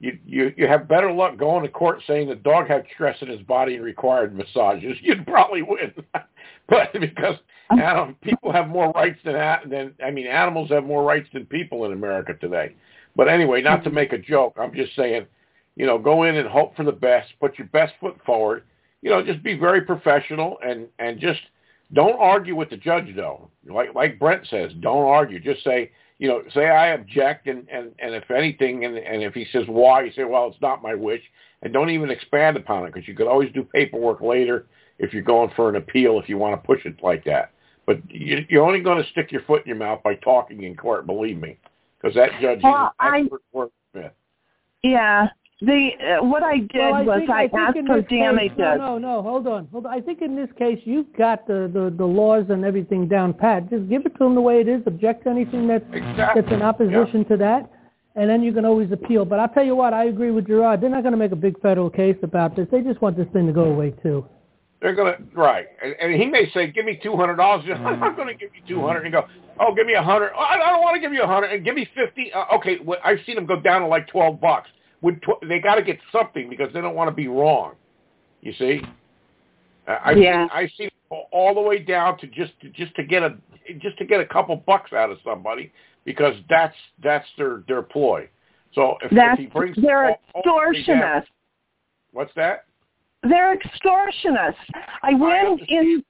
you have better luck going to court saying the dog had stress in his body and required massages. You'd probably win. But because people have more rights animals have more rights than people in America today. But anyway, not to make a joke, I'm just saying, go in and hope for the best, put your best foot forward, just be very professional and just don't argue with the judge though. Like Brent says, don't argue. Just say I object, and if anything, and if he says why, you say, well, it's not my wish, and don't even expand upon it, because you could always do paperwork later if you're going for an appeal, if you want to push it like that. But you're only going to stick your foot in your mouth by talking in court, believe me, because that judge is an expert wordsmith. Yeah. What I did was I asked for damages. No, hold on. I think in this case you've got the laws and everything down pat. Just give it to them the way it is. Object to anything that's in opposition to that, and then you can always appeal. But I'll tell you what, I agree with Gerard. They're not going to make a big federal case about this. They just want this thing to go away too. They're going to, right. And he may say, give me $200. I'm not going to give you $200. And go, oh, give me $100. Oh, I don't want to give you $100. And give me $50. Okay, I've seen them go down to like $12. They got to get something because they don't want to be wrong. You see? I've seen all the way down to just to get a couple bucks out of somebody because that's their ploy. So if he brings they're extortionists. What's that? They're extortionists. I went in.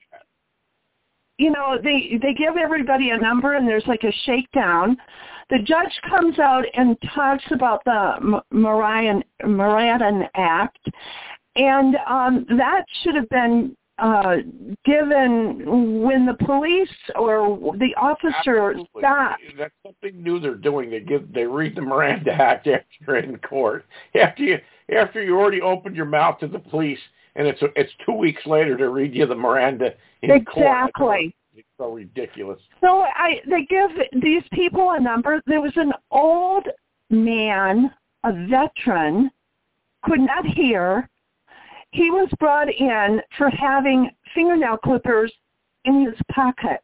They give everybody a number and there's like a shakedown. The judge comes out and talks about the Moran Act, and that should have been given when the police or the officer stopped. That's something new they're doing. They read the Miranda Act after you're in court. After you already opened your mouth to the police, and it's 2 weeks later to read you the Miranda in court. Exactly. It's so ridiculous. So they give these people a number. There was an old man, a veteran, could not hear. He was brought in for having fingernail clippers in his pocket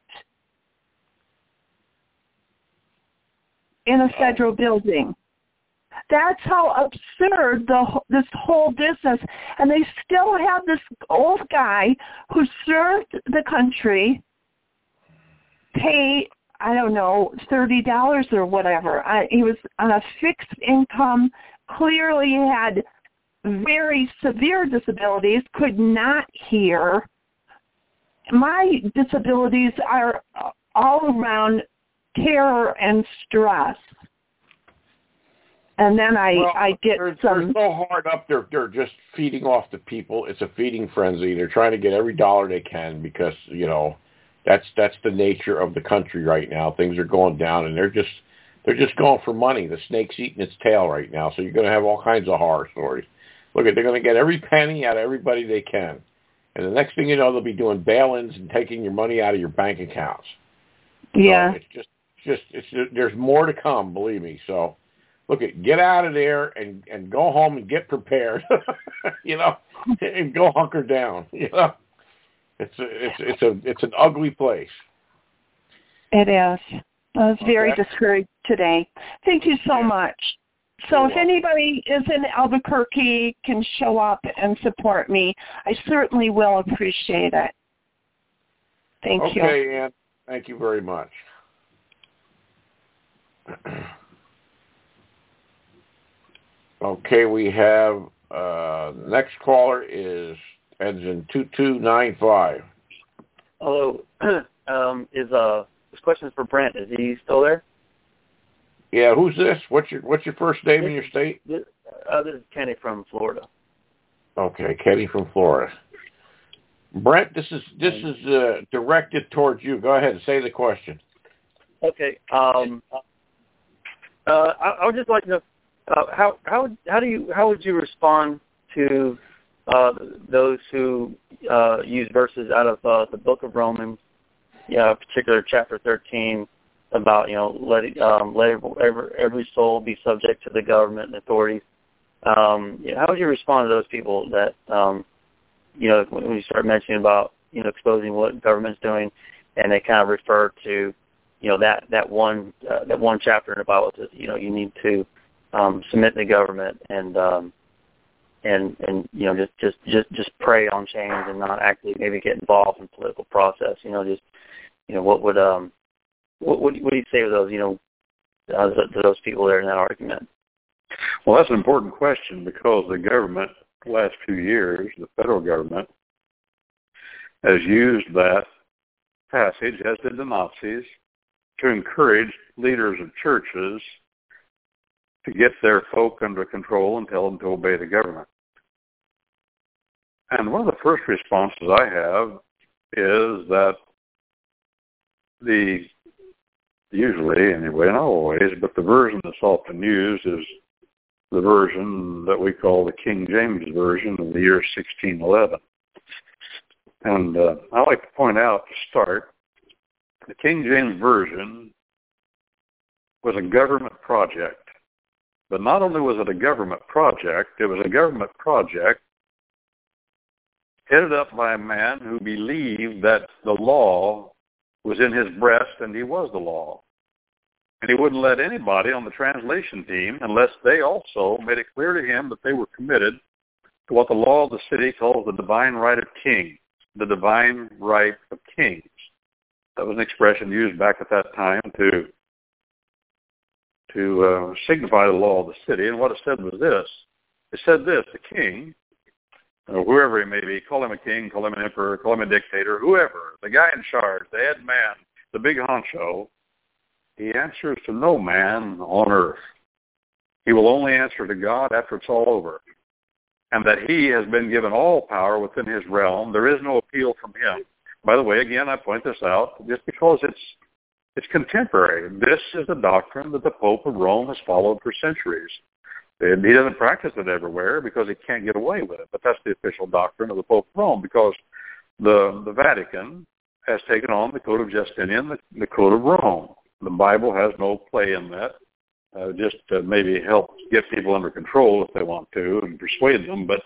in a federal building. That's how absurd this whole business. And they still have this old guy who served the country pay, I don't know, $30 or whatever. He was on a fixed income, clearly had very severe disabilities, could not hear. My disabilities are all around terror and stress. And then I get some... They're so hard up, they're just feeding off the people. It's a feeding frenzy. They're trying to get every dollar they can because, that's the nature of the country right now. Things are going down, and they're just going for money. The snake's eating its tail right now, so you're going to have all kinds of horror stories. Look, they're going to get every penny out of everybody they can, and the next thing you know, they'll be doing bail-ins and taking your money out of your bank accounts. Yeah, so there's more to come, believe me. So, look, get out of there and go home and get prepared, and go hunker down, It's an ugly place. It is. I was very discouraged today. Thank you so much. So if anybody is in Albuquerque can show up and support me, I certainly will appreciate it. Thank you. Okay, Ann. Thank you very much. Okay, we have next caller ends in 2295. Hello. This question is for Brent. Is he still there? Yeah, who's this? What's your first name and your state? This is Kenny from Florida. Okay, Kenny from Florida. Brent, this is directed towards you. Go ahead and say the question. Okay. I would just like to know how would you respond to those who use verses out of the Book of Romans, particular chapter 13, about let every soul be subject to the government and authorities. How would you respond to those people that when you start mentioning about exposing what government's doing, and they kind of refer to that one chapter in the Bible that you need to submit to the government and you know just pray on change and not actually maybe get involved in the political process. You know, just you know what do you say to those to those people there in that argument? Well, that's an important question because the government, the last few years, the federal government has used that passage, as did the Nazis, to encourage leaders of churches to get their folk under control and tell them to obey the government. And one of the first responses I have is that usually anyway, not always, but the version that's often used is the version that we call the King James Version of the year 1611. And I like to point out to start, the King James Version was a government project. But not only was it a government project, it was a government project headed up by a man who believed that the law was in his breast and he was the law. And he wouldn't let anybody on the translation team unless they also made it clear to him that they were committed to what the law of the city calls the divine right of kings. The divine right of kings. That was an expression used back at that time to signify the law of the city. And what it said was this. It said this, the king, or whoever he may be, call him a king, call him an emperor, call him a dictator, whoever, the guy in charge, the head man, the big honcho, he answers to no man on earth. He will only answer to God after it's all over. And that he has been given all power within his realm. There is no appeal from him. By the way, again, I point this out just because it's contemporary. This is a doctrine that the Pope of Rome has followed for centuries. And he doesn't practice it everywhere because he can't get away with it. But that's the official doctrine of the Pope of Rome because the Vatican has taken on the Code of Justinian, the Code of Rome. The Bible has no play in that. Just to maybe help get people under control if they want to and persuade them. But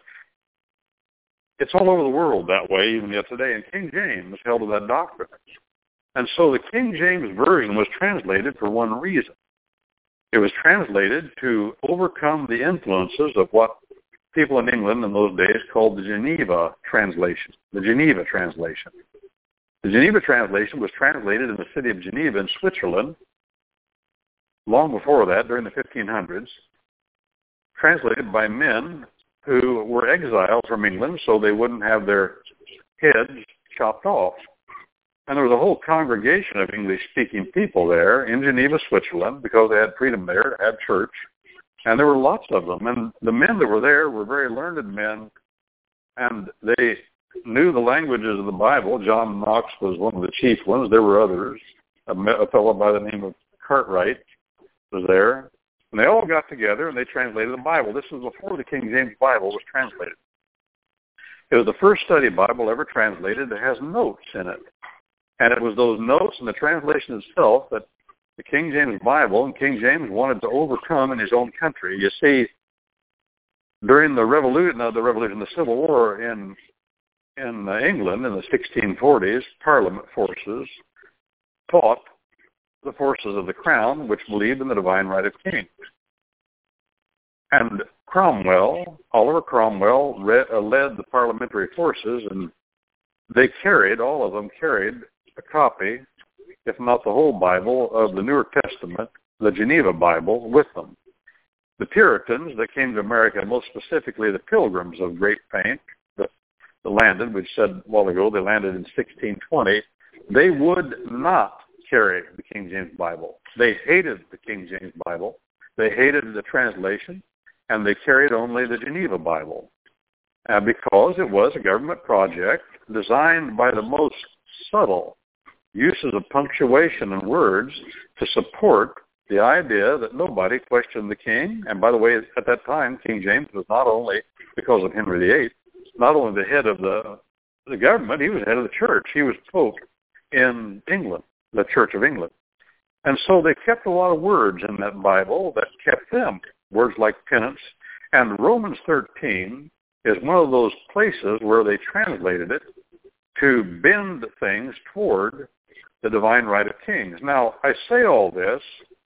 it's all over the world that way, even yet today. And King James held to that doctrine. And so the King James Version was translated for one reason. It was translated to overcome the influences of what people in England in those days called the Geneva translation. The Geneva translation. The Geneva translation was translated in the city of Geneva in Switzerland long before that, during the 1500s, translated by men who were exiled from England so they wouldn't have their heads chopped off. And there was a whole congregation of English-speaking people there in Geneva, Switzerland, because they had freedom there to have church. And there were lots of them. And the men that were there were very learned men, and they knew the languages of the Bible. John Knox was one of the chief ones. There were others. A fellow by the name of Cartwright was there. And they all got together and they translated the Bible. This was before the King James Bible was translated. It was the first study Bible ever translated that has notes in it. And it was those notes and the translation itself that the King James Bible and King James wanted to overcome in his own country. You see, during the Civil War in England in the 1640s, Parliament forces fought the forces of the crown, which believed in the divine right of kings. And Oliver Cromwell, led the parliamentary forces, and all of them carried a copy, if not the whole Bible, of the Newer Testament, the Geneva Bible, with them. The Puritans that came to America, most specifically the Pilgrims of great fame, that landed, we said a while ago, they landed in 1620, they would not carry the King James Bible. They hated the King James Bible. They hated the translation, and they carried only the Geneva Bible because it was a government project designed by the most subtle uses of punctuation and words to support the idea that nobody questioned the king. And by the way, at that time, King James was not only, because of Henry VIII, not only the head of the government, he was head of the church. He was Pope in England, the Church of England. And so they kept a lot of words in that Bible that kept them, words like penance. And Romans 13 is one of those places where they translated it to bend things toward the divine right of kings. Now, I say all this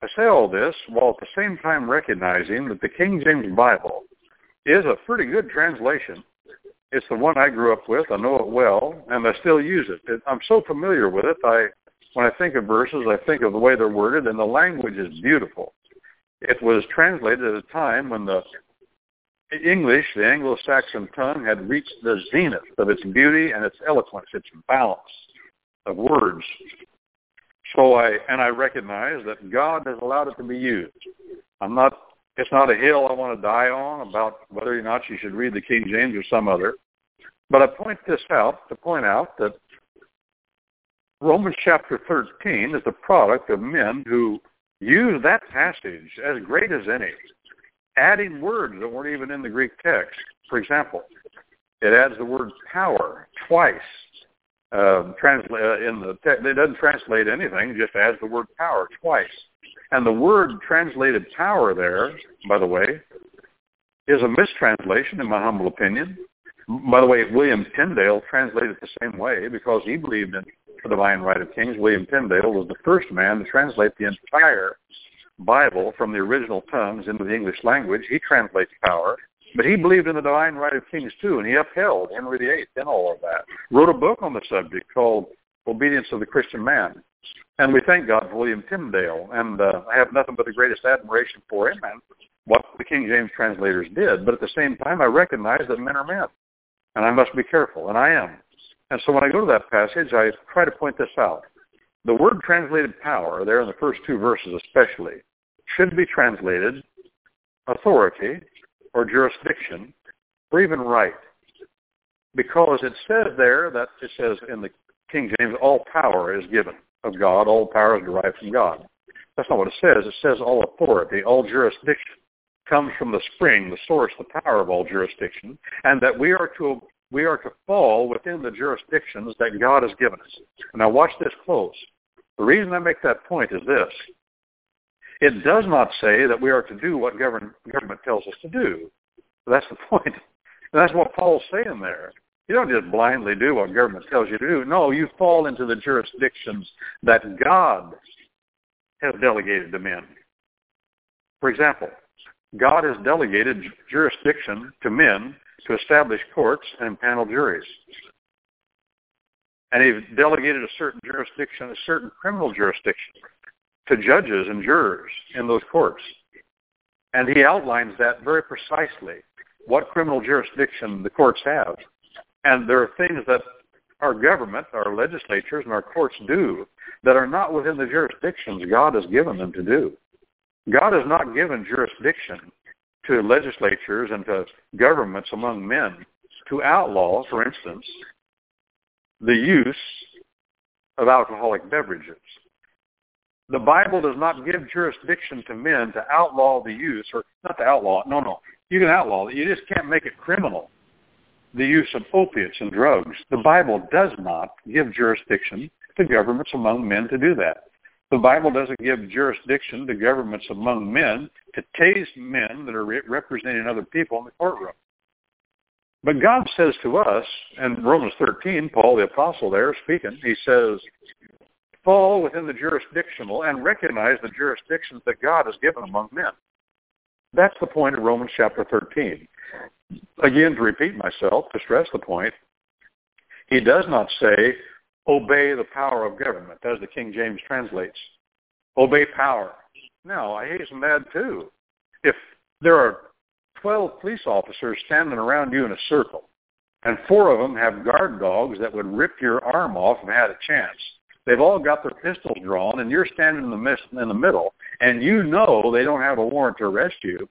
I say all this while at the same time recognizing that the King James Bible is a pretty good translation. It's the one I grew up with. I know it well, and I still use it. I'm so familiar with it. When I think of verses, I think of the way they're worded, and the language is beautiful. It was translated at a time when the English, the Anglo-Saxon tongue, had reached the zenith of its beauty and its eloquence, its balance of words. So I recognize that God has allowed it to be used. It's not a hill I want to die on about whether or not you should read the King James or some other. But I point this out to point out that Romans chapter 13 is the product of men who use that passage as great as any, adding words that weren't even in the Greek text. For example, it adds the word power twice. It doesn't translate anything, it just adds the word power twice. And the word translated power there, by the way, is a mistranslation in my humble opinion. By the way, William Tyndale translated it the same way because he believed in the divine right of kings. William Tyndale was the first man to translate the entire Bible from the original tongues into the English language. He translates power. But he believed in the divine right of kings, too, and he upheld Henry VIII in all of that. Wrote a book on the subject called Obedience of the Christian Man. And we thank God for William Tyndale, and I have nothing but the greatest admiration for him and what the King James translators did. But at the same time, I recognize that men are men, and I must be careful, and I am. And so when I go to that passage, I try to point this out. The word translated power, there in the first two verses especially, should be translated authority, or jurisdiction, or even right. Because it says there that it says in the King James, all power is given of God, all power is derived from God. That's not what it says. It says all authority, all jurisdiction comes from the spring, the source, the power of all jurisdiction, and that we are to fall within the jurisdictions that God has given us. Now watch this close. The reason I make that point is this. It does not say that we are to do what government tells us to do. That's the point. And that's what Paul's saying there. You don't just blindly do what government tells you to do. No, you fall into the jurisdictions that God has delegated to men. For example, God has delegated jurisdiction to men to establish courts and impanel juries. And he's delegated a certain jurisdiction, a certain criminal jurisdiction, to judges and jurors in those courts. And he outlines that very precisely, what criminal jurisdiction the courts have. And there are things that our government, our legislatures, and our courts do that are not within the jurisdictions God has given them to do. God has not given jurisdiction to legislatures and to governments among men to outlaw, for instance, the use of alcoholic beverages. The Bible does not give jurisdiction to men to outlaw the use, or not to outlaw, no. You can outlaw it. You just can't make it criminal, the use of opiates and drugs. The Bible does not give jurisdiction to governments among men to do that. The Bible doesn't give jurisdiction to governments among men to tase men that are representing other people in the courtroom. But God says to us, in Romans 13, Paul the Apostle there speaking, he says, fall within the jurisdictional and recognize the jurisdictions that God has given among men. That's the point of Romans chapter 13. Again, to repeat myself, to stress the point, he does not say, obey the power of government, as the King James translates. Obey power. No, I hasten to add too. If there are 12 police officers standing around you in a circle, and 4 of them have guard dogs that would rip your arm off if they had a chance, they've all got their pistols drawn, and you're standing in the middle, and you know they don't have a warrant to arrest you.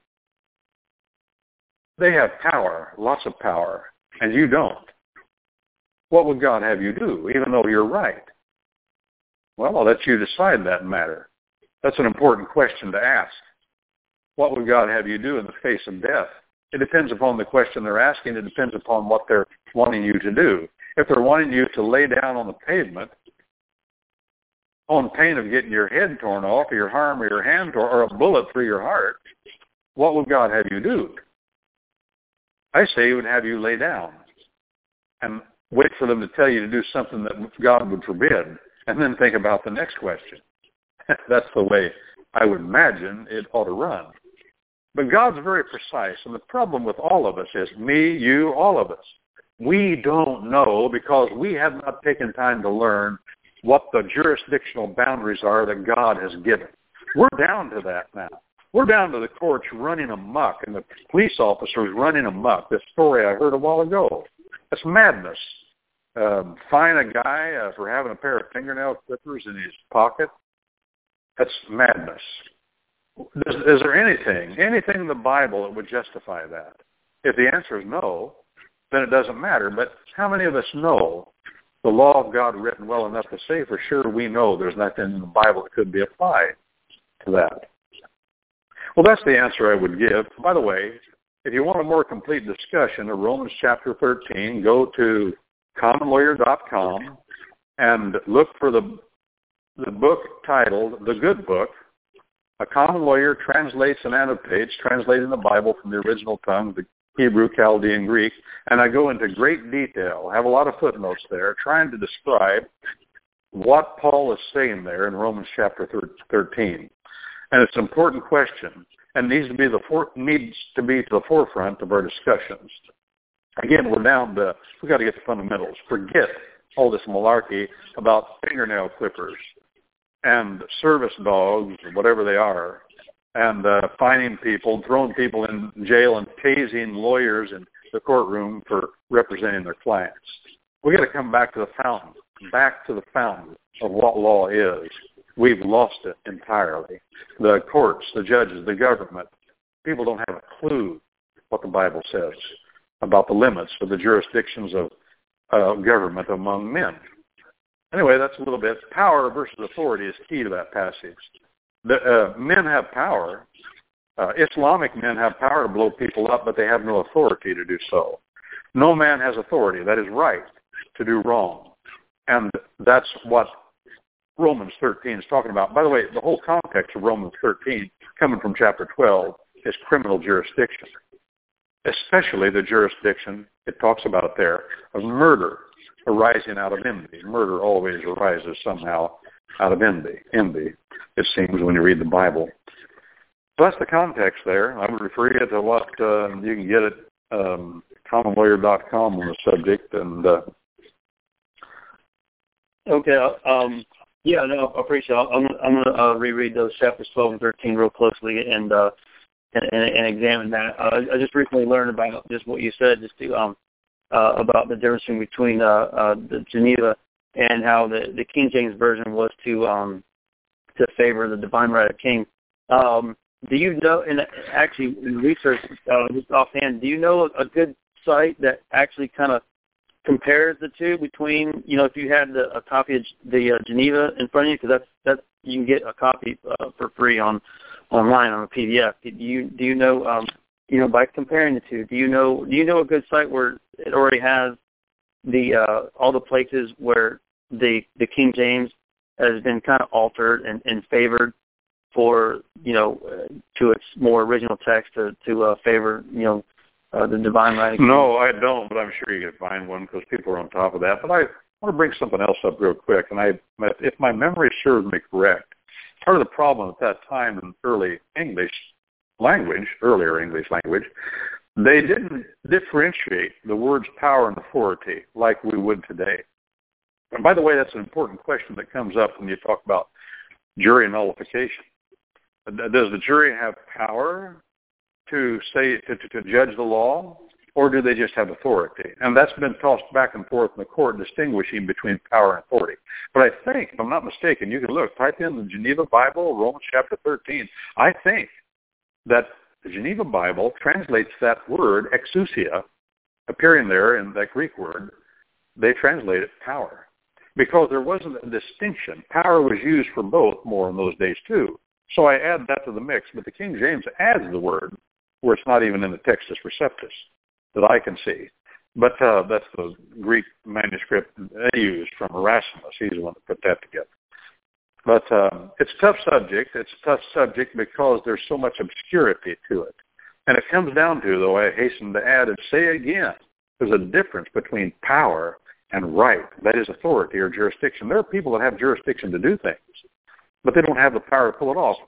They have power, lots of power, and you don't. What would God have you do, even though you're right? Well, I'll let you decide that matter. That's an important question to ask. What would God have you do in the face of death? It depends upon the question they're asking. It depends upon what they're wanting you to do. If they're wanting you to lay down on the pavement on pain of getting your head torn off, or your arm, or your hand, or a bullet through your heart, what would God have you do? I say he would have you lay down and wait for them to tell you to do something that God would forbid, and then think about the next question. That's the way I would imagine it ought to run. But God's very precise, and the problem with all of us is me, you, all of us. We don't know because we have not taken time to learn what the jurisdictional boundaries are that God has given. We're down to that now. We're down to the courts running amok and the police officers running amok. This story I heard a while ago. That's madness. Fine a guy for having a pair of fingernail clippers in his pocket. That's madness. Is there anything in the Bible that would justify that? If the answer is no, then it doesn't matter. But how many of us know the law of God written well enough to say for sure we know there's nothing in the Bible that could be applied to that? Well, that's the answer I would give. By the way, if you want a more complete discussion of Romans chapter 13, go to commonlawyer.com and look for the book titled The Good Book. A common lawyer translates and annotates, translating the Bible from the original tongue, the Hebrew, Chaldean, Greek, and I go into great detail. I have a lot of footnotes there trying to describe what Paul is saying there in Romans chapter 13. And it's an important question and needs to be to the forefront of our discussions. Again, we've got to get the fundamentals. Forget all this malarkey about fingernail clippers and service dogs, whatever they are, and fining people, throwing people in jail, and tasing lawyers in the courtroom for representing their clients. We've got to come back to the fountain of what law is. We've lost it entirely. The courts, the judges, the government, people don't have a clue what the Bible says about the limits of the jurisdictions of government among men. Anyway, that's a little bit. Power versus authority is key to that passage. Men have power. Islamic men have power to blow people up, but they have no authority to do so. No man has authority. That is right to do wrong. And that's what Romans 13 is talking about. By the way, the whole context of Romans 13, coming from chapter 12, is criminal jurisdiction, especially the jurisdiction, it talks about there, of murder arising out of envy. Murder always arises somehow out of envy, it seems, when you read the Bible. So that's the context there. I would refer you to what you can get at commonlawyer.com on the subject. And okay. Yeah, no, I appreciate it. I'm going to reread those chapters 12 and 13 real closely and examine that. I just recently learned about just what you said, just to, about the difference between the Geneva and how the King James Version was to favor the divine right of king. Do you know, and actually in research, just offhand, do you know a good site that actually kind of compares the two between, if you had a copy of the Geneva in front of you, because that's you can get a copy for free online on a PDF. Do you know by comparing the two, do you know a good site where it already has the all the places where the King James has been kind of altered and favored for to its more original text to favor the divine writing? No, I don't, but I'm sure you can find one because people are on top of that. But I want to bring something else up real quick, and if my memory serves me correct, part of the problem at that time in earlier English language, they didn't differentiate the words power and authority like we would today. And by the way, that's an important question that comes up when you talk about jury nullification. Does the jury have power to judge the law, or do they just have authority? And that's been tossed back and forth in the court, distinguishing between power and authority. But I think, if I'm not mistaken, you can type in the Geneva Bible, Romans chapter 13. I think that the Geneva Bible translates that word, exousia, appearing there in that Greek word, they translate it power. Because there wasn't a distinction. Power was used for both more in those days too. So I add that to the mix. But the King James adds the word where it's not even in the Textus Receptus that I can see. But that's the Greek manuscript they used from Erasmus. He's the one that put that together. But it's a tough subject. It's a tough subject because there's so much obscurity to it. And it comes down to, though, I hasten to add and say again, there's a difference between power and right, that is authority or jurisdiction. There are people that have jurisdiction to do things, but they don't have the power to pull it off.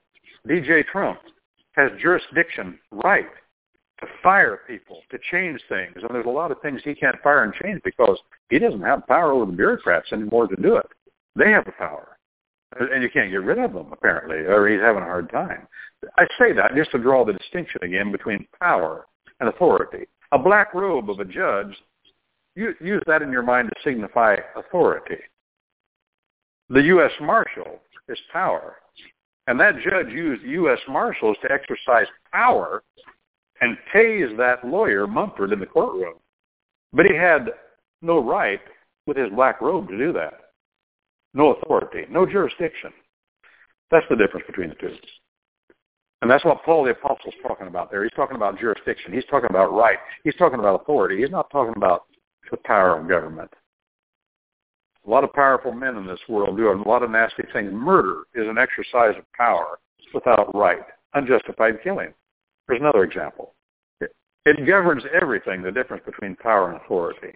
DJ Trump has jurisdiction, right, to fire people, to change things. And there's a lot of things he can't fire and change because he doesn't have power over the bureaucrats anymore to do it. They have the power. And you can't get rid of them, apparently, or he's having a hard time. I say that just to draw the distinction again between power and authority. A black robe of a judge, use that in your mind to signify authority. The U.S. Marshal is power. And that judge used U.S. Marshals to exercise power and tase that lawyer, Mumford, in the courtroom. But he had no right with his black robe to do that. No authority, no jurisdiction. That's the difference between the two. And that's what Paul the Apostle is talking about there. He's talking about jurisdiction. He's talking about right. He's talking about authority. He's not talking about the power of government. A lot of powerful men in this world do a lot of nasty things. Murder is an exercise of power without right. Unjustified killing. There's another example. It governs everything, the difference between power and authority.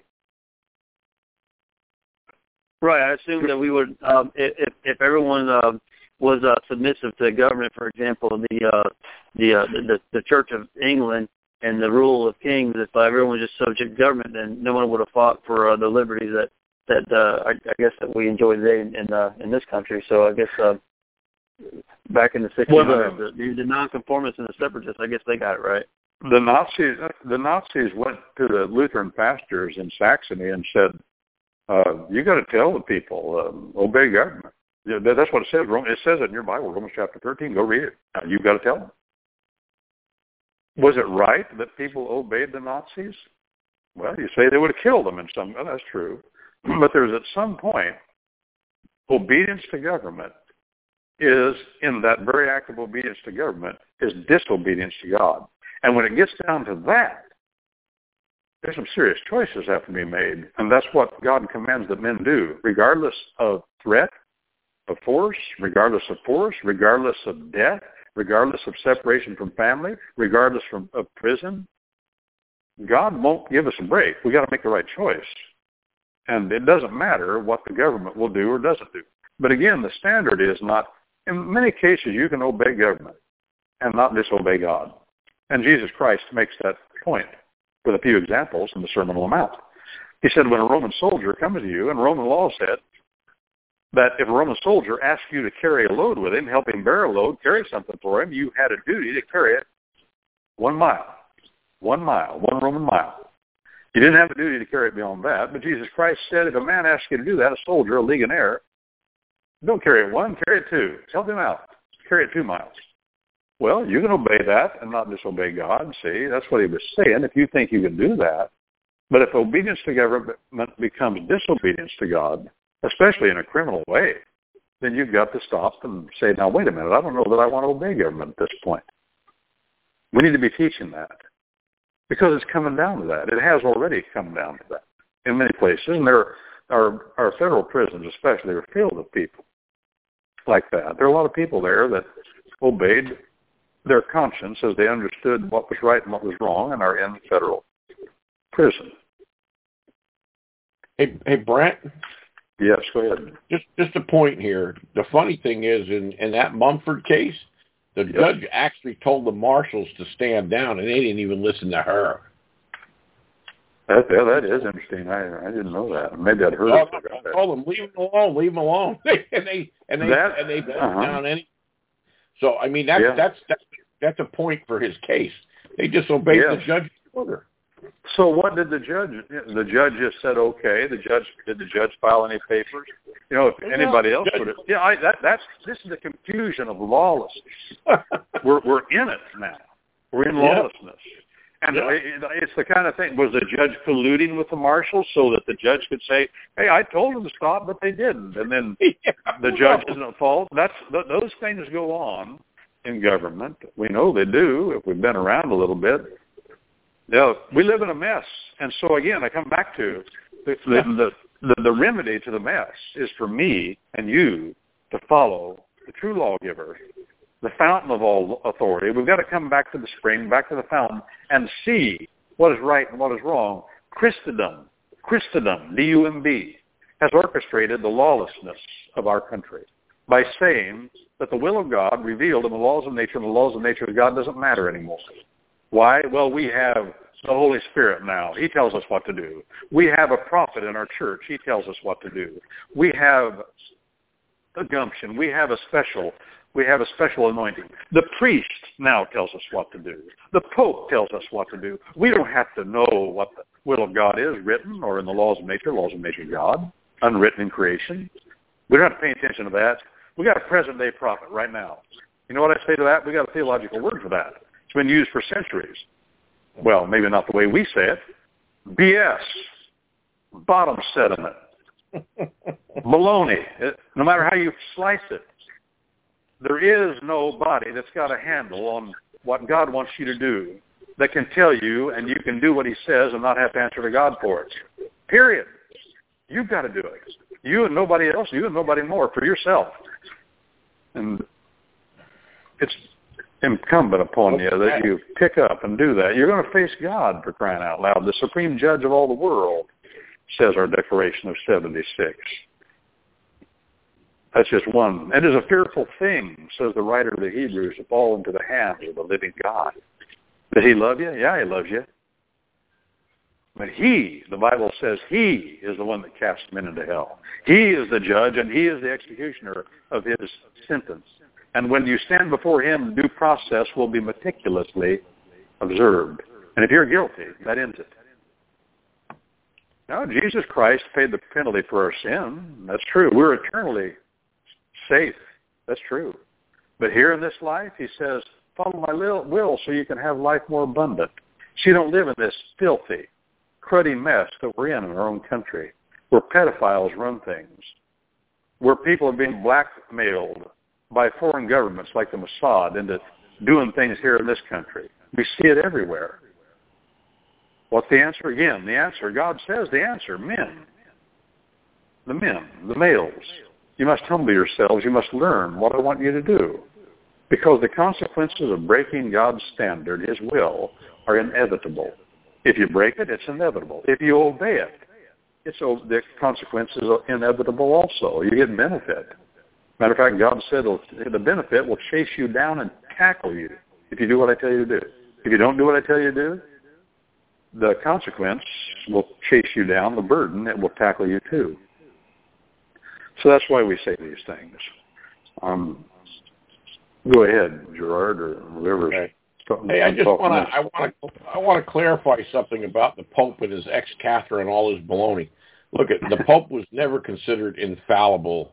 Right. I assume that we would, if everyone was submissive to the government, for example, the Church of England and the rule of kings, if everyone was just subject to government, then no one would have fought for the liberties that I guess that we enjoy today in this country. So I guess back in the 1600s, the nonconformists and the separatists, I guess they got it right. The Nazis went to the Lutheran pastors in Saxony and said, you got to tell the people, obey government. That's what it says. It says it in your Bible, Romans chapter 13. Go read it. You've got to tell them. Was it right that people obeyed the Nazis? Well, you say they would have killed them in some. Well, that's true. But there's at some point, obedience to government is, in that very act of obedience to government, is disobedience to God. And when it gets down to that, there's some serious choices have to be made. And that's what God commands that men do, regardless of threat, of force, regardless of death, regardless of separation from family, regardless of prison. God won't give us a break. We got to make the right choice. And it doesn't matter what the government will do or doesn't do. But again, the standard is not, in many cases you can obey government and not disobey God. And Jesus Christ makes that point with a few examples in the Sermon on the Mount. He said when a Roman soldier comes to you, and Roman law said that if a Roman soldier asked you to carry a load with him, help him bear a load, carry something for him, you had a duty to carry it 1 mile. 1 mile, 1 Roman mile. You didn't have a duty to carry it beyond that, but Jesus Christ said if a man asks you to do that, a soldier, a legionnaire, don't carry it 1, carry it 2. Help him out. Carry it 2 miles. Well, you can obey that and not disobey God. See, that's what he was saying, if you think you can do that. But if obedience to government becomes disobedience to God, especially in a criminal way, then you've got to stop and say, now, wait a minute, I don't know that I want to obey government at this point. We need to be teaching that because it's coming down to that. It has already come down to that in many places, and there are federal prisons especially are filled with people like that. There are a lot of people there that obeyed their conscience as they understood what was right and what was wrong and are in federal prison. Hey, Brent? Yes, go ahead. Just a point here. The funny thing is, in that Mumford case, the judge actually told the marshals to stand down, and they didn't even listen to her. That is interesting. I didn't know that. Maybe I'd heard it. I told them, leave him alone, leave him alone. and they bent down anyway. So I mean that's a point for his case. They disobeyed the judge's order. So what did the judge? The judge just said okay. Did the judge file any papers? You know, if anybody else would have. Yeah, this is the confusion of lawlessness. we're in it now. We're in lawlessness. And it's the kind of thing, was the judge colluding with the marshals so that the judge could say, hey, I told them to stop, but they didn't. And then the judge isn't at fault. Those things go on in government. We know they do if we've been around a little bit. We live in a mess. And so, again, I come back to the remedy to the mess is for me and you to follow the true lawgiver, the fountain of all authority. We've got to come back to the spring, back to the fountain, and see what is right and what is wrong. Christendom, D-U-M-B, has orchestrated the lawlessness of our country by saying that the will of God revealed in the laws of nature and the laws of nature of God doesn't matter anymore. Why? Well, we have the Holy Spirit now. He tells us what to do. We have a prophet in our church. He tells us what to do. We have a gumption. We have a special anointing. The priest now tells us what to do. The Pope tells us what to do. We don't have to know what the will of God is written or in the laws of nature of God, unwritten in creation. We don't have to pay attention to that. We got a present-day prophet right now. You know what I say to that? We got a theological word for that. It's been used for centuries. Well, maybe not the way we say it. BS. Bottom sediment. Baloney. No matter how you slice it. There is nobody that's got a handle on what God wants you to do that can tell you and you can do what he says and not have to answer to God for it. Period. You've got to do it. You and nobody else, you and nobody more, for yourself. And it's incumbent upon you that you pick up and do that. You're going to face God, for crying out loud. The supreme judge of all the world, says our Declaration of 76. That's just one. It is a fearful thing, says the writer of the Hebrews, to fall into the hands of the living God. Does he love you? Yeah, he loves you. But he, the Bible says, he is the one that casts men into hell. He is the judge, and he is the executioner of his sentence. And when you stand before him, due process will be meticulously observed. And if you're guilty, that ends it. Now, Jesus Christ paid the penalty for our sin. That's true. We're eternally safe. That's true. But here in this life, he says, follow my will so you can have life more abundant. So you don't live in this filthy, cruddy mess that we're in our own country, where pedophiles run things, where people are being blackmailed by foreign governments like the Mossad into doing things here in this country. We see it everywhere. What's the answer? Again, the answer, God says the answer, men. The men, the males. You must humble yourselves. You must learn what I want you to do. Because the consequences of breaking God's standard, his will, are inevitable. If you break it, it's inevitable. If you obey it, the consequences are inevitable also. You get benefit. Matter of fact, God said the benefit will chase you down and tackle you if you do what I tell you to do. If you don't do what I tell you to do, the consequence will chase you down. The burden, it will tackle you too. So that's why we say these things. Go ahead, Gerard, or whoever. Okay. Hey, I want to clarify something about the Pope and his ex-Catherine and all his baloney. Look, the Pope was never considered infallible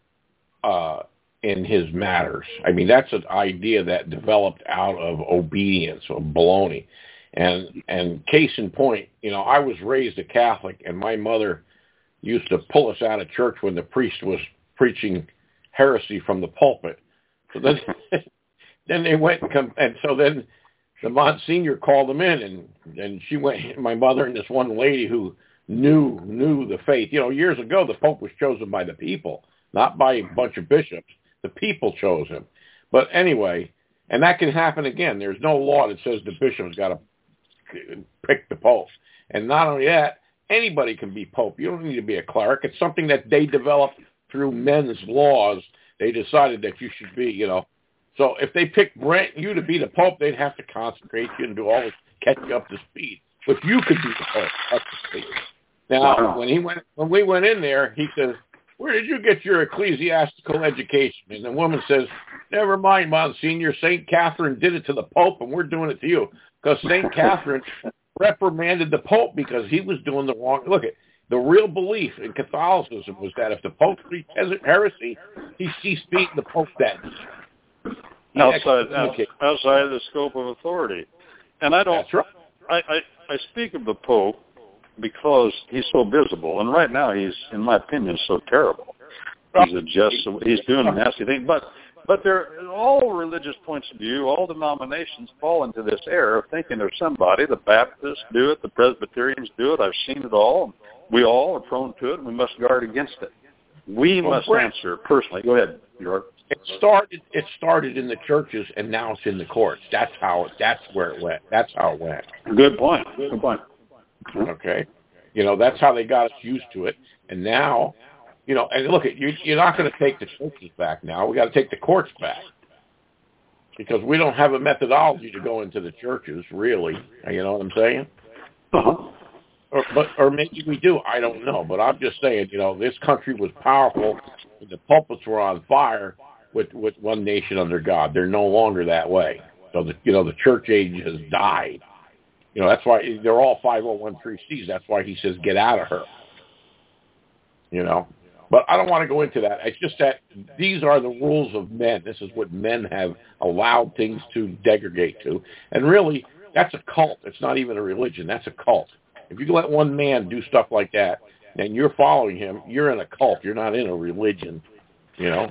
in his matters. I mean, that's an idea that developed out of obedience, of baloney. And case in point, I was raised a Catholic, and my mother used to pull us out of church when the priest was preaching heresy from the pulpit. So then they went and so then the Monsignor called them in, and she went. My mother and this one lady who knew the faith. Years ago the Pope was chosen by the people, not by a bunch of bishops. The people chose him. But anyway, and that can happen again. There's no law that says the bishop's got to pick the Pope. And not only that, anybody can be Pope. You don't need to be a cleric. It's something that they developed through men's laws. They decided that you should be, So if they picked Brent and you to be the Pope, they'd have to consecrate you and do all this, catch you up to speed. But you could be the Pope up to speed. Now, when we went in there, he says, "Where did you get your ecclesiastical education?" And the woman says, "Never mind, Monsignor. St. Catherine did it to the Pope, and we're doing it to you." Because St. Catherine reprimanded the Pope because he was doing the wrong. Look, the real belief in Catholicism was that if the Pope preached heresy, he ceased being the Pope then. Outside of the scope of authority. And I don't. That's right. I speak of the Pope because he's so visible, and right now he's, in my opinion, so terrible. He's doing a nasty thing. But there, all religious points of view, all denominations fall into this error of thinking there's somebody. The Baptists do it, the Presbyterians do it. I've seen it all. We all are prone to it, and we must guard against it. We must answer personally. Go ahead, York. It started in the churches, and now it's in the courts. That's where it went. That's how it went. Good point. Okay. That's how they got us used to it. And now You know, and look, you're not going to take the churches back now. We got to take the courts back because we don't have a methodology to go into the churches, really. You know what I'm saying? Or maybe we do. I don't know. But I'm just saying, you know, this country was powerful. And the pulpits were on fire with one nation under God. They're no longer that way. So the church age has died. You know, that's why they're all 501(c)(3)s. That's why he says get out of her. You know. But I don't want to go into that. It's just that these are the rules of men. This is what men have allowed things to degrade to. And really, that's a cult. It's not even a religion. That's a cult. If you let one man do stuff like that, and you're following him, you're in a cult. You're not in a religion, you know?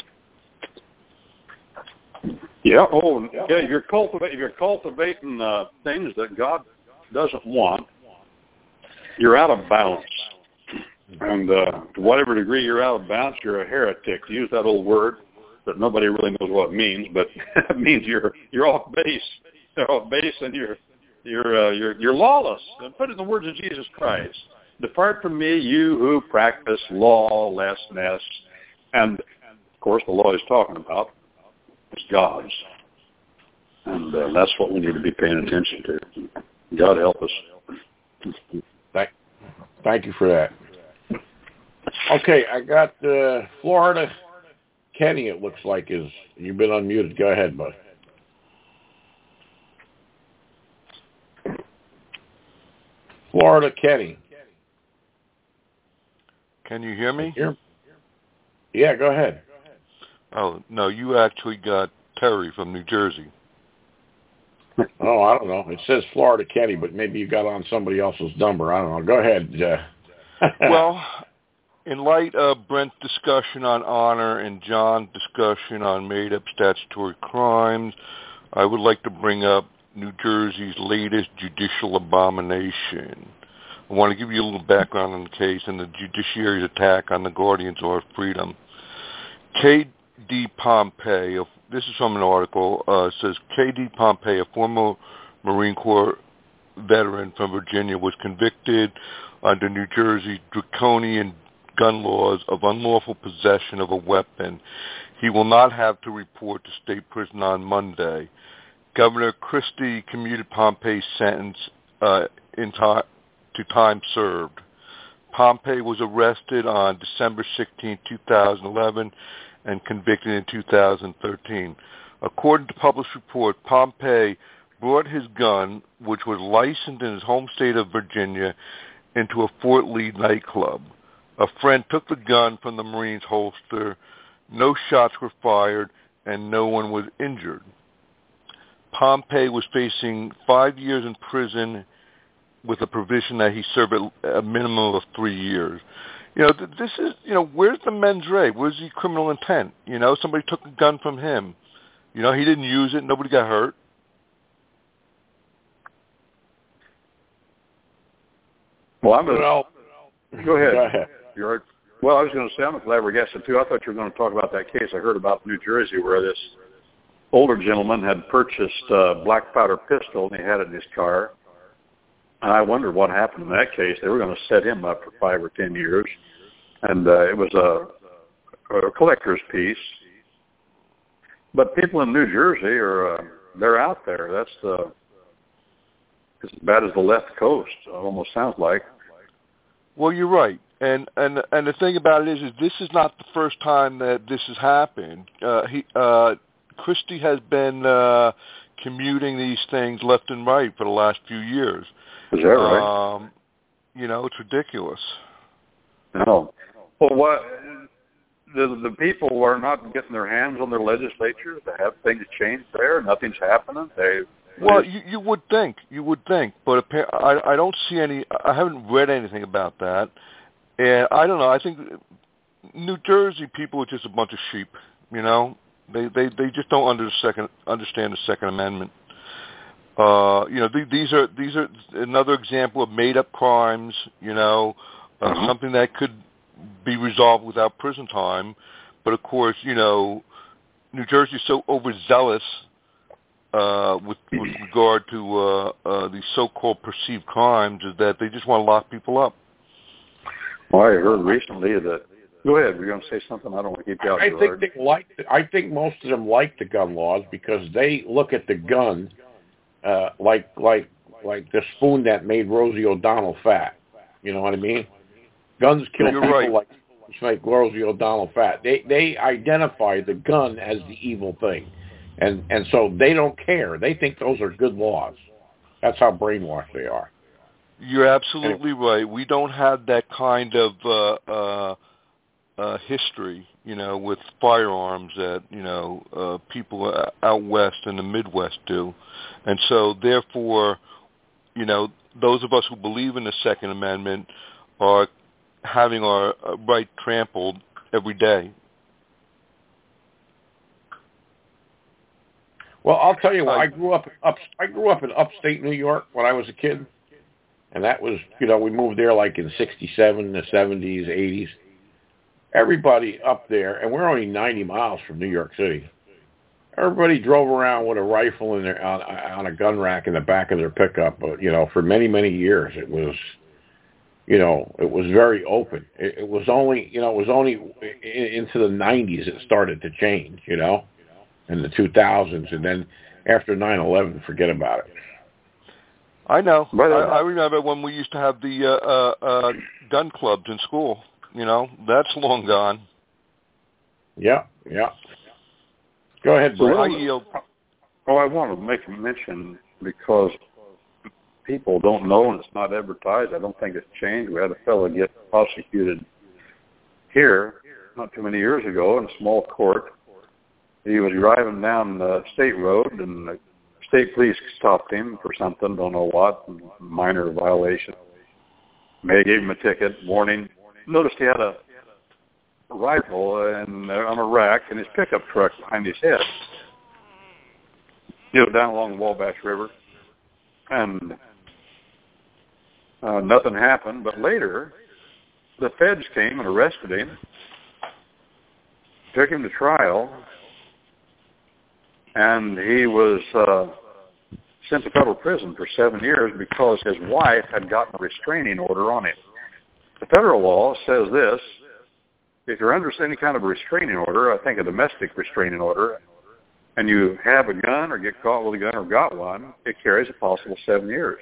Yeah. Oh, yeah. If you're cultivating things that God doesn't want, you're out of balance. And to whatever degree you're out of bounds, you're a heretic. To use that old word that nobody really knows what it means, but it means you're off base. You're off base, and you're lawless. And put it in the words of Jesus Christ: "Depart from me, you who practice lawlessness." And of course, the law he's talking about is God's, and that's what we need to be paying attention to. God help us. Thank you for that. Okay, I got Florida Kenny, it looks like, you've been unmuted. Go ahead, bud. Florida Kenny. Can you hear me? Yeah, go ahead. Oh, no, you actually got Terry from New Jersey. Oh, I don't know. It says Florida Kenny, but maybe you got on somebody else's number. I don't know. Go ahead. Well, in light of Brent's discussion on honor and John's discussion on made-up statutory crimes, I would like to bring up New Jersey's latest judicial abomination. I want to give you a little background on the case and the judiciary's attack on the guardians of our freedom. K.D. Pompey, this is from an article, says K.D. Pompey, a former Marine Corps veteran from Virginia, was convicted under New Jersey's draconian gun laws of unlawful possession of a weapon. He will not have to report to state prison on Monday. Governor Christie commuted Pompey's sentence to time served. Pompey was arrested on December 16, 2011, and convicted in 2013. According to published report, Pompey brought his gun, which was licensed in his home state of Virginia, into a Fort Lee nightclub. A friend took the gun from the Marine's holster. No shots were fired, and no one was injured. Pompey was facing 5 years in prison with a provision that he serve a minimum of 3 years. You know, this is, you know, where's the mens rea? Where's the criminal intent? You know, somebody took a gun from him. You know, he didn't use it. Nobody got hurt. Well, go ahead. Well, I was going to say, I'm glad we're guessing, too. I thought you were going to talk about that case I heard about in New Jersey where this older gentleman had purchased a black powder pistol, and he had it in his car. And I wondered what happened in that case. They were going to set him up for 5 or 10 years. And it was a collector's piece. But people in New Jersey they're out there. That's as bad as the left coast, it almost sounds like. Well, you're right. And the thing about it is this is not the first time that this has happened. Christie has been commuting these things left and right for the last few years. Is that right? You know, it's ridiculous. No. Well, what the people are not getting their hands on their legislatures to have things changed there. Nothing's happening. Well, you would think, but I don't see any. I haven't read anything about that, and I don't know. I think New Jersey people are just a bunch of sheep. You know, they just don't understand the Second Amendment. You know, these are another example of made up crimes. You know, something that could be resolved without prison time, but of course, you know, New Jersey is so overzealous. With regard to these so-called perceived crimes, is that they just want to lock people up. Well, I heard recently that Go ahead. We're going to say something. I don't want to keep you out. I think most of them like the gun laws because they look at the gun like the spoon that made Rosie O'Donnell fat. You know what I mean? Guns kill people like Rosie O'Donnell fat. They identify the gun as the evil thing, and so they don't care. They think those are good laws. That's how brainwashed they are. You're absolutely right. We don't have that kind of history, with firearms that, people out west in the Midwest do. And so, therefore, those of us who believe in the Second Amendment are having our right trampled every day. Well, I'll tell you what. I grew up in upstate New York when I was a kid, and that was, we moved there like in '67, the '70s, '80s. Everybody up there, and we're only 90 miles from New York City. Everybody drove around with a rifle in their on a gun rack in the back of their pickup. But for many, many years, it was, it was very open. It was only into the '90s it started to change. In the 2000s, and then after 9/11, forget about it. I know. I remember when we used to have the gun clubs in school. That's long gone. Yeah. Go ahead, Brett. I yield. Oh, I want to make a mention because people don't know and it's not advertised. I don't think it's changed. We had a fellow get prosecuted here not too many years ago in a small court. He was driving down the state road, and the state police stopped him for something, don't know what, minor violation. They gave him a ticket, warning. Noticed he had a rifle on a rack in his pickup truck behind his head. Down along the Wabash River. And nothing happened, but later the feds came and arrested him, took him to trial, and he was sent to federal prison for 7 years because his wife had gotten a restraining order on him. The federal law says this: if you're under any kind of a restraining order, I think a domestic restraining order, and you have a gun or get caught with a gun or got one, it carries a possible 7 years.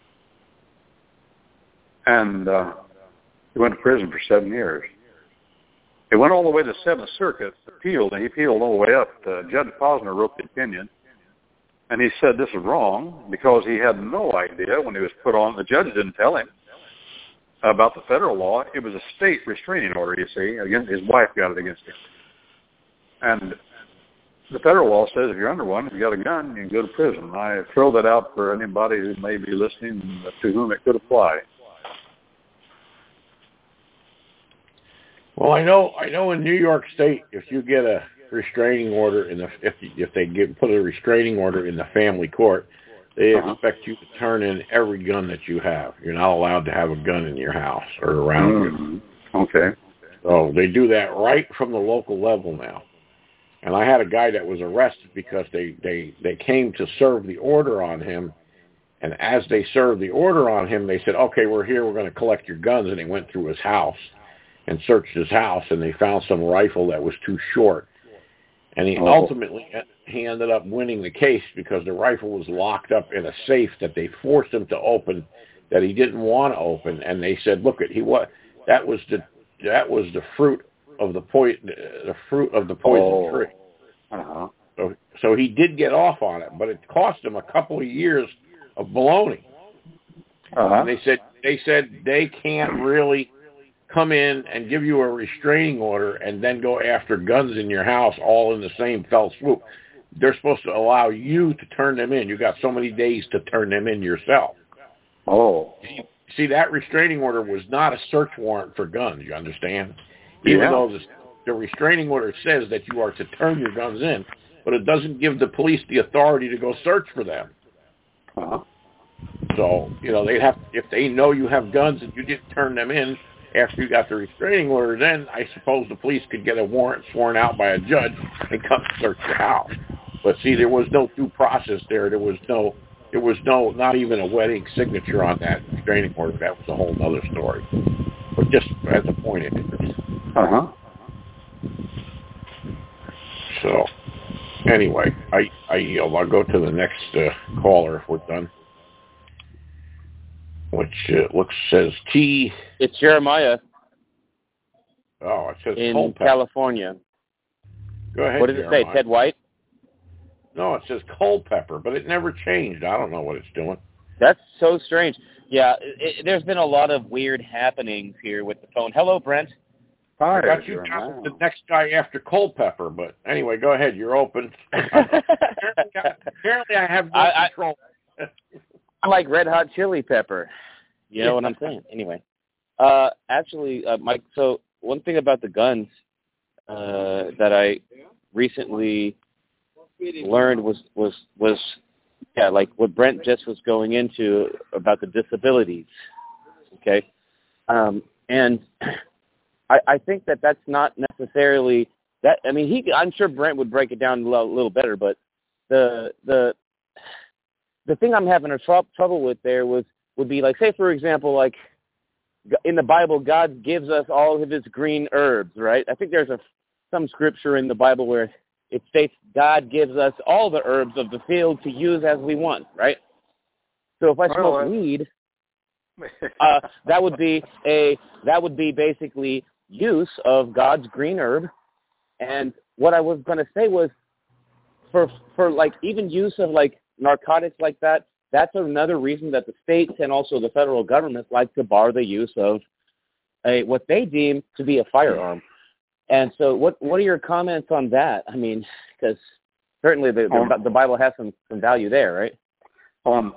And he went to prison for 7 years. It went all the way to the Seventh Circuit, appealed, and he appealed all the way up. Judge Posner wrote the opinion, and he said this is wrong because he had no idea when he was put on. The judge didn't tell him about the federal law. It was a state restraining order, you see. Again, his wife got it against him. And the federal law says if you're under one, if you got a gun, you can go to prison. I throw that out for anybody who may be listening to whom it could apply. Well, I know in New York State, if you get a restraining order if they put a restraining order in the family court, they expect you to turn in every gun that you have. You're not allowed to have a gun in your house or around you. Okay. So they do that right from the local level now. And I had a guy that was arrested because they came to serve the order on him, and as they served the order on him, they said, "Okay, we're here. We're going to collect your guns." And they went through his house and searched his house, and they found some rifle that was too short. And ultimately, he ended up winning the case because the rifle was locked up in a safe that they forced him to open that he didn't want to open. And they said, "Look, that was the fruit of the poison tree." So he did get off on it, but it cost him a couple of years of baloney. And they said they can't really come in and give you a restraining order and then go after guns in your house all in the same fell swoop. They're supposed to allow you to turn them in. You got so many days to turn them in yourself. See, that restraining order was not a search warrant for guns, you understand? Even though the restraining order says that you are to turn your guns in, but it doesn't give the police the authority to go search for them. So, they have, if they know you have guns and you didn't turn them in after you got the restraining order, then I suppose the police could get a warrant sworn out by a judge and come search your house. But see, there was no due process there. There was not even a wedding signature on that restraining order. That was a whole other story. But just as a point of interest. So, anyway, I yield. I'll go to the next caller if we're done. Which says T. It's Jeremiah. Oh, it says in California. Go ahead. What does Jeremiah. it say? Ted White? No, it says Culpeper, but it never changed. I don't know what it's doing. That's so strange. Yeah, there's been a lot of weird happenings here with the phone. Hello, Brent. Hi, I got you down the next guy after Culpeper, but anyway, go ahead. You're open. Apparently, I have no control. I like red hot chili pepper. You know what I'm saying? Anyway, actually, Mike. So one thing about the guns that I recently learned was like what Brent just was going into about the disabilities. Okay, and I think that that's not necessarily that. I mean, I'm sure Brent would break it down a little better, but the thing I'm having trouble with there would be like, say for example, like in the Bible, God gives us all of His green herbs, right? I think there's some scripture in the Bible where it states God gives us all the herbs of the field to use as we want, right? So if I smoke weed, that would be basically use of God's green herb. And what I was going to say was, for like even use of like narcotics like that, that's another reason that the states and also the federal government like to bar the use of what they deem to be a firearm. And so what are your comments on that? I mean, because certainly the Bible has some value there, right? All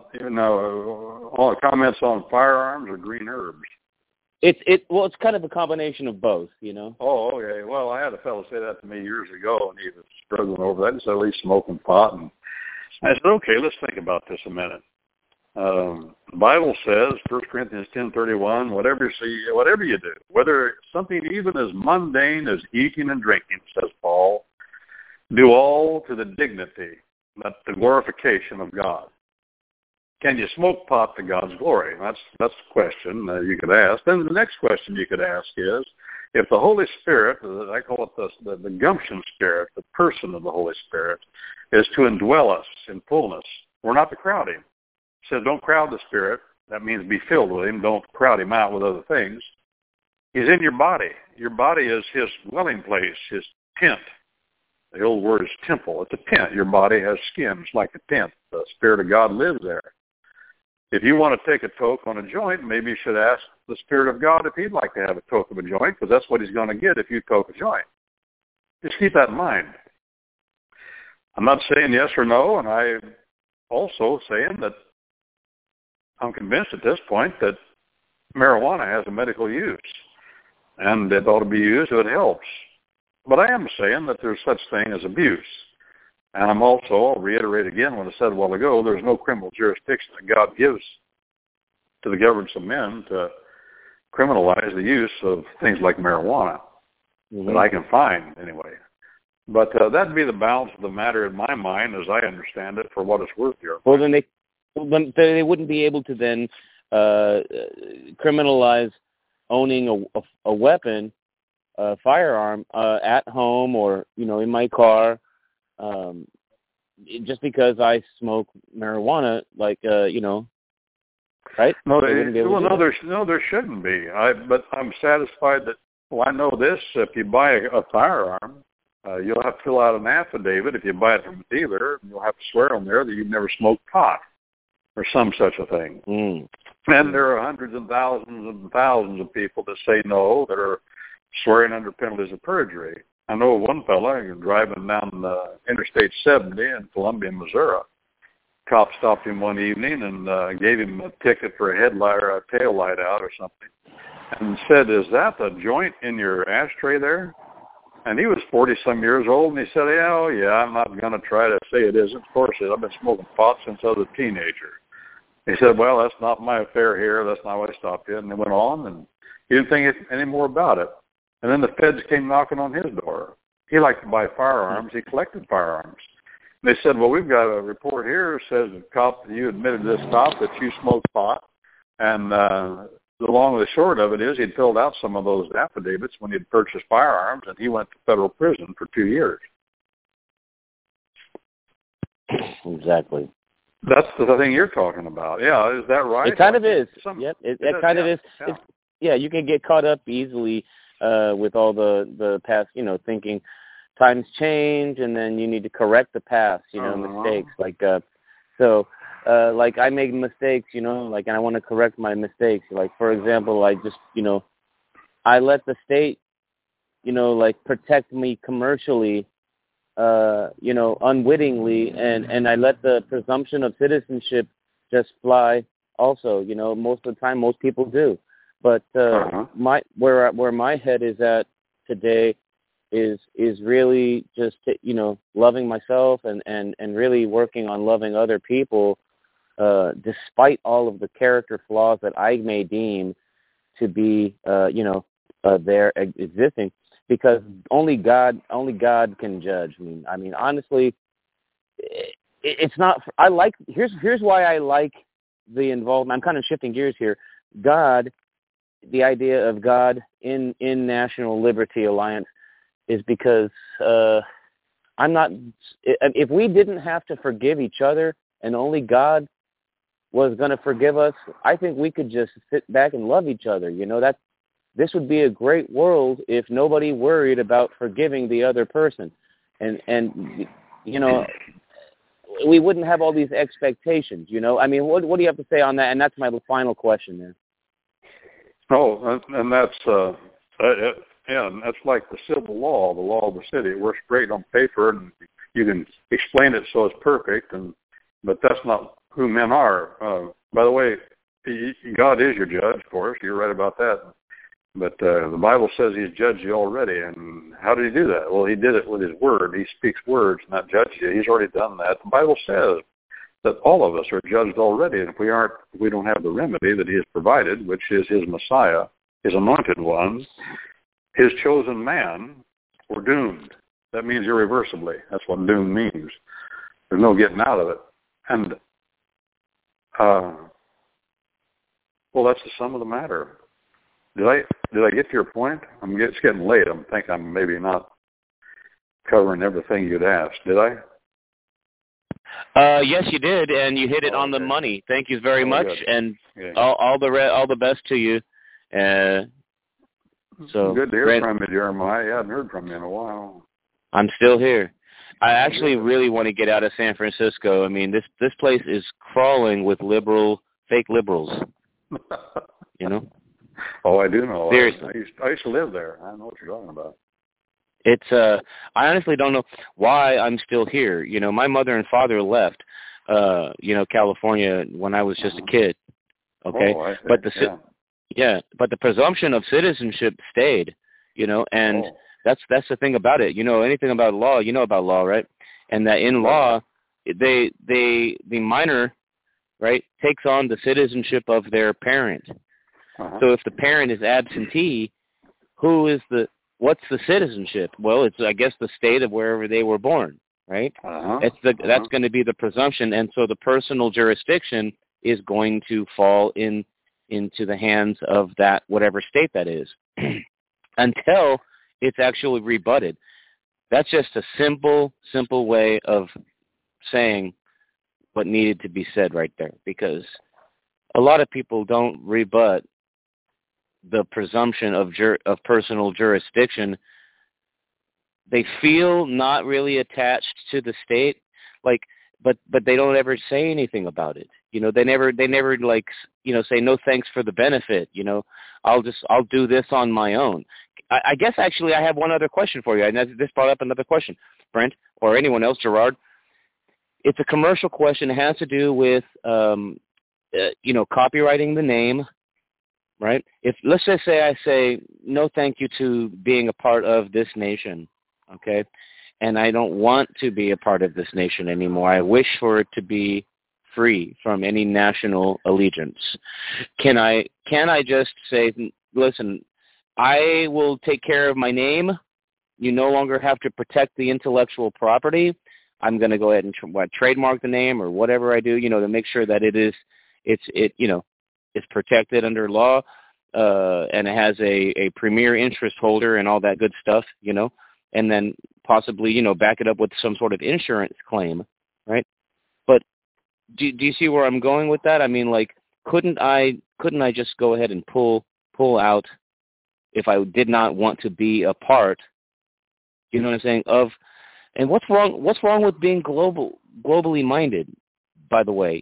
the comments on firearms or green herbs? It's kind of a combination of both, you know. Oh, okay. Well, I had a fellow say that to me years ago, and he was struggling over that. He said, "He's smoking pot," and I said, "Okay, let's think about this a minute." The Bible says, 1 Corinthians 10:31, whatever you do, whether something even as mundane as eating and drinking, says Paul, do all to the dignity, not the glorification of God. Can you smoke pot to God's glory? That's the question you could ask. Then the next question you could ask is, if the Holy Spirit, I call it the gumption spirit, the person of the Holy Spirit, is to indwell us in fullness, we're not to crowd Him. It says don't crowd the Spirit. That means be filled with Him. Don't crowd Him out with other things. He's in your body. Your body is His dwelling place, His tent. The old word is temple. It's a tent. Your body has skin. It's like a tent. The Spirit of God lives there. If you want to take a toke on a joint, maybe you should ask the Spirit of God if He'd like to have a toke of a joint, because that's what He's going to get if you toke a joint. Just keep that in mind. I'm not saying yes or no, and I'm also saying that I'm convinced at this point that marijuana has a medical use, and it ought to be used if it helps. But I am saying that there's such thing as abuse. And I'm also, I'll reiterate again what I said a while ago, there's no criminal jurisdiction that God gives to the governments of men to criminalize the use of things like marijuana that I can find anyway. But that'd be the balance of the matter in my mind, as I understand it, for what it's worth here. Well, then they wouldn't be able to then criminalize owning a weapon, a firearm at home or in my car. Just because I smoke marijuana, right? No, there shouldn't be. But I'm satisfied that. Well, I know this. If you buy a firearm, you'll have to fill out an affidavit. If you buy it from a dealer, you'll have to swear on there that you've never smoked pot or some such a thing. And there are hundreds and thousands of people that say no, that are swearing under penalties of perjury. I know one fella driving down Interstate 70 in Columbia, Missouri. Cop stopped him one evening and gave him a ticket for a headlight or a tail light out or something, and said, "Is that the joint in your ashtray there?" And he was 40-some years old, and he said, "Yeah, I'm not going to try to say it isn't. Of course, I've been smoking pot since I was a teenager." He said, "Well, that's not my affair here. That's not why I stopped you." And they went on, and he didn't think any more about it. And then the feds came knocking on his door. He liked to buy firearms. He collected firearms. They said, "Well, we've got a report here that says the cop, you admitted to this cop that you smoked pot, and the long and the short of it is he'd filled out some of those affidavits when he'd purchased firearms, and he went to federal prison for 2 years. Exactly. That's the thing you're talking about. Yeah, is that right? It kind of is. Yep, it kind of is. Yeah. You can get caught up easily with all the past, thinking times change, and then you need to correct the past, mistakes. Like, like I make mistakes, and I want to correct my mistakes. Like, for example, I just, I let the state, protect me commercially, unwittingly, and I let the presumption of citizenship just fly also. Most of the time, most people do. But where my head is at today is really just, loving myself and really working on loving other people, despite all of the character flaws that I may deem to be, there existing, because only God can judge. I mean, honestly, it's not. Here's why I like the involvement. I'm kind of shifting gears here. God, the idea of God in National Liberty Alliance is because I'm not. If we didn't have to forgive each other and only God was going to forgive us, I think we could just sit back and love each other. This would be a great world if nobody worried about forgiving the other person, and we wouldn't have all these expectations. I mean, what do you have to say on that? And that's my final question there. Oh, and that's that's like the civil law, the law of the city. It works great on paper, and you can explain it so it's perfect, but that's not who men are. By the way, God is your judge, of course. You're right about that. But the Bible says he's judged you already. And how did he do that? Well, he did it with his word. He speaks words, not judge you. He's already done that. The Bible says that all of us are judged already. And if we don't have the remedy that he has provided, which is his Messiah, his anointed one, his chosen man, we're doomed. That means irreversibly. That's what doom means. There's no getting out of it. And, well, that's the sum of the matter. Did I get to your point? It's getting late. I think I'm maybe not covering everything you'd asked. Did I? Yes, you did, and you hit it on the money. Thank you very much, good. And all the best to you. So good to hear from you, Jeremiah. I hadn't heard from you in a while. I'm still here. I actually really want to get out of San Francisco. I mean, this place is crawling with fake liberals. Oh, I do know. Seriously. I used to live there. I know what you're talking about. It's I honestly don't know why I'm still here. My mother and father left California when I was just a kid. Okay? Oh, I see. But but the presumption of citizenship stayed, and that's the thing about it. Anything about law, about law, right? And that in law the minor, right, takes on the citizenship of their parent. So if the parent is absentee, what's the citizenship? Well, it's, I guess, the state of wherever they were born, right? That's going to be the presumption, and so the personal jurisdiction is going to fall into the hands of that whatever state that is, until it's actually rebutted. That's just a simple way of saying what needed to be said right there, because a lot of people don't rebut the presumption of personal jurisdiction. They feel not really attached to the state, but they don't ever say anything about it. They never say no thanks for the benefit. I'll do this on my own. I guess actually I have one other question for you, and this brought up another question, Brent, or anyone else, Gerard. It's a commercial question. It has to do with copywriting the name. Right? Let's just say I say no thank you to being a part of this nation, okay? And I don't want to be a part of this nation anymore. I wish for it to be free from any national allegiance. Can I just say, listen, I will take care of my name. You no longer have to protect the intellectual property. I'm going to go ahead and trademark the name or whatever I do, to make sure that it's protected under law. and it has a premier interest holder and all that good stuff, and then possibly, back it up with some sort of insurance claim, right? But do you see where I'm going with that? I mean, like, couldn't I just go ahead and pull out if I did not want to be a part, you know what I'm saying, and what's wrong with being globally minded, by the way,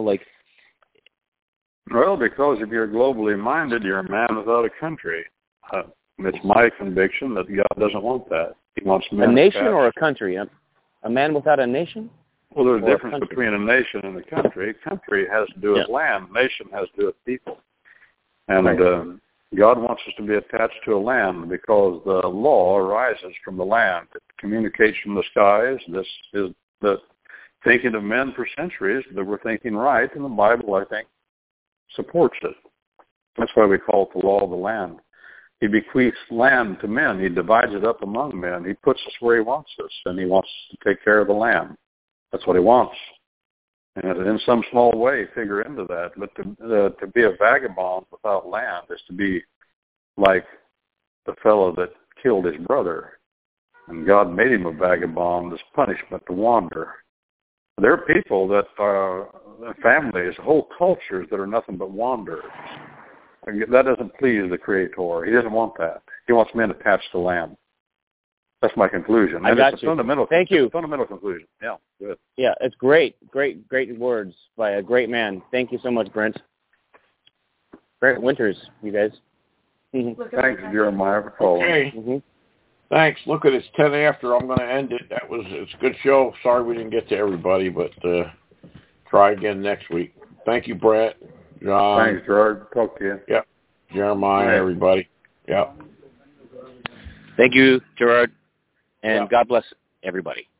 Well, because if you're globally minded, you're a man without a country. It's my conviction that God doesn't want that. He wants men. A nation or a country? A man without a nation? Well, there's a difference between a nation and a country. A country has to do with land. Nation has to do with people. And God wants us to be attached to a land because the law arises from the land. It communicates from the skies. This is the thinking of men for centuries that were thinking right, and the Bible, I think, supports it. That's why we call it the law of the land. He bequeaths land to men. He divides it up among men. He puts us where he wants us, and he wants us to take care of the land. That's what he wants. And in some small way, figure into that. But to be a vagabond without land is to be like the fellow that killed his brother. And God made him a vagabond as punishment to wander. There are people that are families, whole cultures that are nothing but wanderers. That doesn't please the Creator. He doesn't want that. He wants men attached to land. That's my conclusion. I got it's you. Fundamental. Thank you. Fundamental conclusion. Yeah, good. Yeah, it's great words by a great man. Thank you so much, Brent. Brent Winters, you guys. Thanks, Jeremiah, for calling. Okay. Thanks. Look, it's 10 after. I'm going to end it. It's a good show. Sorry we didn't get to everybody, but try again next week. Thank you, Brett. John. Thanks, Gerard. Talk to you. Yep. Jeremiah, everybody. Yep. Thank you, Gerard. And God bless everybody.